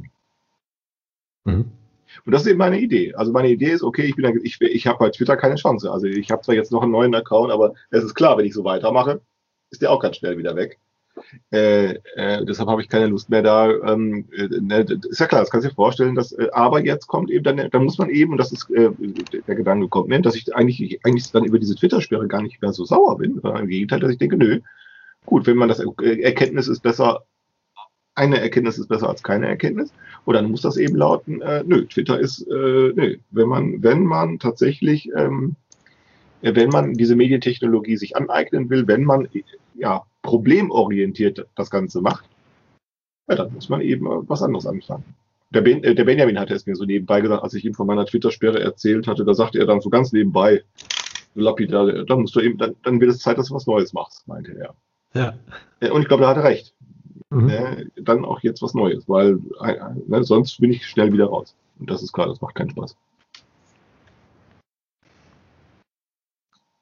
Mhm. Und das ist eben meine Idee. Also meine Idee ist, okay, ich bin dann, ich, ich habe bei Twitter keine Chance. Also ich habe zwar jetzt noch einen neuen Account, aber es ist klar, wenn ich so weitermache, ist der auch ganz schnell wieder weg. Äh, äh, deshalb habe ich keine Lust mehr da. Ähm, äh, ne, ist ja klar, das kannst du dir vorstellen, dass, äh, aber jetzt kommt eben dann, dann muss man eben, und das ist äh, der Gedanke kommt mir, dass ich eigentlich, eigentlich dann über diese Twitter-Sperre gar nicht mehr so sauer bin, sondern im Gegenteil, dass ich denke, nö, gut, wenn man das äh, Erkenntnis ist besser, eine Erkenntnis ist besser als keine Erkenntnis, oder dann muss das eben lauten, äh, nö, Twitter ist, äh, nö, wenn man, wenn man tatsächlich, ähm, wenn man diese Medientechnologie sich aneignen will, wenn man ja problemorientiert das Ganze macht, ja, dann muss man eben was anderes anfangen. Der, ben, äh, der Benjamin hatte es mir so nebenbei gesagt, als ich ihm von meiner Twitter-Sperre erzählt hatte, da sagte er dann so ganz nebenbei, so lapidar, dann musst du eben, dann, dann wird es Zeit, dass du was Neues machst, meinte er. Ja. Und ich glaube, da hat er recht. Mhm. Äh, dann auch jetzt was Neues, weil äh, ne, sonst bin ich schnell wieder raus. Und das ist klar, das macht keinen Spaß.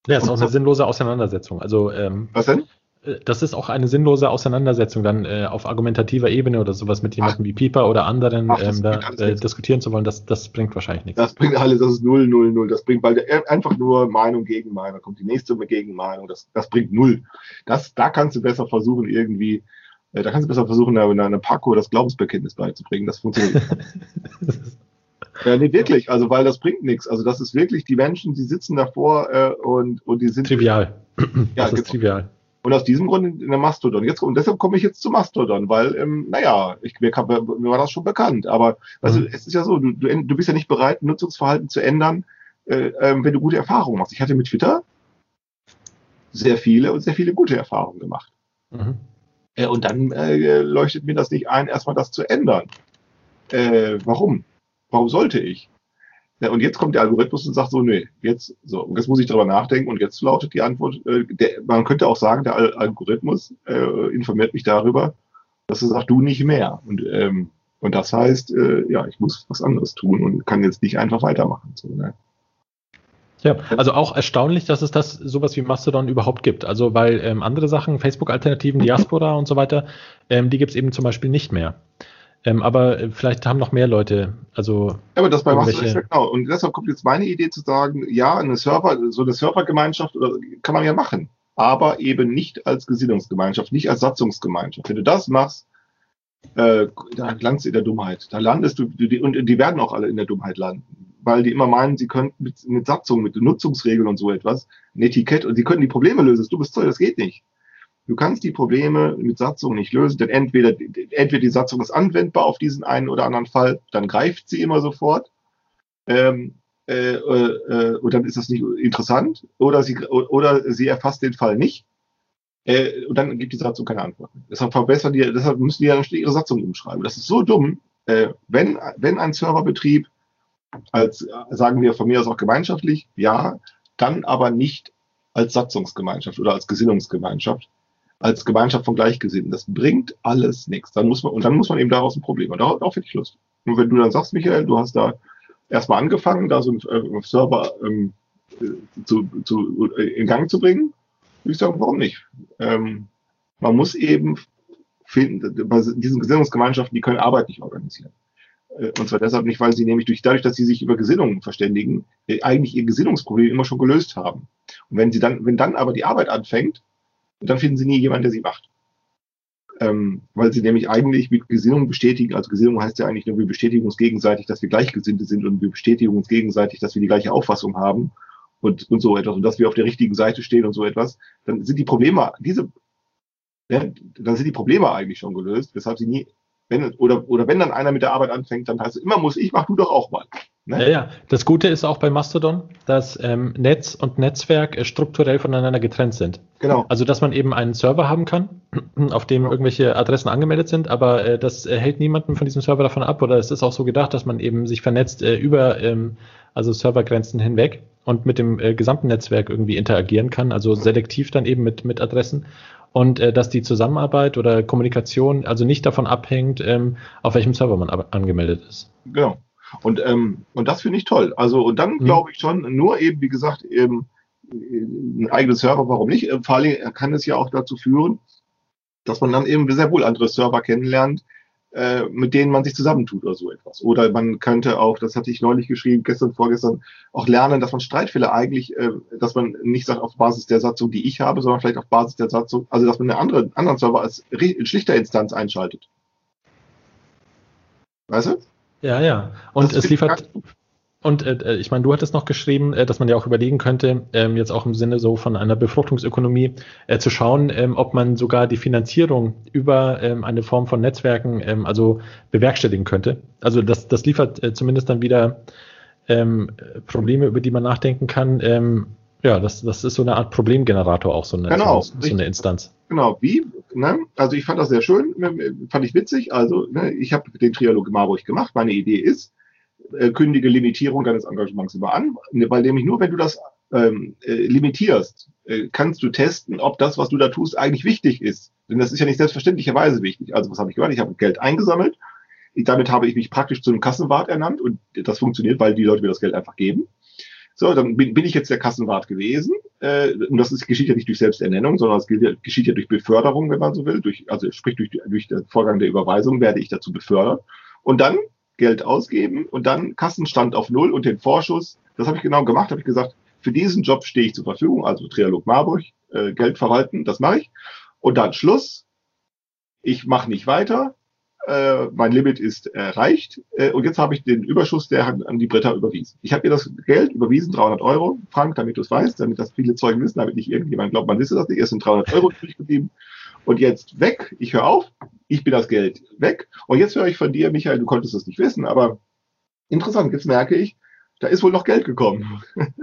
Ja, ist auch eine sinnlose Auseinandersetzung. Also, ähm, Was denn? das ist auch eine sinnlose Auseinandersetzung, dann äh, auf argumentativer Ebene oder sowas mit jemandem wie Pieper oder anderen Ach, das ähm, da bringt alles äh, nichts. diskutieren zu wollen, das, das bringt wahrscheinlich nichts. Das bringt alles, das ist null, null, null. Das bringt, weil der, einfach nur Meinung gegen Meinung. Da kommt die nächste Gegenmeinung. Das, das bringt null. Das, da kannst du besser versuchen, irgendwie, äh, da kannst du besser versuchen, einer, einer Paco das Glaubensbekenntnis beizubringen. Das funktioniert. Ja, nee, wirklich. Also, weil das bringt nichts. Also, das ist wirklich, die Menschen, die sitzen davor äh, und, und die sind. Trivial. Ja, das ist genau. trivial. Und aus diesem Grund in der Mastodon. Jetzt, und deshalb komme ich jetzt zu Mastodon, weil, ähm, naja, ich, mir, kam, mir war das schon bekannt. Aber also, Mhm. es ist ja so, du, du, du bist ja nicht bereit, Nutzungsverhalten zu ändern, äh, ähm, wenn du gute Erfahrungen machst. Ich hatte mit Twitter sehr viele und sehr viele gute Erfahrungen gemacht. Mhm. Äh, und dann äh, leuchtet mir das nicht ein, erstmal das zu ändern. Äh, warum? Warum sollte ich? Ja, und jetzt kommt der Algorithmus und sagt so, nee, jetzt, so, und jetzt muss ich darüber nachdenken und jetzt lautet die Antwort, äh, der, man könnte auch sagen, der Al Algorithmus äh, informiert mich darüber, dass er sagt, du nicht mehr. Und, ähm, und das heißt, äh, ja, ich muss was anderes tun und kann jetzt nicht einfach weitermachen. So, ne? Ja, also auch erstaunlich, dass es das sowas wie Mastodon überhaupt gibt. Also weil ähm, andere Sachen, Facebook-Alternativen, Diaspora und so weiter, ähm, die gibt es eben zum Beispiel nicht mehr. Ähm, aber äh, vielleicht haben noch mehr Leute, also Ja, aber das bei Mastodon irgendwelche- ist ja genau. Und deshalb kommt jetzt meine Idee zu sagen, ja, eine Server, so eine Servergemeinschaft oder, kann man ja machen, aber eben nicht als Gesinnungsgemeinschaft, nicht als Satzungsgemeinschaft. Wenn du das machst, äh, da landest du in der Dummheit. Da landest du, die, und die werden auch alle in der Dummheit landen, weil die immer meinen, sie könnten mit, mit Satzung, mit Nutzungsregeln und so etwas, ein Etikett, und sie könnten die Probleme lösen. Du bist toll, das geht nicht. Du kannst die Probleme mit Satzung nicht lösen, denn entweder, entweder die Satzung ist anwendbar auf diesen einen oder anderen Fall, dann greift sie immer sofort, ähm, äh, äh, und dann ist das nicht interessant, oder sie, oder sie erfasst den Fall nicht, äh, und dann gibt die Satzung keine Antwort. Deshalb verbessern die, deshalb müssen die ja ihre Satzung umschreiben. Das ist so dumm, äh, wenn, wenn ein Serverbetrieb als, sagen wir von mir aus auch gemeinschaftlich, ja, dann aber nicht als Satzungsgemeinschaft oder als Gesinnungsgemeinschaft, als Gemeinschaft von Gleichgesinnten. Das bringt alles nichts. Dann muss man, und dann muss man eben daraus ein Problem machen. Darauf, darauf hätte ich Lust. Und wenn du dann sagst, Michael, du hast da erstmal angefangen, da so einen äh, Server ähm, zu, zu, in Gang zu bringen, würde ich sagen, warum nicht? Ähm, man muss eben finden, bei diesen Gesinnungsgemeinschaften, die können Arbeit nicht organisieren. Und zwar deshalb nicht, weil sie nämlich durch, dadurch, dass sie sich über Gesinnungen verständigen, eigentlich ihr Gesinnungsproblem immer schon gelöst haben. Und wenn sie dann, wenn dann aber die Arbeit anfängt, dann finden sie nie jemanden, der sie macht. Ähm, weil sie nämlich eigentlich mit Gesinnungen bestätigen, also Gesinnung heißt ja eigentlich nur, wir bestätigen uns gegenseitig, dass wir Gleichgesinnte sind und wir bestätigen uns gegenseitig, dass wir die gleiche Auffassung haben und, und so etwas und dass wir auf der richtigen Seite stehen und so etwas, dann sind die Probleme, diese, ja, dann sind die Probleme eigentlich schon gelöst, weshalb sie nie, wenn, oder, oder wenn dann einer mit der Arbeit anfängt, dann heißt es immer muss ich, mach du doch auch mal. Ne? Ja, ja. Das Gute ist auch bei Mastodon, dass ähm, Netz und Netzwerk äh, strukturell voneinander getrennt sind. Genau. Also, dass man eben einen Server haben kann, auf dem Ja. irgendwelche Adressen angemeldet sind, aber äh, das äh, hält niemanden von diesem Server davon ab, oder es ist auch so gedacht, dass man eben sich vernetzt äh, über ähm, also Servergrenzen hinweg und mit dem äh, gesamten Netzwerk irgendwie interagieren kann, also selektiv dann eben mit, mit Adressen. Und äh, dass die Zusammenarbeit oder Kommunikation also nicht davon abhängt, ähm, auf welchem Server man ab- angemeldet ist. Genau. Und, ähm, und das finde ich toll. Also, und dann Mhm. glaube ich schon, nur eben, wie gesagt, eben ein eigenes Server, warum nicht? Vor allem kann es ja auch dazu führen, dass man dann eben sehr wohl andere Server kennenlernt, äh, mit denen man sich zusammentut oder so etwas. Oder man könnte auch, das hatte ich neulich geschrieben, gestern, vorgestern, auch lernen, dass man Streitfälle eigentlich, äh, dass man nicht sagt auf Basis der Satzung, die ich habe, sondern vielleicht auf Basis der Satzung, also dass man eine andere, anderen Server als Schlichterinstanz einschaltet. Weißt du? Ja, ja. Und Das es liefert, und äh, ich meine, du hattest noch geschrieben, äh, dass man ja auch überlegen könnte, ähm, jetzt auch im Sinne so von einer Befruchtungsökonomie, äh, zu schauen, ähm, ob man sogar die Finanzierung über ähm, eine Form von Netzwerken ähm, also bewerkstelligen könnte. Also das, das liefert äh, zumindest dann wieder ähm, Probleme, über die man nachdenken kann. Ähm, ja, das, das ist so eine Art Problemgenerator auch, so eine, Genau, so, so eine Instanz. Genau, wie? Ne? Also ich fand das sehr schön, fand ich witzig. Also ne, ich habe den Trialog Marburg gemacht. Meine Idee ist, äh, kündige Limitierung deines Engagements immer an, weil nämlich nur, wenn du das ähm, äh, limitierst, äh, kannst du testen, ob das, was du da tust, eigentlich wichtig ist. Denn das ist ja nicht selbstverständlicherweise wichtig. Also was habe ich gemacht? Ich habe Geld eingesammelt. Ich, damit habe ich mich praktisch zu einem Kassenwart ernannt und das funktioniert, weil die Leute mir das Geld einfach geben. So, dann bin, bin ich jetzt der Kassenwart gewesen. Äh, und das ist, geschieht ja nicht durch Selbsternennung, sondern es gilt, geschieht ja durch Beförderung, wenn man so will. Durch, also sprich durch, durch den Vorgang der Überweisung werde ich dazu befördert. Und dann Geld ausgeben und dann Kassenstand auf Null und den Vorschuss. Das habe ich genau gemacht, habe ich gesagt, für diesen Job stehe ich zur Verfügung, also Trialog Marburg, äh, Geld verwalten, das mache ich. Und dann Schluss. Ich mache nicht weiter. Äh, mein Limit ist erreicht. Äh, und jetzt habe ich den Überschuss, der hat an die Britta überwiesen. Ich habe ihr das Geld überwiesen, dreihundert Euro, Frank, damit du es weißt, damit das viele Zeugen wissen, damit nicht irgendjemand glaubt, man wisse das nicht. Es sind dreihundert Euro übrig geblieben. Und jetzt weg. Ich höre auf. Ich bin das Geld weg. Und jetzt höre ich von dir, Michael, du konntest das nicht wissen, aber interessant, jetzt merke ich, da ist wohl noch Geld gekommen.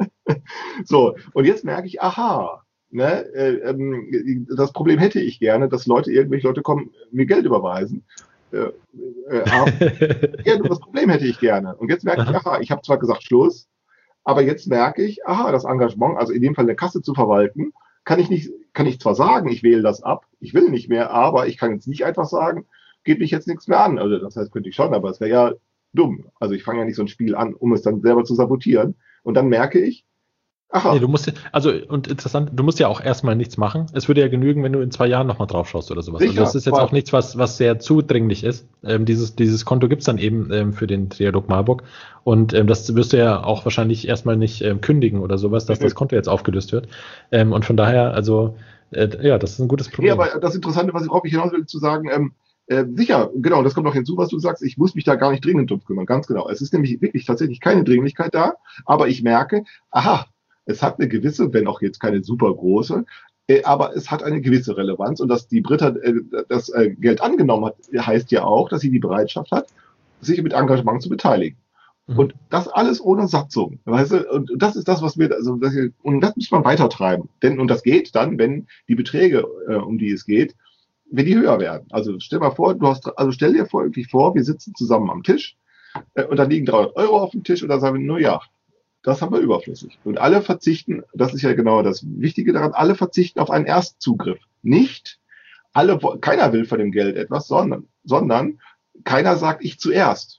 So, und jetzt merke ich, aha, ne, äh, ähm, das Problem hätte ich gerne, dass Leute, irgendwelche Leute kommen, mir Geld überweisen. Äh, äh, aber, ja, das Problem hätte ich gerne. Und jetzt merke ich, aha, ich habe zwar gesagt Schluss, aber jetzt merke ich, aha, das Engagement, also in dem Fall eine Kasse zu verwalten, kann ich nicht, kann ich zwar sagen, ich wähle das ab, ich will nicht mehr, aber ich kann jetzt nicht einfach sagen, geht mich jetzt nichts mehr an. Also das heißt, könnte ich schon, aber es wäre ja dumm. Also ich fange ja nicht so ein Spiel an, um es dann selber zu sabotieren. Und dann merke ich, aha. Nee, du musst, also, und interessant, du musst ja auch erstmal nichts machen. Es würde ja genügen, wenn du in zwei Jahren nochmal drauf schaust oder sowas. Sicher, also das ist jetzt auch nichts, was, was sehr zudringlich ist. Ähm, dieses, dieses Konto gibt's dann eben ähm, für den Trialog Marburg. Und ähm, das wirst du ja auch wahrscheinlich erstmal nicht ähm, kündigen oder sowas, dass das Konto jetzt aufgelöst wird. Ähm, und von daher, also, äh, ja, das ist ein gutes Problem. Ja, aber das Interessante, was ich auch hinaus will, zu sagen, ähm, äh, sicher, genau, das kommt noch hinzu, was du sagst, ich muss mich da gar nicht dringend drum kümmern, ganz genau. Es ist nämlich wirklich tatsächlich keine Dringlichkeit da, aber ich merke, aha, es hat eine gewisse, wenn auch jetzt keine super große, äh, aber es hat eine gewisse Relevanz und dass die Britta äh, das äh, Geld angenommen hat, heißt ja auch, dass sie die Bereitschaft hat, sich mit Engagement zu beteiligen. Mhm. Und das alles ohne Satzung, weißt du? Und das ist das, was wir, also das, und das muss man weitertreiben. Denn, und das geht dann, wenn die Beträge, äh, um die es geht, wenn die höher werden. Also stell mal vor, du hast, also stell dir vor, irgendwie vor, wir sitzen zusammen am Tisch äh, und da liegen dreihundert Euro auf dem Tisch und dann sagen wir nur, ja, das haben wir überflüssig. Und alle verzichten, das ist ja genau das Wichtige daran, alle verzichten auf einen Erstzugriff. Nicht, alle, keiner will von dem Geld etwas, sondern, sondern keiner sagt, ich zuerst.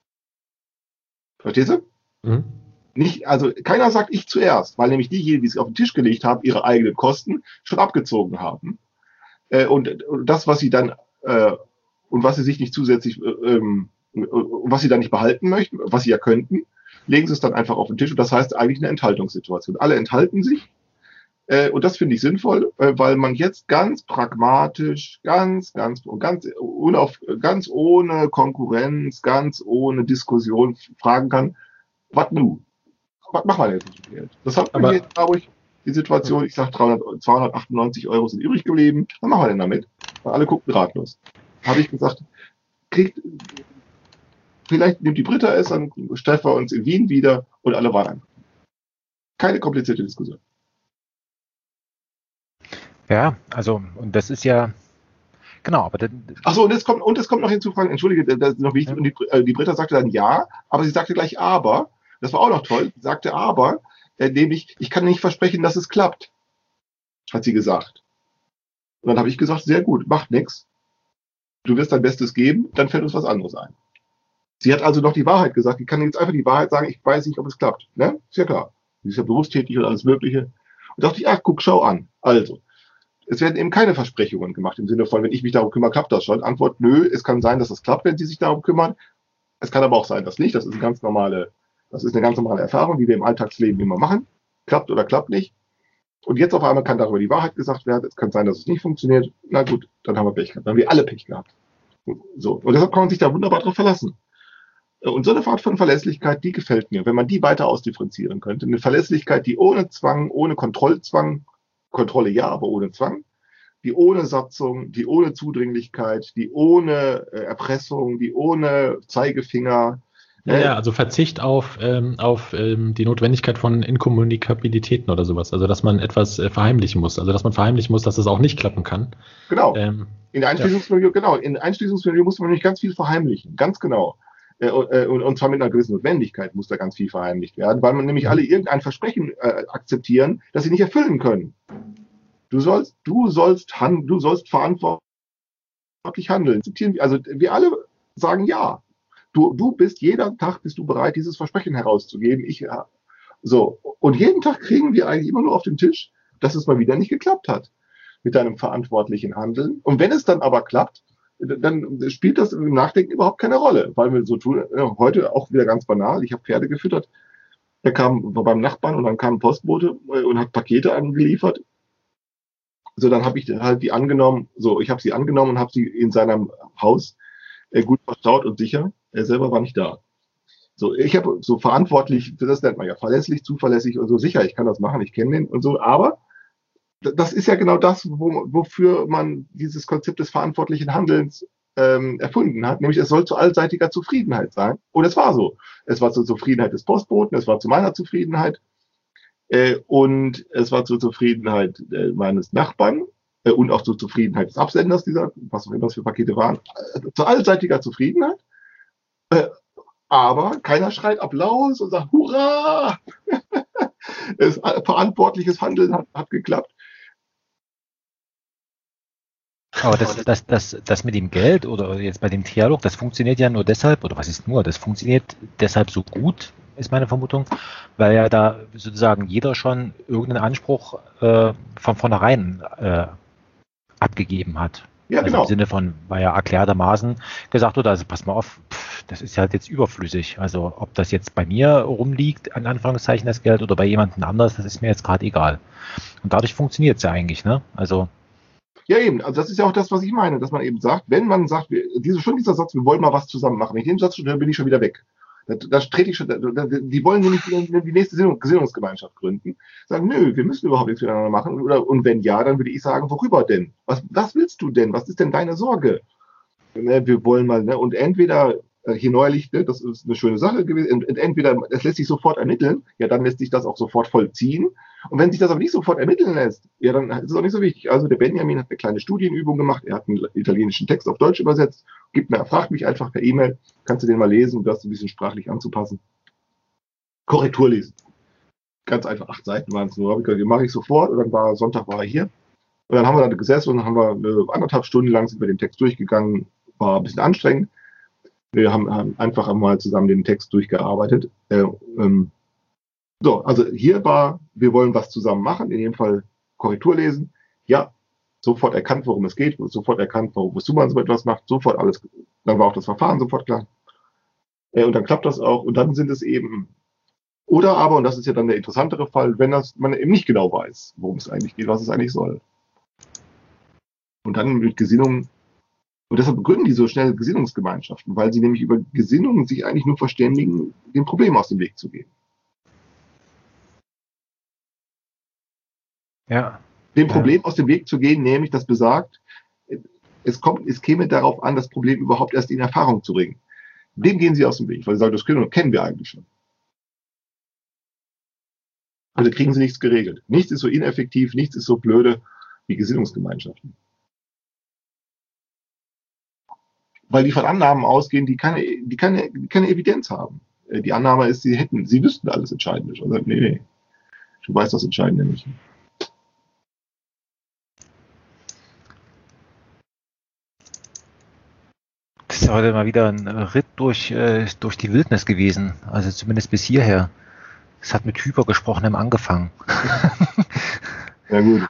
Verstehst du? Mhm. Nicht, also keiner sagt, ich zuerst, weil nämlich diejenigen, die es auf den Tisch gelegt haben, ihre eigenen Kosten schon abgezogen haben. Äh, und, und das, was sie dann, äh, und was sie sich nicht zusätzlich, äh, ähm, was sie dann nicht behalten möchten, was sie ja könnten, legen sie es dann einfach auf den Tisch und das heißt eigentlich eine Enthaltungssituation. Alle enthalten sich äh, und das finde ich sinnvoll, äh, weil man jetzt ganz pragmatisch, ganz, ganz, ganz, unauf, ganz ohne Konkurrenz, ganz ohne Diskussion fragen kann, was nun? Was machen wir denn jetzt mit dem Geld? Das hat man jetzt, glaube ich, die Situation, ich sage zweihundertachtundneunzig Euro sind übrig geblieben, was machen wir denn damit? Weil alle gucken ratlos. Habe ich gesagt, kriegt vielleicht nimmt die Britta es, dann treffen wir uns in Wien wieder und alle waren einfach. Keine komplizierte Diskussion. Ja, also, und das ist ja, genau, aber dann. Achso, und es kommt, und es kommt noch hinzu, Frank, entschuldige, das ist noch wichtig, ja. Und die, äh, die Britta sagte dann ja, aber sie sagte gleich aber, das war auch noch toll, sie sagte aber, äh, nämlich, ich kann nicht versprechen, dass es klappt, hat sie gesagt. Und dann habe ich gesagt, sehr gut, macht nichts, du wirst dein Bestes geben, dann fällt uns was anderes ein. Sie hat also noch die Wahrheit gesagt. Ich kann jetzt einfach die Wahrheit sagen, ich weiß nicht, ob es klappt. Ne? Ist ja klar. Sie ist ja berufstätig und alles Mögliche. Und dachte ich, ach, guck, schau an. Also, es werden eben keine Versprechungen gemacht im Sinne von, wenn ich mich darum kümmere, klappt das schon. Antwort, nö, es kann sein, dass es klappt, wenn Sie sich darum kümmern. Es kann aber auch sein, dass nicht. Das ist eine ganz normale, das ist eine ganz normale Erfahrung, die wir im Alltagsleben immer machen. Klappt oder klappt nicht. Und jetzt auf einmal kann darüber die Wahrheit gesagt werden. Es kann sein, dass es nicht funktioniert. Na gut, dann haben wir Pech gehabt. Dann haben wir alle Pech gehabt. So. Und deshalb kann man sich da wunderbar drauf verlassen. Und so eine Art von Verlässlichkeit, die gefällt mir, wenn man die weiter ausdifferenzieren könnte. Eine Verlässlichkeit, die ohne Zwang, ohne Kontrollzwang, Kontrolle ja, aber ohne Zwang, die ohne Satzung, die ohne Zudringlichkeit, die ohne äh, Erpressung, die ohne Zeigefinger. Ja, ja, also Verzicht auf, ähm, auf ähm, die Notwendigkeit von Inkommunikabilitäten oder sowas. Also dass man etwas äh, verheimlichen muss. Also dass man verheimlichen muss, dass es auch nicht klappen kann. Genau. Ähm, in der Einschließungsmilieu, ja. genau, in der Einschließungsmilieu muss man nämlich ganz viel verheimlichen. Ganz genau. Äh, äh, und, und zwar mit einer gewissen Notwendigkeit muss da ganz viel verheimlicht werden, weil man nämlich alle irgendein Versprechen äh, akzeptieren, das sie nicht erfüllen können. Du sollst, du sollst, han, du sollst verantwortlich handeln. Also wir alle sagen ja. Du, du bist, jeder Tag bist du bereit, dieses Versprechen herauszugeben. Ich, So, und jeden Tag kriegen wir eigentlich immer nur auf den Tisch, dass es mal wieder nicht geklappt hat mit deinem verantwortlichen Handeln. Und wenn es dann aber klappt, dann spielt das im Nachdenken überhaupt keine Rolle, weil wir so tun, ja, heute auch wieder ganz banal, ich habe Pferde gefüttert, der kam, war beim Nachbarn und dann kam ein Postbote und hat Pakete angeliefert. So, dann habe ich halt die angenommen, so, ich habe sie angenommen und habe sie in seinem Haus äh, gut verstaut und sicher. Er selber war nicht da. So, ich habe so verantwortlich, das nennt man ja verlässlich, zuverlässig und so sicher, ich kann das machen, ich kenne den und so, aber das ist ja genau das, wo, wofür man dieses Konzept des verantwortlichen Handelns ähm, erfunden hat, nämlich es soll zu allseitiger Zufriedenheit sein. Und es war so. Es war zur Zufriedenheit des Postboten, es war zu meiner Zufriedenheit äh, und es war zur Zufriedenheit äh, meines Nachbarn äh, und auch zur Zufriedenheit des Absenders dieser, was auch immer das für Pakete waren, äh, zu allseitiger Zufriedenheit. Äh, aber keiner schreit Applaus und sagt Hurra! es, äh, verantwortliches Handeln hat, hat geklappt. Aber das, das, das, das mit dem Geld oder jetzt bei dem Trialog, das funktioniert ja nur deshalb, oder was ist nur, das funktioniert deshalb so gut, ist meine Vermutung, weil ja da sozusagen jeder schon irgendeinen Anspruch äh, von vornherein äh, abgegeben hat. Ja, also genau. im Sinne von, weil ja erklärtermaßen gesagt wurde, also pass mal auf, pff, das ist halt jetzt überflüssig. Also ob das jetzt bei mir rumliegt, an Anführungszeichen das Geld, oder bei jemandem anders, das ist mir jetzt gerade egal. Und dadurch funktioniert es ja eigentlich, ne? Also Ja, eben. Also das ist ja auch das, was ich meine, dass man eben sagt, wenn man sagt, wir, diese, schon dieser Satz, wir wollen mal was zusammen machen. Wenn ich den Satz schon höre, bin ich schon wieder weg. Da, da trete ich schon, da, da, die wollen nämlich die, die nächste Gesinnungsgemeinschaft gründen. Sagen, nö, wir müssen überhaupt nichts miteinander machen. Oder, und wenn ja, dann würde ich sagen, worüber denn? Was, was willst du denn? Was ist denn deine Sorge? Ne, wir wollen mal, ne, und entweder äh, hier neulich, ne, das ist eine schöne Sache gewesen, und entweder es lässt sich sofort ermitteln, ja, dann lässt sich das auch sofort vollziehen. Und wenn sich das aber nicht sofort ermitteln lässt, ja, dann ist es auch nicht so wichtig. Also der Benjamin hat eine kleine Studienübung gemacht, er hat einen italienischen Text auf Deutsch übersetzt, gibt mir, er fragt mich einfach per E-Mail, kannst du den mal lesen, um das ein bisschen sprachlich anzupassen. Korrektur lesen. Ganz einfach, acht Seiten waren es nur, die mache ich sofort, und dann war Sonntag war er hier. Und dann haben wir da gesessen und dann haben wir äh, anderthalb Stunden lang sind wir den Text durchgegangen, war ein bisschen anstrengend. Wir haben, haben einfach einmal zusammen den Text durchgearbeitet. Äh, ähm, So, also hier war, wir wollen was zusammen machen, in jedem Fall Korrektur lesen. Ja, sofort erkannt, worum es geht, sofort erkannt, warum wozu man so etwas macht, sofort alles, dann war auch das Verfahren sofort klar. Äh, und dann klappt das auch. Und dann sind es eben, oder aber, und das ist ja dann der interessantere Fall, wenn das, man eben nicht genau weiß, worum es eigentlich geht, was es eigentlich soll. Und dann mit Gesinnung, und deshalb begründen die so schnell Gesinnungsgemeinschaften, weil sie nämlich über Gesinnung sich eigentlich nur verständigen, dem Problem aus dem Weg zu gehen. ja. Dem Problem aus dem Weg zu gehen, nämlich das besagt, es kommt, es käme darauf an, das Problem überhaupt erst in Erfahrung zu bringen. Dem gehen sie aus dem Weg, weil sie sagen, das können, kennen wir eigentlich schon. Also kriegen sie nichts geregelt. Nichts ist so ineffektiv, nichts ist so blöde wie Gesinnungsgemeinschaften. Weil die von Annahmen ausgehen, die keine, die keine, die keine Evidenz haben. Die Annahme ist, sie hätten, sie wüssten alles Entscheidende. Also, nee, nee. Du weißt das Entscheidende nicht. Das ist heute mal wieder ein Ritt durch, äh, durch die Wildnis gewesen. Also zumindest bis hierher. Es hat mit Hypergesprochenem angefangen. Ja, gut.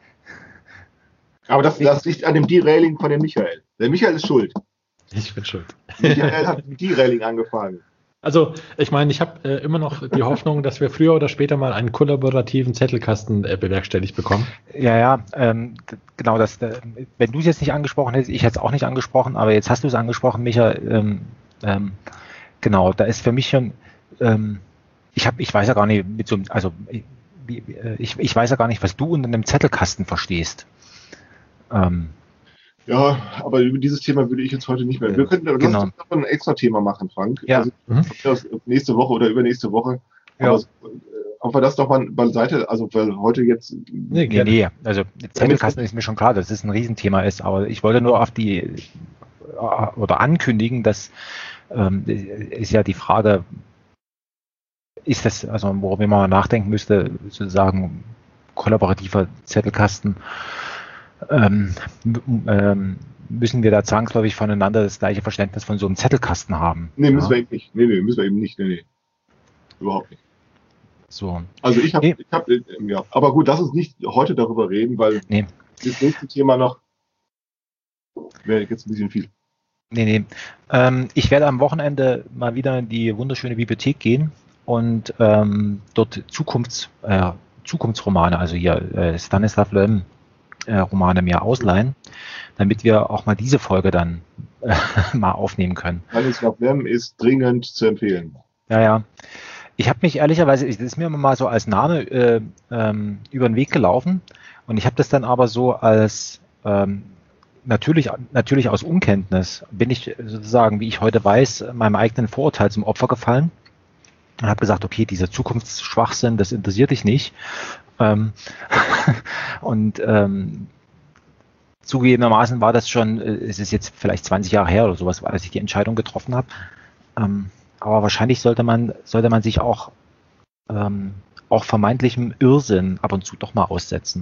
Aber das, das liegt an dem Derailing von dem Michael. Der Michael ist schuld. Ich bin schuld. Michael hat mit Derailing angefangen. Also, ich meine, ich habe äh, immer noch die Hoffnung, dass wir früher oder später mal einen kollaborativen Zettelkasten äh, bewerkstelligt bekommen. Ja, ja, ähm, genau, das, äh, wenn du es jetzt nicht angesprochen hättest, ich hätte es auch nicht angesprochen, aber jetzt hast du es angesprochen, Micha, ähm, ähm, genau, da ist für mich schon, ähm, ich habe, ich weiß ja gar nicht, mit so einem, also ich, ich weiß ja gar nicht, was du unter einem Zettelkasten verstehst. Ähm, Ja, aber über dieses Thema würde ich jetzt heute nicht mehr. Wir könnten lass genau. uns doch ein extra Thema machen, Frank. Ja. Also, Mhm. das nächste Woche oder übernächste Woche. Ja. Aber ob wir das doch mal beiseite, also weil heute jetzt. Nee, Nee, nee, also Zettelkasten ist mir schon klar, dass es ein Riesenthema ist, aber ich wollte nur auf die oder ankündigen, dass ähm, ist ja die Frage, ist das, also worüber man nachdenken müsste, sozusagen kollaborativer Zettelkasten, ähm, ähm, müssen wir da zwangsläufig voneinander das gleiche Verständnis von so einem Zettelkasten haben? Nee, müssen ja? wir eben nicht. Nee, nee, müssen wir eben nicht. Nee, nee. Überhaupt nicht. So. Also ich habe, Nee. ich hab, äh, ja, aber gut, lass uns nicht heute darüber reden, weil Nee. das nächste Thema noch wäre jetzt ein bisschen viel. Nee, nee. Ähm, ich werde am Wochenende mal wieder in die wunderschöne Bibliothek gehen und ähm, dort Zukunfts, äh, Zukunftsromane, also hier äh, Stanislav Lem äh, Romane mir ausleihen, damit wir auch mal diese Folge dann äh, mal aufnehmen können. Stanislav Lem ist dringend zu empfehlen. Ja, ja. Ich habe mich ehrlicherweise, das ist mir immer mal so als Name äh, ähm, über den Weg gelaufen und ich habe das dann aber so als ähm, Natürlich, natürlich aus Unkenntnis bin ich sozusagen, wie ich heute weiß, meinem eigenen Vorurteil zum Opfer gefallen und habe gesagt, okay, dieser Zukunftsschwachsinn, das interessiert dich nicht. Ähm, und ähm, zugegebenermaßen war das schon, es ist jetzt vielleicht zwanzig Jahre her oder sowas, als ich die Entscheidung getroffen habe. Ähm, aber wahrscheinlich sollte man, sollte man sich auch, ähm, auch vermeintlichem Irrsinn ab und zu doch mal aussetzen.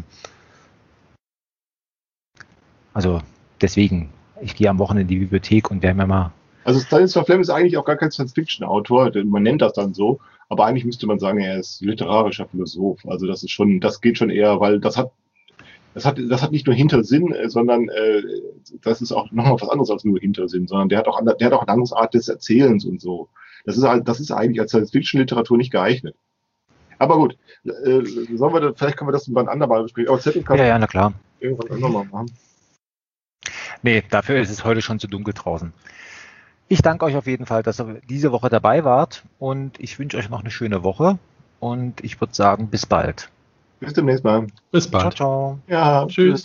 Also deswegen, ich gehe am Wochenende in die Bibliothek und werde mir mal. Also Stanislav Lem ist eigentlich auch gar kein Science-Fiction-Autor, man nennt das dann so, aber eigentlich müsste man sagen, er ist literarischer Philosoph. Also das ist schon, das geht schon eher, weil das hat, das hat, das hat nicht nur Hintersinn, sondern äh, das ist auch nochmal was anderes als nur Hintersinn, sondern der hat auch, der hat auch eine andere Art des Erzählens und so. Das ist, das ist eigentlich als Science-Fiction-Literatur nicht geeignet. Aber gut, äh, sollen wir, vielleicht können wir das beim andermal besprechen. Aber Zettel kann Ja, ja, na klar. irgendwann auch nochmal machen. Nee, dafür ist es heute schon zu dunkel draußen. Ich danke euch auf jeden Fall, dass ihr diese Woche dabei wart und ich wünsche euch noch eine schöne Woche und ich würde sagen, bis bald. Bis demnächst mal. Bis bald. Ciao, ciao. Ja, Tschüss.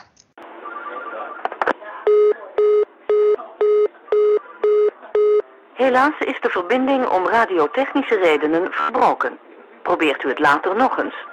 Helaas is de verbinding om radiotechnische redenen verbroken. Probeert u het later nog eens.